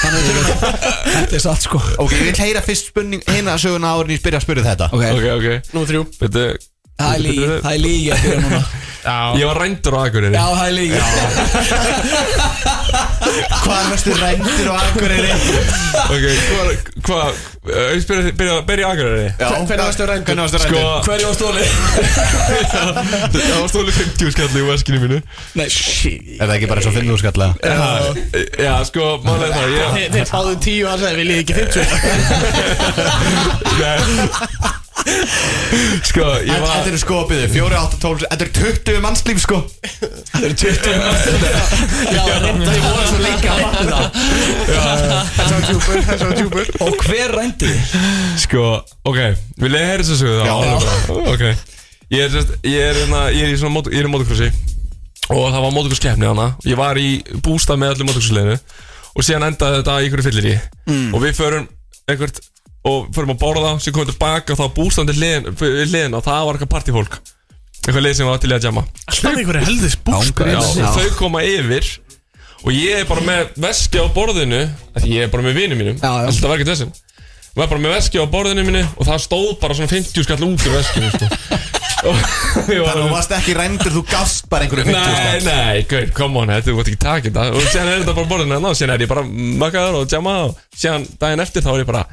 [SPEAKER 3] Þetta er satt sko
[SPEAKER 1] Ok, ég vil heyra fyrst spurning hérna söguna árin ég byrja að spyrja þetta.
[SPEAKER 3] Ok,
[SPEAKER 13] Ok, ok.
[SPEAKER 4] Nú þrjú.
[SPEAKER 13] Veitu,
[SPEAKER 3] það er lígi, það er lígi að byrja núna
[SPEAKER 13] ég var rændur á Akureyri.
[SPEAKER 3] Já, það er lígi
[SPEAKER 1] Hvað er mestu rændir á Akureyri?
[SPEAKER 13] Ok, hvað, hvað, ég spyrja þig, byrja, byrja á Akureyri.
[SPEAKER 1] Já,
[SPEAKER 4] Hvernig varstu rændur?
[SPEAKER 1] Hvernig varstu
[SPEAKER 13] Sko,
[SPEAKER 1] rændir?
[SPEAKER 3] Hverju á stóli?
[SPEAKER 13] það var stólið fimmtíu skalli í veskinu mínu.
[SPEAKER 3] Nei,
[SPEAKER 1] Er það ekki bara svo fimmur skallega?
[SPEAKER 13] Já, já, sko, málega það, ég...
[SPEAKER 4] Þið þið báðu tíu að segja, viljið ekki fimmtíu?
[SPEAKER 13] Nei. Sko, ég var...
[SPEAKER 1] Þetta eru skopið, fjóri, átta, tólf, þetta eru tuttugu mannslíf, sko.
[SPEAKER 3] það eru tuttugu
[SPEAKER 1] Já, þetta er voru svo lengi að fatta það.
[SPEAKER 4] Þessi var tjúpur, þessi var tjúpur.
[SPEAKER 3] Og hver rændi þið?
[SPEAKER 13] Sko, ok, vil ég heyra þessu sögu þá?
[SPEAKER 1] Já.
[SPEAKER 13] Alveg bara. Ok, ég er, sérst, ég er, hérna, ég er í svona, mót- ég er í motocrossi og það var motocrosskeppni hana. Ég var í bústað með allir motocrossleginu og síðan endaði þetta í einhverju fyllir í mm. og við förum einhvert og förum að borða, sem komum tilbaka og þá bústandi hliðin, við hliðina og það var eitthvað partyfólk, eitthvað lið sem var til í að jamma.
[SPEAKER 4] Alltaf einhverju helðis búskar.
[SPEAKER 13] Já, og þau koma yfir og ég er bara með veski á borðinu af því ég er bara með vinum mínum,
[SPEAKER 3] Já, já.
[SPEAKER 13] alltaf var ekkert þessin og ég er bara með veski á borðinu mínu og það stóð bara svona fimmtíu skall út úr veskinu, sko. Og ég var
[SPEAKER 1] Þannig að þú varst ekki rændur, þú gafst bara einhverju fimmtíu
[SPEAKER 13] Nei,
[SPEAKER 1] skall.
[SPEAKER 13] nei, gauð, come on, þetta, þú vart ekki takið það og síðan er þetta bara á borðinu og síðan er ég bara makkaður og jamma og síðan daginn eftir þá er ég bara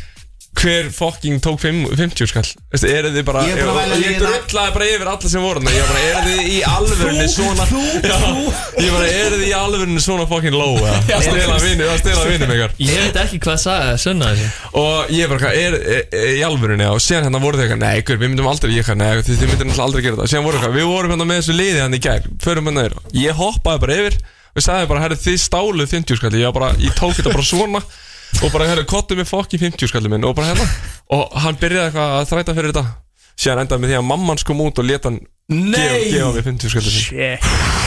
[SPEAKER 13] hver fucking tók fimm- fimmtíu skall, veistu, eru þið bara
[SPEAKER 1] Ég er búin að velja
[SPEAKER 13] ég
[SPEAKER 1] liða.
[SPEAKER 13] drullaði bara yfir alla sem voru þarna. Ég bara, eru þið í alvörunni svona Já, ég bara, eru þið í alvörunni svona fucking low eða? að stela vinnu, að stela vinnum ykkar
[SPEAKER 2] Ég veit ekki hvað sagði Sönna þessi
[SPEAKER 13] og ég bara, er, er, er í alvörunni og síðan hérna voru þau eitthvað, nei, ykkur, við myndum aldrei ég eitthvað, nei, þið, þið myndum aldrei gera það síðan voru eitthvað, við vorum hérna með þessu liði hann í gær förum hérna yfir, ég hoppaði bara yfir og sagði bara, herri, þið stáluð fimmtíu skall ég, bara, ég tók þetta bara svona og bara, herri, kottu mig fokki fimmtíu skall minn og bara hérna, og hann byrjaði eitthvað að þræta fyrir þetta síðan endaði með því að mammans kom út og leta hann gefa, gefa mig fimmtíu skall
[SPEAKER 4] Shit.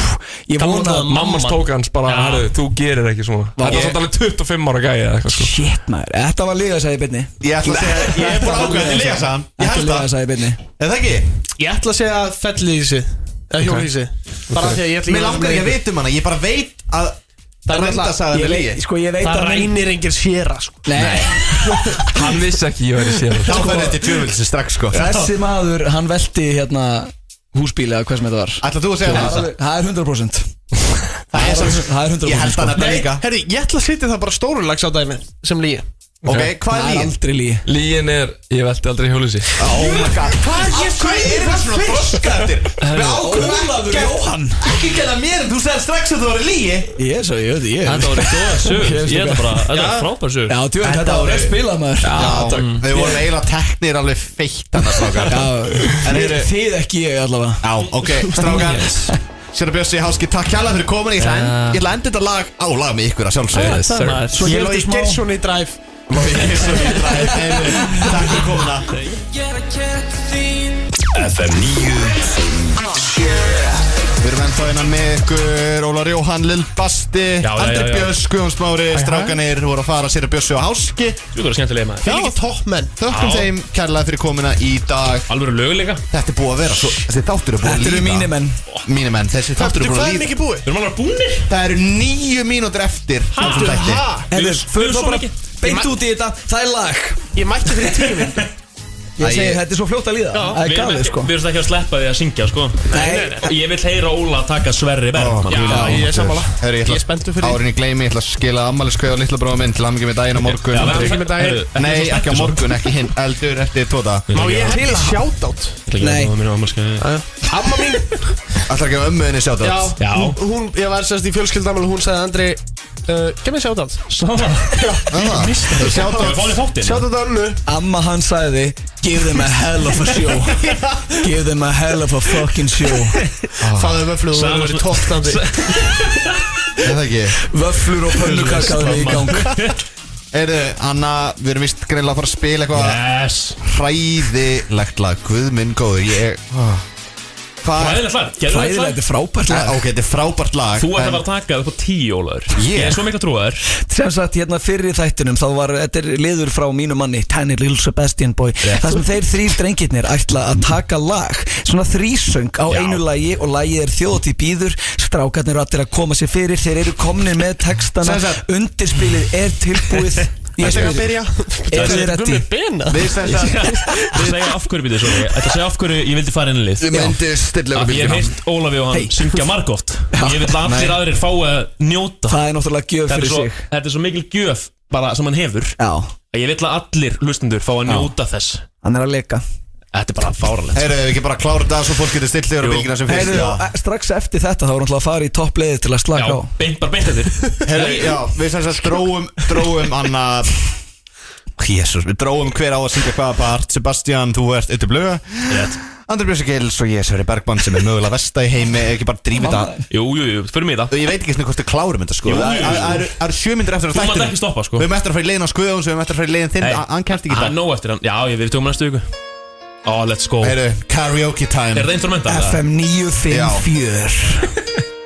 [SPEAKER 3] Ég vona að
[SPEAKER 13] mammans tók hans bara, herri, þú gerir ekki svona þetta var svona alveg tuttugu og fimm ára gæði eða eitthvað, sko.
[SPEAKER 3] Shit maður, þetta var líka að segja í byrni
[SPEAKER 1] Ég ætla að segja, ég er bara ákveðið til líka saman. Ég
[SPEAKER 3] Þetta
[SPEAKER 1] held
[SPEAKER 3] var líka
[SPEAKER 1] það.
[SPEAKER 3] að segja í byrni
[SPEAKER 1] Er það ekki?
[SPEAKER 4] Ég ætla að segja fellísi eða hjólísi. Bara því að ég ætla
[SPEAKER 1] Mér langar ekki að vita um hana, ég bara veit að
[SPEAKER 4] Það er
[SPEAKER 1] rændasagan
[SPEAKER 3] Ég
[SPEAKER 1] er
[SPEAKER 3] veit,
[SPEAKER 1] lígi.
[SPEAKER 3] sko ég veit
[SPEAKER 4] Það
[SPEAKER 3] að
[SPEAKER 4] rænir engir séra, sko.
[SPEAKER 3] Nei,
[SPEAKER 13] hann vissi ekki ég væri sér
[SPEAKER 1] Þá fyrir þetta tjúvilsi strax, sko.
[SPEAKER 3] þessi maður, hann velti hérna húsbíli eða hvað sem þetta var
[SPEAKER 1] Ætla þú að segja það?
[SPEAKER 3] Það er hundra prósent
[SPEAKER 1] Það er svo
[SPEAKER 3] Það er hundra
[SPEAKER 1] Ég held
[SPEAKER 3] prósent
[SPEAKER 1] hann að það
[SPEAKER 4] Nei,
[SPEAKER 1] líka.
[SPEAKER 4] herri, ég ætla að setja það bara stórulags á dæmi sem lígi.
[SPEAKER 1] Ok, hvað er
[SPEAKER 3] Það er
[SPEAKER 1] líin?
[SPEAKER 3] aldrei líi
[SPEAKER 13] Líin er, ég velti aldrei hjólísi
[SPEAKER 1] Oh my god
[SPEAKER 4] Hvað er ég
[SPEAKER 1] Hvað er það svona þroska eftir? Við ákveðum
[SPEAKER 3] Ólafur Jóhann
[SPEAKER 1] ekki ekki gæða mér en þú segði strax að það var líi
[SPEAKER 3] Ég svo, ég veit ég
[SPEAKER 2] Þetta var eitthvað góða sögur Ég er bara, þetta var frábær sögur
[SPEAKER 3] Já, tjóð, þetta var að spila maður
[SPEAKER 1] Já, við vorum eiginlega teknir alveg feitt annars strákar
[SPEAKER 3] En eru þið ekki ég allavega
[SPEAKER 1] Já, ok, strákar Sér að Bjössi Háski, takk kjærlega fyrir komin Ég ætla að enda þetta lag á lag með ykkur að sjálfsögðu
[SPEAKER 4] Svo ég loði Geirsson í drive
[SPEAKER 1] Logi Geirsson í drive Takk fyrir komina
[SPEAKER 7] F M níu sjö
[SPEAKER 1] Við erum ennþá innan með ykkur Ólar Jóhann, Lill Basti
[SPEAKER 2] Já, já,
[SPEAKER 1] Andri
[SPEAKER 2] já, já.
[SPEAKER 1] Björns, Guðjón Smári Strákanir voru að fara Sér að Bjössi og Háski
[SPEAKER 2] Þú verður skemmtilega maður
[SPEAKER 4] Þeir ekki toppmenn
[SPEAKER 1] Þökkum
[SPEAKER 2] Já.
[SPEAKER 1] þeim kærlega fyrir komina í dag
[SPEAKER 2] Alvöru löguleika
[SPEAKER 1] Þetta er búið að vera svo Þessi þáttur er búið að
[SPEAKER 3] Þetta
[SPEAKER 1] líða
[SPEAKER 3] eru mínir menn
[SPEAKER 1] Mínir menn, þessi þáttur er búið
[SPEAKER 4] Hvað
[SPEAKER 1] að
[SPEAKER 4] er
[SPEAKER 1] líða
[SPEAKER 4] mikið búið?
[SPEAKER 2] Við erum alveg búnir
[SPEAKER 1] Það eru níu mínútur eftir þessum þætti.
[SPEAKER 4] Ha?
[SPEAKER 3] Herðu, fyrir þá
[SPEAKER 2] svo
[SPEAKER 3] bara
[SPEAKER 2] mikið.
[SPEAKER 3] beint út í þetta Það er lag
[SPEAKER 4] Ég mætti fyrir tími
[SPEAKER 3] Ég
[SPEAKER 1] Æ,
[SPEAKER 3] segi
[SPEAKER 1] ég-
[SPEAKER 3] þetta er svo fljótt að líða Það er
[SPEAKER 2] Við erum
[SPEAKER 3] galið
[SPEAKER 2] ekki-
[SPEAKER 3] sko
[SPEAKER 2] Við erum ekki að sleppa því að syngja sko
[SPEAKER 3] Nei.
[SPEAKER 2] Ég vil heyra Óla taka Sverri Bergmann
[SPEAKER 4] Já, ég er sammála
[SPEAKER 1] Herri,
[SPEAKER 4] Ég er spenntur fyrir því.
[SPEAKER 1] Árin ég gleymi, ég ætla að skila ammæliskveð á litla bróða minn til aðmyggjum með daginn á morgun
[SPEAKER 2] Já,
[SPEAKER 4] verður
[SPEAKER 2] verður
[SPEAKER 4] ekki með daginn.
[SPEAKER 2] heyrðu,
[SPEAKER 1] Nei,
[SPEAKER 2] svo
[SPEAKER 1] ekki á
[SPEAKER 2] spenntur
[SPEAKER 1] morgun, ekki hinn eldur eftir tóta
[SPEAKER 4] Má ég hendi shoutout?
[SPEAKER 3] Nei.
[SPEAKER 4] Amma mín
[SPEAKER 1] Ætlar ekki að ömmuðinni sjá
[SPEAKER 4] Já,
[SPEAKER 1] þetta
[SPEAKER 2] Já.
[SPEAKER 4] Hún, hún, ég var sérst í fjölskyldamælu og hún sagði Andri uh, Gef mér shoutout
[SPEAKER 2] Sáða
[SPEAKER 1] Sjáttu
[SPEAKER 2] Við fáum í þáttinn
[SPEAKER 4] Shoutout á önnu
[SPEAKER 3] Amma hann sagði Give them a hell of a show Give them a hell of a fucking show
[SPEAKER 4] Fáðu vöflu og
[SPEAKER 2] Sama
[SPEAKER 4] það verið
[SPEAKER 2] svona-
[SPEAKER 4] toppstandi
[SPEAKER 1] Er það ekki?
[SPEAKER 3] Vöflur og pönnukakaður í gang
[SPEAKER 1] Heyrðu, Anna, við erum vist greinlega að fara að spila eitthvað
[SPEAKER 2] Yes
[SPEAKER 1] hræðilegt lag Guð minn góður, ég oh. Hvað?
[SPEAKER 2] Hræðilegt lag Gerðu
[SPEAKER 3] Hræðilega,
[SPEAKER 2] þetta
[SPEAKER 3] þetta er frábært lag
[SPEAKER 1] Ok, þetta er frábært lag
[SPEAKER 2] Þú ert að
[SPEAKER 1] en-
[SPEAKER 2] fara að taka það upp á tíu Ólaður
[SPEAKER 1] Ég?
[SPEAKER 2] Ég er svo miklu að trúa þér
[SPEAKER 3] Sem sagt, hérna fyrir í þættinum þá var, þetta er liður frá mínu manni Tiny Little Sebastian Boy
[SPEAKER 1] Rétt.
[SPEAKER 3] Það sem þeir þrýr drengirnir ætla að taka lag Svona þrísöng á
[SPEAKER 2] Já.
[SPEAKER 3] einu lagi Og lagið er þjóðatíð býður Strákarnir eru allir að koma sér fyrir Þeir eru komnir með textana
[SPEAKER 1] Sem sagt-
[SPEAKER 3] Undirspilið er tilbúið Ég
[SPEAKER 4] Þetta er að
[SPEAKER 3] spyr,
[SPEAKER 4] byrja
[SPEAKER 3] eru þið reddi?
[SPEAKER 4] Bena
[SPEAKER 1] Við sem sagt
[SPEAKER 2] Þetta segja af hverju býtið svo Þetta segja af hverju ég vildi fara inn í lið
[SPEAKER 1] Við myndum stilla
[SPEAKER 2] Af því ég hef heilt Ólafi og hann
[SPEAKER 3] Hey.
[SPEAKER 2] syngja margóft Og ég vil að allir
[SPEAKER 1] Nei.
[SPEAKER 2] aðrir fá að njóta
[SPEAKER 3] Það er náttúrulega gjöf
[SPEAKER 2] Þetta er
[SPEAKER 3] fyrir
[SPEAKER 2] svo,
[SPEAKER 3] sig
[SPEAKER 2] þetta er svo mikil gjöf bara sem hann hefur
[SPEAKER 3] Já,
[SPEAKER 2] að ég vil að allir hlustendur fá að njóta þess
[SPEAKER 3] hann er að leka
[SPEAKER 2] Þetta er bara fáralegt
[SPEAKER 1] Heyrðu, við ekki bara klára þetta svo fólk getur stilt yfir á
[SPEAKER 2] Jú.
[SPEAKER 1] bylgina sem fyrst
[SPEAKER 3] Heyrðu,
[SPEAKER 1] Já.
[SPEAKER 3] og strax eftir þetta þá er náttúrulega að fara í toppleiði til að
[SPEAKER 2] Já,
[SPEAKER 3] slaka á
[SPEAKER 2] beint, bara beint eftir
[SPEAKER 1] Heyrðu, já, við sem sagt dróum, dróum Anna Jésús, við dróum hver á að syngja hvaða part Sebastian, þú ert yttir blöga
[SPEAKER 2] Rétt.
[SPEAKER 1] Andri Björns Gils og ég Sverri Bergmann sem er mögulega versta í heimi Ekki bara drífi þetta
[SPEAKER 2] Jú, jú, jú, fyrir mig það
[SPEAKER 1] Ég veit ekki svona hvort þið klárum þetta sko
[SPEAKER 2] Jú, jú,
[SPEAKER 1] Það
[SPEAKER 2] jú.
[SPEAKER 1] það- það eru- það eru sjö myndir eftir að
[SPEAKER 2] Þú mátt
[SPEAKER 1] þættinum
[SPEAKER 2] ekki stoppa sko
[SPEAKER 1] Við höfum eftir að fara í leiðin á Skuðjóns Við höfum eftir að fara í leiðin þinn
[SPEAKER 2] Hey.
[SPEAKER 1] Hann- Hann kemst ekki í
[SPEAKER 2] Það er
[SPEAKER 1] dag
[SPEAKER 2] nóg eftir hann Já, ég við tókum næstu viku Ó, let's go Er
[SPEAKER 1] Heyrðu, karaoke time
[SPEAKER 2] þetta instrumental?
[SPEAKER 3] F M níu fimm fjögur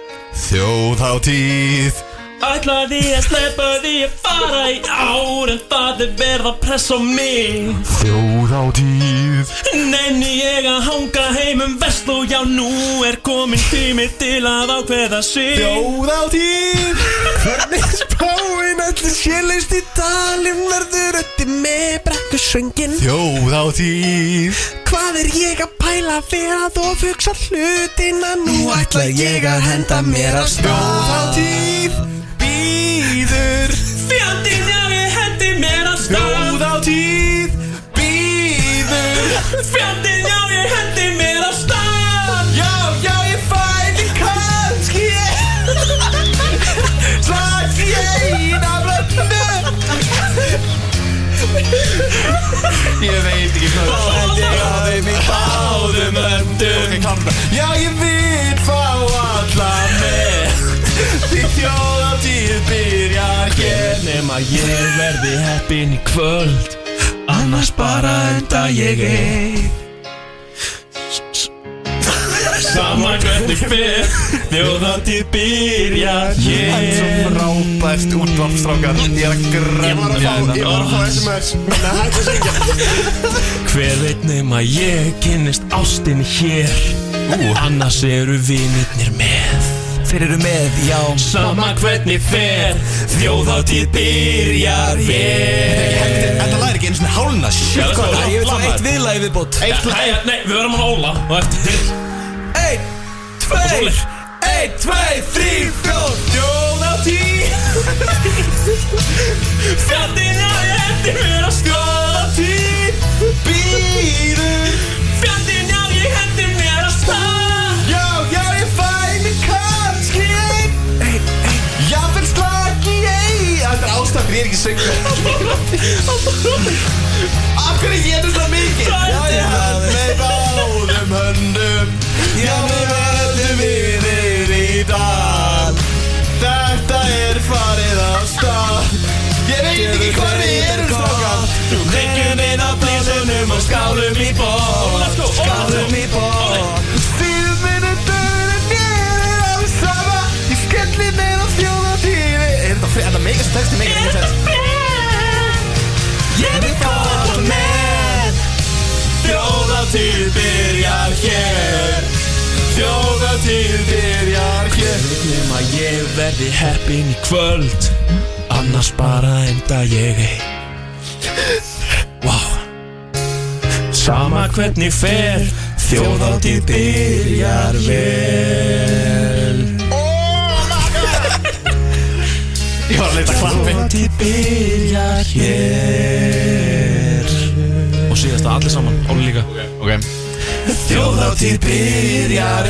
[SPEAKER 1] Þjóðhátíð
[SPEAKER 2] Ætlaði að sleppa því að fara í ár En það er verið að pressa á mig
[SPEAKER 1] Þjóðhátíð
[SPEAKER 2] Nenni ég að hanga heim um vest Og já, nú er komin tími til að ákveða sig
[SPEAKER 1] Þjóðhátíð
[SPEAKER 4] Hvernig spáin allir sérleist í dalinn verður ötti með brekkusöngin
[SPEAKER 1] Þjóðhátíð
[SPEAKER 4] Hvað er ég að pæla við að of hugsa hlutina Nú ætla ég að henda mér af stað
[SPEAKER 1] Þjóðhátíð Býður
[SPEAKER 2] Fjandinn, já, ég hendi mér af stað
[SPEAKER 1] Þjóðhátíð Býður
[SPEAKER 2] Fjandinn, já, ég hendi mér af stað
[SPEAKER 1] Já, já, ég fæði kannski Slags ég í naflöfnu Ég veit ekki hvað
[SPEAKER 2] Og ég á þeim í báðum öndum
[SPEAKER 1] Já, ég vil fá alla með Því þjóðhátíð byrjar hér
[SPEAKER 2] Nema ég verði heppin í kvöld Annars bara enda ég ein Sama hvernig fer Þjóðhátíð byrjar hér
[SPEAKER 1] Frábært útvarpsstrákar Ég er að grenna
[SPEAKER 4] Ég var að fá S M S Þannig að hægt að syngja
[SPEAKER 2] Hver veit nema ég kynnist ástinni hér Annars eru vinirnir með
[SPEAKER 3] Þeir eru með, já
[SPEAKER 2] Sama hvernig fer Þjóðhátíð byrjar hér
[SPEAKER 1] Þetta læri ekki einu svona hálna
[SPEAKER 2] Já,
[SPEAKER 1] Shit,
[SPEAKER 2] það
[SPEAKER 1] hvað
[SPEAKER 2] er
[SPEAKER 3] Ég vil fá eitt viðlagi viðbót
[SPEAKER 1] Eitt
[SPEAKER 2] Æ, Nei, við verðum að óla Og eftir
[SPEAKER 3] Einn, tveir Einn, tveir, þrír, fjór Þjóðhátíð
[SPEAKER 2] Fjandinn, já, ég hendi
[SPEAKER 1] syngur Af hverju getur það mikið? Já, ég held með báðum höndum Já, við verðum vinir í dag Þetta er farið á stað Ég veit ekki hvað við erum strákar Reykjum inn á blísunum og skálum í ból Skálum í ból Stíðum minni döðum nýður á sama Ég skelli neð á þjóðatíði Er þetta frið? Er þetta megas texti megas texti? Ég vil koma með Þjóðatíð byrjar hér Þjóðatíð byrjar hér
[SPEAKER 2] Nefn að ég verði heppin í kvöld Annars bara enda ég ei Wow Sama hvernig fer Þjóðatíð byrjar vel
[SPEAKER 1] Ég var að leita klappi
[SPEAKER 2] Þjóðatíð byrjar hér Og síðast að allir saman, Óli líka
[SPEAKER 1] Ok
[SPEAKER 2] Þjóðatíð byrjar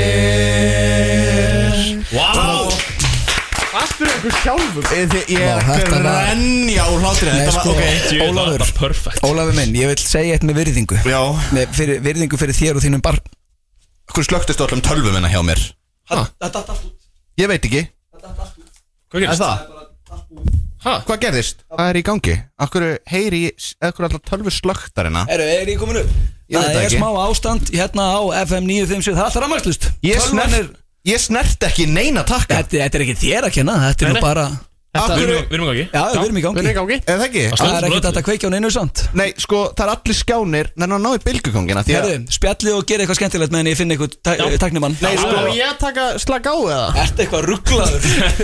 [SPEAKER 2] hér Wow
[SPEAKER 4] Aftur einhver sjálfur
[SPEAKER 1] Ég er að grenja úr hlátri Þetta var, ok
[SPEAKER 3] Ólafur, Ólafur minn, ég vil segja eitt með virðingu
[SPEAKER 1] Já
[SPEAKER 3] með fyrir, Virðingu fyrir þér og þínum barn
[SPEAKER 1] Hvað slöktist öllum tölvum hérna hjá mér?
[SPEAKER 3] Það datt allt út
[SPEAKER 1] Ég veit ekki
[SPEAKER 2] Hvað gerist?
[SPEAKER 1] Það? Hvað gerðist? Hvað er í gangi? Akkur heyri Akkur allar tölvu slöktar hérna
[SPEAKER 3] Eru, er ég komin upp?
[SPEAKER 1] Ég veit
[SPEAKER 3] Það er
[SPEAKER 1] ekki.
[SPEAKER 3] smá ástand hérna á F M níu fimm sjö Það er alltaf rafmagnslaust
[SPEAKER 1] Ég
[SPEAKER 3] Tölvan
[SPEAKER 1] snert
[SPEAKER 3] er-
[SPEAKER 1] Ég snert ekki neina takka
[SPEAKER 3] Þetta, þetta er ekki þér að kenna Þetta er
[SPEAKER 2] Nei,
[SPEAKER 3] nú
[SPEAKER 2] nei.
[SPEAKER 3] bara
[SPEAKER 2] Þetta, við erum við erum ekki
[SPEAKER 3] Já, við erum í gangi
[SPEAKER 4] Við erum í gangi
[SPEAKER 1] Er það ekki?
[SPEAKER 3] Það er ekki þetta að kveikja á neinu samt
[SPEAKER 1] Nei, sko, það er allir skjánir Nei, ná í bylgukongina Því að
[SPEAKER 3] Herðu, spjallið og gera eitthvað skemmtilegt meðan ég finn eitthvað tæ- tæknimann
[SPEAKER 4] Nei, sko, ég að taka slag á eða
[SPEAKER 3] Ertu eitthvað rugglaður?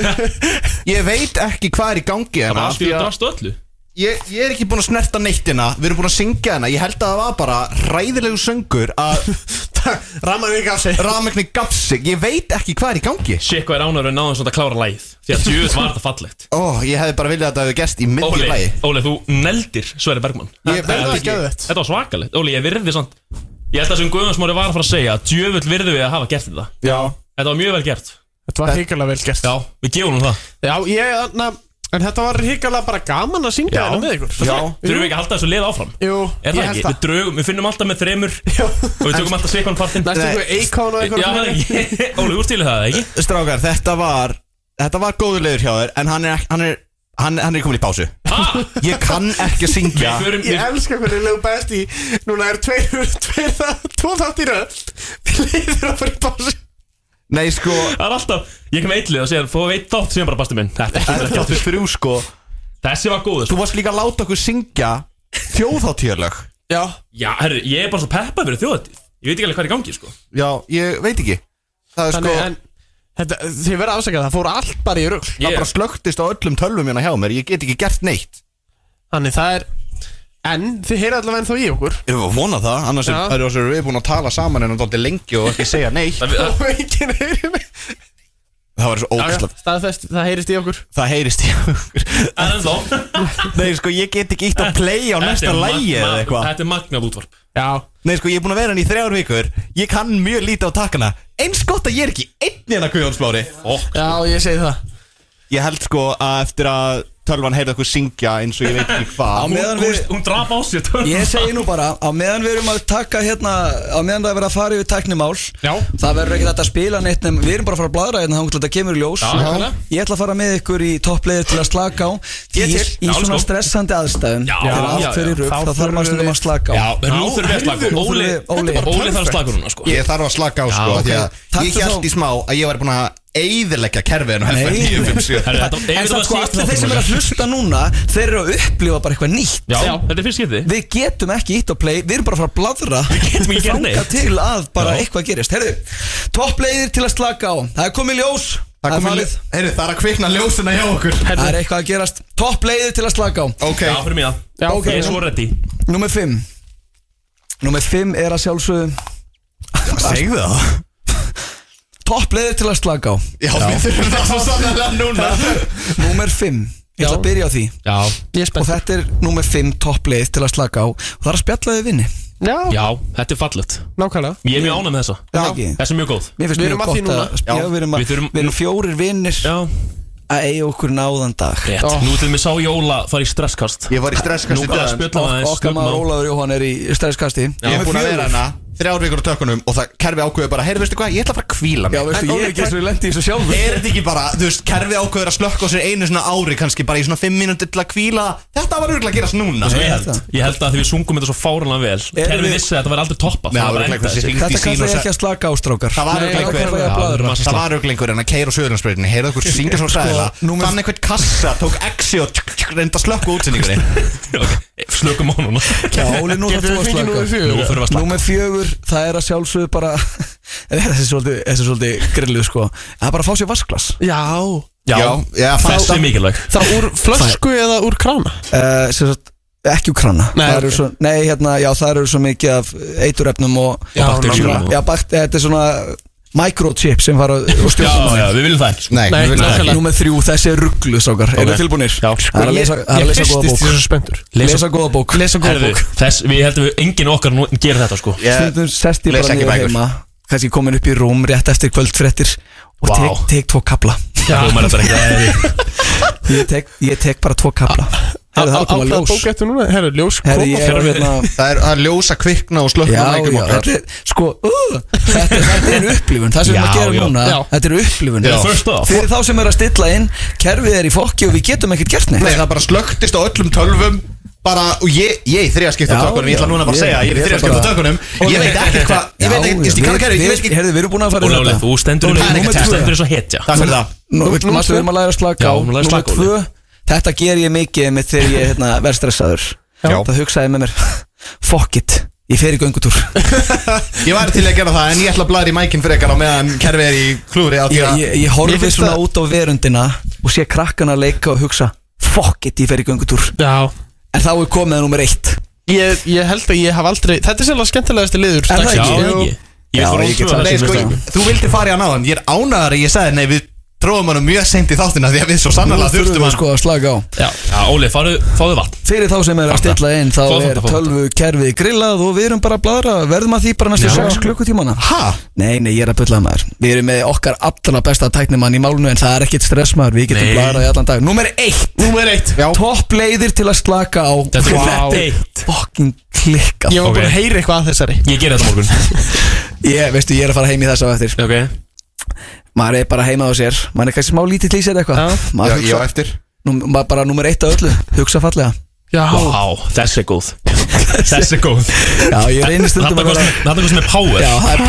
[SPEAKER 1] Ég veit ekki hvað er í gangi
[SPEAKER 2] Það
[SPEAKER 1] hérna
[SPEAKER 2] var allt í
[SPEAKER 1] því að-
[SPEAKER 2] að drastu öllu
[SPEAKER 1] Ég, ég er ekki búin að snerta neittina. Við erum búin að syngja hana. Ég held að það var bara hræðilegu söngur að
[SPEAKER 4] Rafmagni gaf sig
[SPEAKER 1] Rafmagni gaf sig. Ég veit ekki hvað er í gangi.
[SPEAKER 2] Shit, hvað er ánægur en náðum svona að klára lagið. Því að djöð var þetta fallegt.
[SPEAKER 1] Ó, ég hefði bara viljað að það hefði gerst í miðju
[SPEAKER 2] Óli,
[SPEAKER 1] lagi.
[SPEAKER 2] Óli, þú neldir Sverri Bergmann.
[SPEAKER 1] Ég
[SPEAKER 2] Þetta-
[SPEAKER 1] verð
[SPEAKER 2] þetta-
[SPEAKER 1] ekki geðveikt.
[SPEAKER 2] Þetta var svakalegt. Óli, ég virði samt. Ég held að sem Guðjónsmári var að fara að segja að djöfull virði við að hafa gert þetta.
[SPEAKER 1] Já.
[SPEAKER 2] Þetta var mjög vel gert.
[SPEAKER 4] Þetta var hikalega vel gert.
[SPEAKER 2] Já, við gefum hún það.
[SPEAKER 4] Já, ég, na, en þetta var hikalega bara gaman að syngja þetta með ykkur.
[SPEAKER 2] Já. Þurfum við ekki að halda þessu lið áfram?
[SPEAKER 4] Jú,
[SPEAKER 2] Er
[SPEAKER 4] ég
[SPEAKER 2] það
[SPEAKER 4] held
[SPEAKER 2] ekki?
[SPEAKER 4] það.
[SPEAKER 2] Við draugum, við finnum alltaf með þremur og við tökum alltaf svikonpartinn.
[SPEAKER 4] Næstu ykkur Akon og eitthvað
[SPEAKER 2] Já,
[SPEAKER 4] svona.
[SPEAKER 2] ekki. Óli, þú stílið það, ekki?
[SPEAKER 1] Strákar, þetta var Þetta var góður leiður hjá þér. En hann er, hann er, hann, hann er komin í pásu.
[SPEAKER 2] Ah!
[SPEAKER 1] Ég kann ekki að syngja.
[SPEAKER 2] Við förum-
[SPEAKER 4] Ég elska hvernig Leo Besti. Núna er tveir, tveir það, tvo þátt í röð. Við leiður að fara í pásu.
[SPEAKER 1] Nei, sko
[SPEAKER 2] Það er alltaf, ég kem eitthvað og segja, þú veit þátt sem bara bastu minn. Þetta er
[SPEAKER 1] Það er
[SPEAKER 2] ekki
[SPEAKER 1] þáttur þrjú, sko.
[SPEAKER 2] Þessi var góður.
[SPEAKER 1] Þú varst líka að láta okkur syngja þjóðhátíðarlög.
[SPEAKER 4] Já.
[SPEAKER 2] Já, herru, ég er bara svo peppað fyrir þjóðatíð. Ég veit ekki alveg hvað er í gangi, sko.
[SPEAKER 1] Já, ég veit ekki. Það er
[SPEAKER 4] Þannig,
[SPEAKER 1] sko
[SPEAKER 4] en þetta, þið verða afsakað, það fór allt bara í rugl.
[SPEAKER 1] Það bara slöktist á öllum tölvum hérna hjá mér. Ég get ekki gert neitt.
[SPEAKER 4] Þannig það er, en þið heyra allavega ennþá í okkur.
[SPEAKER 1] Ég var að vona það. Annars er,
[SPEAKER 4] Já.
[SPEAKER 1] er, er við búin að tala saman en dálítið lengi og ekki segja neitt.
[SPEAKER 2] Það, það,
[SPEAKER 4] Og enginn heyri mig.
[SPEAKER 1] Það var svo ógæslega.
[SPEAKER 4] Staðfest, það heyrist í okkur.
[SPEAKER 1] Það heyrist í okkur.
[SPEAKER 2] en ennþá.
[SPEAKER 1] Nei, sko, ég get ekki ítt að playa á næsta
[SPEAKER 2] Þetta er
[SPEAKER 1] lægi
[SPEAKER 2] magna-
[SPEAKER 1] eða eitthvað.
[SPEAKER 2] Þetta er magnað útvarp.
[SPEAKER 4] Já.
[SPEAKER 1] Nei, sko, ég er búin að vera hann í þrjár vikur. Ég kann mjög lítið á takkana. Eins gott að ég er ekki einn hérna Guðjónsmári.
[SPEAKER 4] Já, ég segi það.
[SPEAKER 1] Ég held sko að eftir að tölvan heyrði okkur syngja eins og ég veit ekki
[SPEAKER 3] Á
[SPEAKER 1] hvað.
[SPEAKER 3] meðan
[SPEAKER 2] Hún,
[SPEAKER 3] við
[SPEAKER 2] hún draf á sér tölvuna.
[SPEAKER 3] Ég segi nú bara, á meðan við erum að taka hérna, á meðan það er verið að fara yfir tæknimál,
[SPEAKER 4] Já.
[SPEAKER 3] það verður ekki þetta að spila neitt nefn, við erum bara að fara að bladra hérna, þá þetta kemur í ljós.
[SPEAKER 2] Já, nákvæmlega.
[SPEAKER 3] Ég ætla að fara með ykkur í toppleiðir til að slaka á, því
[SPEAKER 1] Ég
[SPEAKER 3] í,
[SPEAKER 1] til.
[SPEAKER 3] í
[SPEAKER 2] Já,
[SPEAKER 3] svona
[SPEAKER 2] sko.
[SPEAKER 3] stressandi aðstæðum,
[SPEAKER 2] Já,
[SPEAKER 3] þegar
[SPEAKER 2] já,
[SPEAKER 3] allt
[SPEAKER 2] já,
[SPEAKER 3] fyrir
[SPEAKER 2] já.
[SPEAKER 3] rugg,
[SPEAKER 4] Þá
[SPEAKER 3] þá þarf
[SPEAKER 4] þurfum
[SPEAKER 3] maður stundum
[SPEAKER 4] við-
[SPEAKER 3] að slaka á.
[SPEAKER 2] Já, en nú þurfum við að slaka á.
[SPEAKER 3] Nú
[SPEAKER 2] Óli,
[SPEAKER 3] þurfum við- Óli-
[SPEAKER 2] Óli, Óli þarf að slaka á núna, sko.
[SPEAKER 1] Ég þarf að slaka á sko
[SPEAKER 2] ok.
[SPEAKER 1] Því að
[SPEAKER 3] Taktu
[SPEAKER 1] ég held
[SPEAKER 3] þá-
[SPEAKER 1] í smá að ég var búin að eyðileggja kerfiðin á F M
[SPEAKER 3] Nei,
[SPEAKER 1] níu fimm sjö.
[SPEAKER 2] Herru, þetta-
[SPEAKER 3] En
[SPEAKER 2] ef
[SPEAKER 3] það
[SPEAKER 2] þetta
[SPEAKER 3] sko,
[SPEAKER 2] var
[SPEAKER 3] allir
[SPEAKER 2] síðasta
[SPEAKER 3] þeir sem
[SPEAKER 2] þátturinn
[SPEAKER 3] eru að
[SPEAKER 2] okkar.
[SPEAKER 3] hlusta núna, þeir eru að upplifa bara eitthvað nýtt.
[SPEAKER 2] Já, þetta er fyrst skipti.
[SPEAKER 3] Við getum ekki ítt á play, við erum bara að fara að bladra.
[SPEAKER 2] Við getum ekki gert
[SPEAKER 3] Þangað
[SPEAKER 2] neitt.
[SPEAKER 3] til að bara
[SPEAKER 2] Já.
[SPEAKER 3] eitthvað gerist. Herðu, toppleiðir til að slaka á, það er komið ljós.
[SPEAKER 1] Það
[SPEAKER 3] er
[SPEAKER 1] komið
[SPEAKER 3] farið.
[SPEAKER 1] Heyrðu, það er að kvikna ljósina hjá okkur.
[SPEAKER 3] Það er eitthvað að gerast. Toppleiðir til að slaka á.
[SPEAKER 1] Ok.
[SPEAKER 2] Já, fyrir mig það.
[SPEAKER 4] Já,
[SPEAKER 3] ok.
[SPEAKER 2] Ég er svo ready.
[SPEAKER 3] Númer fimm. Númer fimm er að sjálfsögðu
[SPEAKER 1] Segðu það.
[SPEAKER 3] toppleiðir til að slaka á.
[SPEAKER 1] Já, við þurfum það svo sannlega núna.
[SPEAKER 3] Númer fimm. Ég ætla að byrja á því.
[SPEAKER 2] Já.
[SPEAKER 4] Ég er
[SPEAKER 3] Og
[SPEAKER 4] spennt.
[SPEAKER 3] þetta er númer fimm toppleið til að slaka á. Og það er að spjalla við vinni.
[SPEAKER 4] Já,
[SPEAKER 2] Já, þetta er fallegt.
[SPEAKER 4] nákvæmlega.
[SPEAKER 2] Ég er mjög ánægð með þessa.
[SPEAKER 3] Er það ekki?
[SPEAKER 2] Þessi er mjög góð.
[SPEAKER 3] Mér finnst
[SPEAKER 4] Við
[SPEAKER 3] mjög
[SPEAKER 4] erum að því
[SPEAKER 3] gott að
[SPEAKER 4] núna.
[SPEAKER 3] spjalla.
[SPEAKER 2] Já.
[SPEAKER 3] Við erum, að,
[SPEAKER 2] Við þurfum-
[SPEAKER 3] við erum fjórir vinnir.
[SPEAKER 2] Já.
[SPEAKER 3] að eiga okkur náðan dag.
[SPEAKER 2] Rétt, oh. Nú til mig sá Jóla fara í stresskast.
[SPEAKER 1] Ég var í stresskast í dag.
[SPEAKER 3] Okkar maður Ólafur Jóhann er í stresskasti.
[SPEAKER 1] Ég hef búin að vera hana þrjár vikur á tökunum og það kerfi ákveður bara, heyrðu, veistu hvað, ég ætla að fara að hvíla mig.
[SPEAKER 3] Já, veistu, ég er ekki eins og ég lendi í þessu sjálfur.
[SPEAKER 1] Er þetta ekki bara, þú veist, kerfi ákveður að slökka á sér einu svona ári kannski bara í svona fimm mínútur til að hvíla. Þetta var örugglega að gerast núna.
[SPEAKER 2] Ég held, ég held að því við sungum þetta svo fáránlega vel, kerfi vissi að þetta var aldrei toppað.
[SPEAKER 3] Þetta kannski ekki að slaka á, strákar.
[SPEAKER 1] Það var örugglega einhver en að keyra á Suðurlandsbrautinni, heyrðu okkur syngja svo hræðilega, fann einhvern kassa, tók exi og reynda að slökka útsendingunni.
[SPEAKER 2] Slökum á núna.
[SPEAKER 3] Kjáli, nú þarf þú að slöka. Númer fjögur, það er að sjálfsögðu bara þessi svolítið, þessi svolítið grilluð sko. Það er bara að fá sér vasklas.
[SPEAKER 4] Já,
[SPEAKER 1] já, já
[SPEAKER 2] þessi er mikilvæg.
[SPEAKER 4] Það úr flösku eða úr krana?
[SPEAKER 3] Uh, sem sagt, ekki úr krana. Nei, það eru svo, nei, hérna, já, það eru svo mikið af eiturefnum og
[SPEAKER 2] já, bakteríum.
[SPEAKER 3] Já, bakt, þetta er svona microchip sem fara og stjórnum.
[SPEAKER 2] Já, já, við viljum það ekki.
[SPEAKER 1] Nei,
[SPEAKER 2] Nei
[SPEAKER 1] við viljum það ekki.
[SPEAKER 3] Númer þrjú, þessi er rugglu, sákar. Eru þið tilbúinir?
[SPEAKER 2] Já.
[SPEAKER 3] Það er að lesa, það er að lesa góða bók.
[SPEAKER 4] Ég hristist í þessu spenntur.
[SPEAKER 3] Lesa góða bók.
[SPEAKER 4] Lesa góða bók.
[SPEAKER 2] Þess, við heldum við, enginn okkar nú gerir þetta sko.
[SPEAKER 3] Stundum sest ég bara niður heima, kannski komin upp í rúm rétt eftir kvöldfréttir og tek, tek tvo kapla.
[SPEAKER 2] Já, maður er þetta
[SPEAKER 3] Ég tek, ég tek bara tvo kapla. Herru, það er komað ljós.
[SPEAKER 4] Bók eftir núna, herru, ljós
[SPEAKER 3] Herru, ég er hérna
[SPEAKER 1] Það er að ljósa kvikna og slökna
[SPEAKER 3] Já, já, þetta er, sko, uh, þetta, þetta er upplifun. Það sem við gerum núna, þetta er upplifun. Fyrir þá sem er að stilla inn, kerfið er í fokki og við getum ekkert gert neitt.
[SPEAKER 1] Nei, það bara slöktist á öllum tölvum. Bara, og ég, ég í þriðaskipta tökunum, ég ætla núna bara að segja, ég er í þriðaskipta tökunum. Ég veit ekkert hvað, ég veit ekkert, ég kann að kerfið, ég veit ekki.
[SPEAKER 3] Herðu, við erum búin að fara í þetta.
[SPEAKER 2] Þú stendur eins og hetja.
[SPEAKER 1] Takk fyrir það.
[SPEAKER 3] Nú við erum að læra að slaka á. Númer tvö, þetta ger ég mikið með þegar ég hérna, verð stressaður. Það hugsaði með mér, fuck it, ég fer í göngutúr.
[SPEAKER 1] Ég væri til að gera það, en ég ætla að blæra í mækinn fyrir ekkar á meðan kerfið er í klúri.
[SPEAKER 3] Ég horfi svona út á verundina og sé krakkana leika og hugsa, fuck it, ég fer í göngutúr.
[SPEAKER 4] Já.
[SPEAKER 3] En þá er komið að nummer eitt.
[SPEAKER 4] Ég, ég held að ég haf aldrei. Þetta er sérlega skemmtilegasti liður.
[SPEAKER 3] Er það ekki?
[SPEAKER 2] Já, ekki.
[SPEAKER 3] Já, ég get það.
[SPEAKER 1] Nei, sko, þú vildi fara í hann áðan. Ég er ánægðar að ég sagði, nei, við tróðum hann mjög seint í þáttina því að við svo sannarlega þurftum
[SPEAKER 3] hann. Sko að slaka á.
[SPEAKER 2] Já, já, Óli, fáðu vatn.
[SPEAKER 3] Fyrir þá sem er að stilla inn, þá er tölvu kerfið grillað og við erum bara að bladra. Verðum að því bara næstu sex klukkutímana.
[SPEAKER 1] Ha?
[SPEAKER 3] Nei, nei, ég er að bulla maður. Við erum með okkar allra besta tæknimann í málunu en það er ekkert stress maður. Við getum bladrað í allan dag. Númer eitt.
[SPEAKER 4] Númer eitt.
[SPEAKER 3] Topp leiðir til að slaka á.
[SPEAKER 2] Þetta er eitt.
[SPEAKER 3] Fucking klikkað.
[SPEAKER 4] Ég var bara að heyra eitthvað að þessari.
[SPEAKER 2] Ég ger þetta morgun.
[SPEAKER 3] Ég, veistu, ég er að fara heim í þess á eftir.
[SPEAKER 2] Okay.
[SPEAKER 3] Maður er bara heima á sér. Maður er kannski smá lítið til í sér eitthvað.
[SPEAKER 1] Já, ég á eftir.
[SPEAKER 3] Nú, bara númer eitt á öllu. Hugsa fallega.
[SPEAKER 2] Já, wow, þessi er góð. Þessi er góð.
[SPEAKER 3] Já, ég reynir stundum
[SPEAKER 2] að vera. Það er góð sem er power.
[SPEAKER 3] Já, það er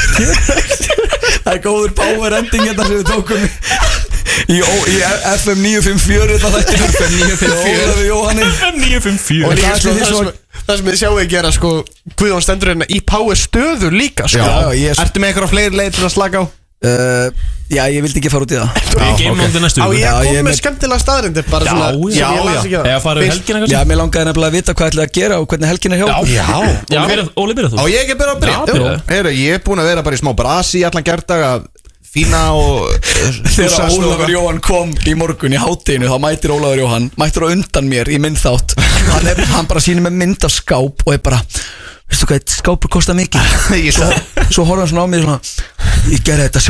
[SPEAKER 3] power. Það er góður power ending hérna sem við tókum í, í F M níu fimm fjögur. Þetta er F M níu fimm fjögur.
[SPEAKER 2] F M níu fimm fjögur.
[SPEAKER 4] Og það, það, sem, það sem þið sjáu að gera sko, Guðjón stendur hérna í power stöður líka sko.
[SPEAKER 1] Já, ég er... Ertu með eitthvað fleiri leið til að slaka á?
[SPEAKER 3] Uh, já, ég vildi ekki fara út í það.
[SPEAKER 2] Ég geim nóndi næstu.
[SPEAKER 4] Á ég að koma með skemmtilega staðrindir bara
[SPEAKER 2] já,
[SPEAKER 4] svona.
[SPEAKER 2] Já, já, já. Eða fara um helgina kannski?
[SPEAKER 3] Já, mér langaði nefnilega að vita hvað ætlaði að gera og hvernig helgina hjá.
[SPEAKER 1] Já,
[SPEAKER 2] já. Óli, byrja þú.
[SPEAKER 1] Á ég ekki að byrja að byrja? Heyrðu, ég er búin að vera bara í smá brasi í allan gerðdag að fína og
[SPEAKER 3] þegar Ólafur Jóhann kom í morgun í hátinu, þá mætir Ólafur Jóhann mætir á undan mér í myndþátt. Hann, er, hann bara sýnir með mynd af skáp og er bara, veistu hvað, skápur kostar mikið. Svo, svo horfði hann svona á mig svona, ég gerði þetta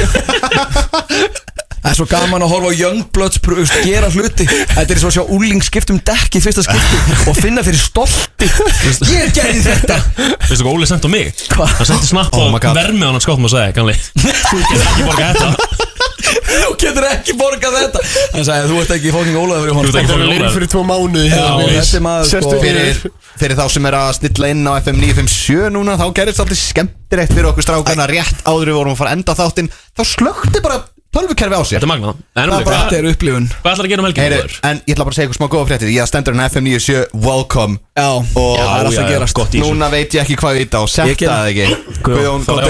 [SPEAKER 3] sjálfur. Það er svo gaman að horfa á Youngbloods gera hluti. Þetta er svo að sjá úling skiptum dekk í fyrsta skipti og finna fyrir stolti. Ég gerði þetta.
[SPEAKER 2] Veistu hvað Óli sendi á mig?
[SPEAKER 3] Hvað?
[SPEAKER 2] Hann sendi snapp
[SPEAKER 1] oh
[SPEAKER 2] og vermi á hann skápum og sagði, gamli, þú getur ekki borgað þetta.
[SPEAKER 3] Þú getur ekki borgað þetta. Hann sagði, þú ert ekki fóking Ólafur Jóhann.
[SPEAKER 2] Þú ert ekki fóking Ólafur.
[SPEAKER 4] Fyrir tvo mánuði.
[SPEAKER 3] Þetta er maður sko.
[SPEAKER 1] Fyrir, fyrir þá sem er að stilla inn á F M níu fimm sjö núna, þá gerðist alltaf skemmtilegt fyrir okkur strákana rétt áður við vorum að fara að enda þáttinn. Þá slökkti bara tölvukerfi á sér.
[SPEAKER 2] Þetta er magnað.
[SPEAKER 3] Þetta er upplifun.
[SPEAKER 2] Hvað ætlar að gera um helgina?
[SPEAKER 1] Heyri, en ég ætla bara að segja eitthvað smá góða fréttir. Ég stendur hérna F M níu sjö welcome.
[SPEAKER 3] Já,
[SPEAKER 1] og
[SPEAKER 3] já, það er alltaf að gerast.
[SPEAKER 1] Núna veit ég ekki hvað við þetta og setta það ekki.
[SPEAKER 2] Guðjón, gott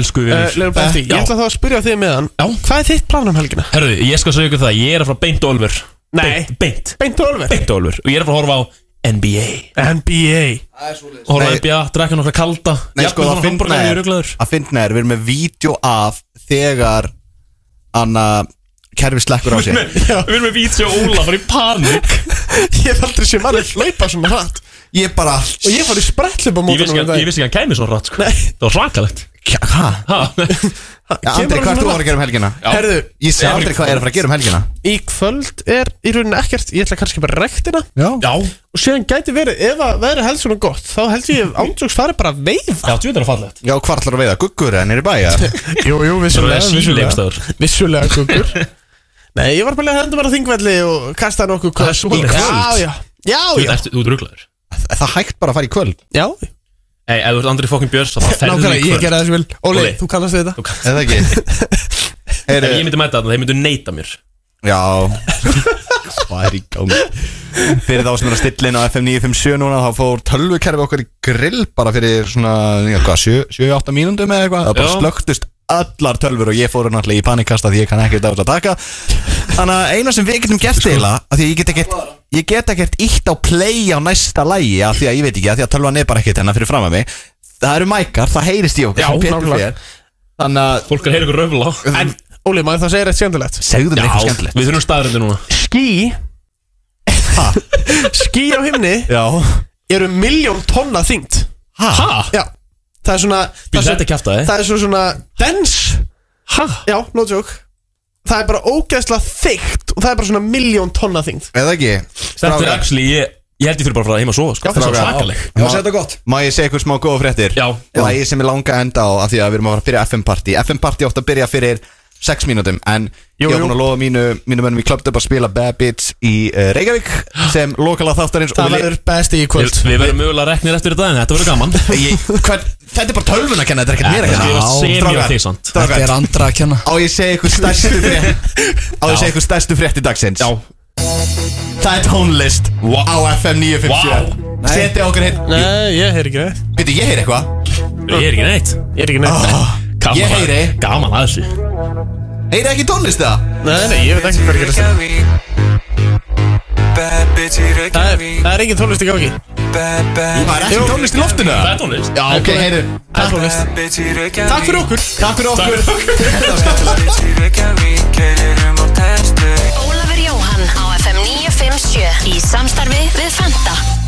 [SPEAKER 2] eða.
[SPEAKER 4] Ég ætla þá að spyrja þig með hann. Hvað er þitt plan um helgina?
[SPEAKER 2] Herðu, ég skal segja ykkur það. Ég er að fara beint og Ölver.
[SPEAKER 4] Nei,
[SPEAKER 2] beint.
[SPEAKER 4] Beint og Ölver.
[SPEAKER 2] Beint og Ölver. Og ég er að fara að horfa á N B A.
[SPEAKER 4] N B A.
[SPEAKER 2] Horfa á N B A, drekka nokkra kalda.
[SPEAKER 1] Nei, sko, það finna er að finna er, við erum með vídeo af þegar Anna kerfi slekkur á sér.
[SPEAKER 2] Við erum með vídeo Óla fara í panik.
[SPEAKER 4] Ég hef aldrei séð manni hlaupa svona hratt.
[SPEAKER 1] Ég bara
[SPEAKER 4] og ég fór í spretthlaupa mótunum.
[SPEAKER 2] Ég vissi ekki að hann kæmi svo hratt sko. Það var svakalegt.
[SPEAKER 1] Hæ? Já, Andri, hvað ert þú að fara að gera um helgina?
[SPEAKER 4] Herðu,
[SPEAKER 1] Ég sé aldrei hvað er að fara að gera um helgina.
[SPEAKER 4] í kvöld er í rauninni ekkert. Ég ætla kannski bara að rektina.
[SPEAKER 1] Já.
[SPEAKER 2] Já.
[SPEAKER 4] Og síðan gæti verið, ef að veðri helst svona gott, þá held ég ándjóks fari bara að veiða.
[SPEAKER 2] Já, þú veit það er fallegt.
[SPEAKER 1] Já, hvað ætlar að veiða? Guggur eða nýri bæja?
[SPEAKER 4] Jú, jú, vissulega,
[SPEAKER 2] Það er
[SPEAKER 4] vissulega.
[SPEAKER 2] síleikstaður.
[SPEAKER 4] Vissulega guggur. Nei, ég var bara að henda bara á Þingvelli og kasta nokkuð
[SPEAKER 2] Það er svoleiðis.
[SPEAKER 4] Já, já, já,
[SPEAKER 2] Þú
[SPEAKER 4] já.
[SPEAKER 2] ert þú ert ruglaður.
[SPEAKER 1] Það er hægt bara að fara í kvöld.
[SPEAKER 4] Já,
[SPEAKER 2] Ei, ef þú ert Andri fokkin Björns þá ferðu í
[SPEAKER 4] nákvæmlega, ég
[SPEAKER 2] kvöld.
[SPEAKER 4] gera þessu vel. Óli,
[SPEAKER 2] Óli.
[SPEAKER 4] þú kannast við þetta.
[SPEAKER 1] Eða ekki?
[SPEAKER 2] Ef ég myndi mæta þarna, þeir myndu neita mér.
[SPEAKER 1] Já. Hvað er í gangi? Fyrir þá sem er að stilla inn á F M níu fimm sjö núna, þá fór tölvukerfi okkar í grill bara fyrir svona, já, hvað, sjö átta mínúndum eða eitthvað. Það bara
[SPEAKER 2] Já.
[SPEAKER 1] slöktust allar tölvur og ég fór náttúrulega í panikkasta því ég kann ekkert af þetta að taka. Þannig að eina sem við getum gert eiginlega, af því að ég get ekkert ég get ekkert ítt á play á næsta lagi, af því að ég veit ekki, af því að tölvan er bara ekkert hennar fyrir fram að mig. Það eru mækar, það heyrist í okkur
[SPEAKER 4] Já,
[SPEAKER 1] sem betur
[SPEAKER 4] nákvæmlega.
[SPEAKER 1] fer. Þannig að
[SPEAKER 2] Fólk er að heyra ykkur röfla.
[SPEAKER 4] En, Óli, maður það segir eitt skemmtilegt.
[SPEAKER 1] segðu mér eitthvað skemmtilegt.
[SPEAKER 2] Við þurfum staðrindi núna.
[SPEAKER 4] Ský Ský á himni
[SPEAKER 1] Já.
[SPEAKER 4] eru miljón tonna þyngd.
[SPEAKER 2] Ha?
[SPEAKER 4] Já. Það er svona
[SPEAKER 2] Býr
[SPEAKER 4] það,
[SPEAKER 2] þetta kjaftaði?
[SPEAKER 4] það er svo svona dens.
[SPEAKER 2] Ha?
[SPEAKER 4] Já, no joke. Það er bara ógeðslega þykkt og það er bara svona miljón tonna þyngd.
[SPEAKER 1] Eða ekki?
[SPEAKER 2] Þetta er actually, ég, ég held ég fyrir bara að fara heim að sofa, sko. Það er svo svakaleg.
[SPEAKER 3] Já, segðu þetta gott.
[SPEAKER 1] Má ég segja eitthvað smá góða fréttir?
[SPEAKER 2] Já.
[SPEAKER 1] Lagi sem ég langa að enda á af því að við erum að fara að byrja F M Party. F M Party átt að byrja fyrir sex mínútum, en
[SPEAKER 4] Jú,
[SPEAKER 1] ég var
[SPEAKER 4] jú.
[SPEAKER 1] búin að lofa mínu, mínu mönnum í Club Dub að spila Bad Bitch í uh, Reykjavík sem lokala þáttarins.
[SPEAKER 4] Það verður besti í kvöld.
[SPEAKER 2] Við verðum mögulega reknir eftir þetta en þetta verður gaman.
[SPEAKER 1] Ég, hvern, þetta er bara tölvun að kenna, þetta er ekkert mér að
[SPEAKER 2] Þetta
[SPEAKER 1] kenna.
[SPEAKER 2] er semi
[SPEAKER 1] Strákar,
[SPEAKER 2] á þig samt.
[SPEAKER 1] strákar,
[SPEAKER 3] Þetta er andra að kenna.
[SPEAKER 1] Á ég segja ykkur stærstu frétt Á ég segja ykkur stærstu frétti dagsins.
[SPEAKER 2] Já.
[SPEAKER 1] Það er tónlist
[SPEAKER 2] Wow.
[SPEAKER 1] á F M níu fimm sjö.
[SPEAKER 2] Wow.
[SPEAKER 1] Seti okkur hér.
[SPEAKER 4] Nei, ég heyri ekki neitt.
[SPEAKER 1] Veitu, ég heyri eitthvað.
[SPEAKER 2] Ég er ekki neitt.
[SPEAKER 4] Ég er ekki neitt.
[SPEAKER 1] Oh,
[SPEAKER 2] Gaman
[SPEAKER 1] ég
[SPEAKER 2] að-
[SPEAKER 1] heyri.
[SPEAKER 2] Gaman að þessu.
[SPEAKER 1] Heyri ekki tónlist það?
[SPEAKER 4] Nei, nei, ég veit ekki hvað er að gera. Það er, það er engin tónlist í gangi.
[SPEAKER 1] Það er ekki tónlist í loftinu.
[SPEAKER 2] Það er tónlist.
[SPEAKER 1] Já, ok, heyru.
[SPEAKER 4] Það er tónlist. Takk fyrir okkur.
[SPEAKER 1] Takk fyrir okkur.
[SPEAKER 12] Ólafur Jóhann á F M níu fimm sjö í samstarfi við Fanta.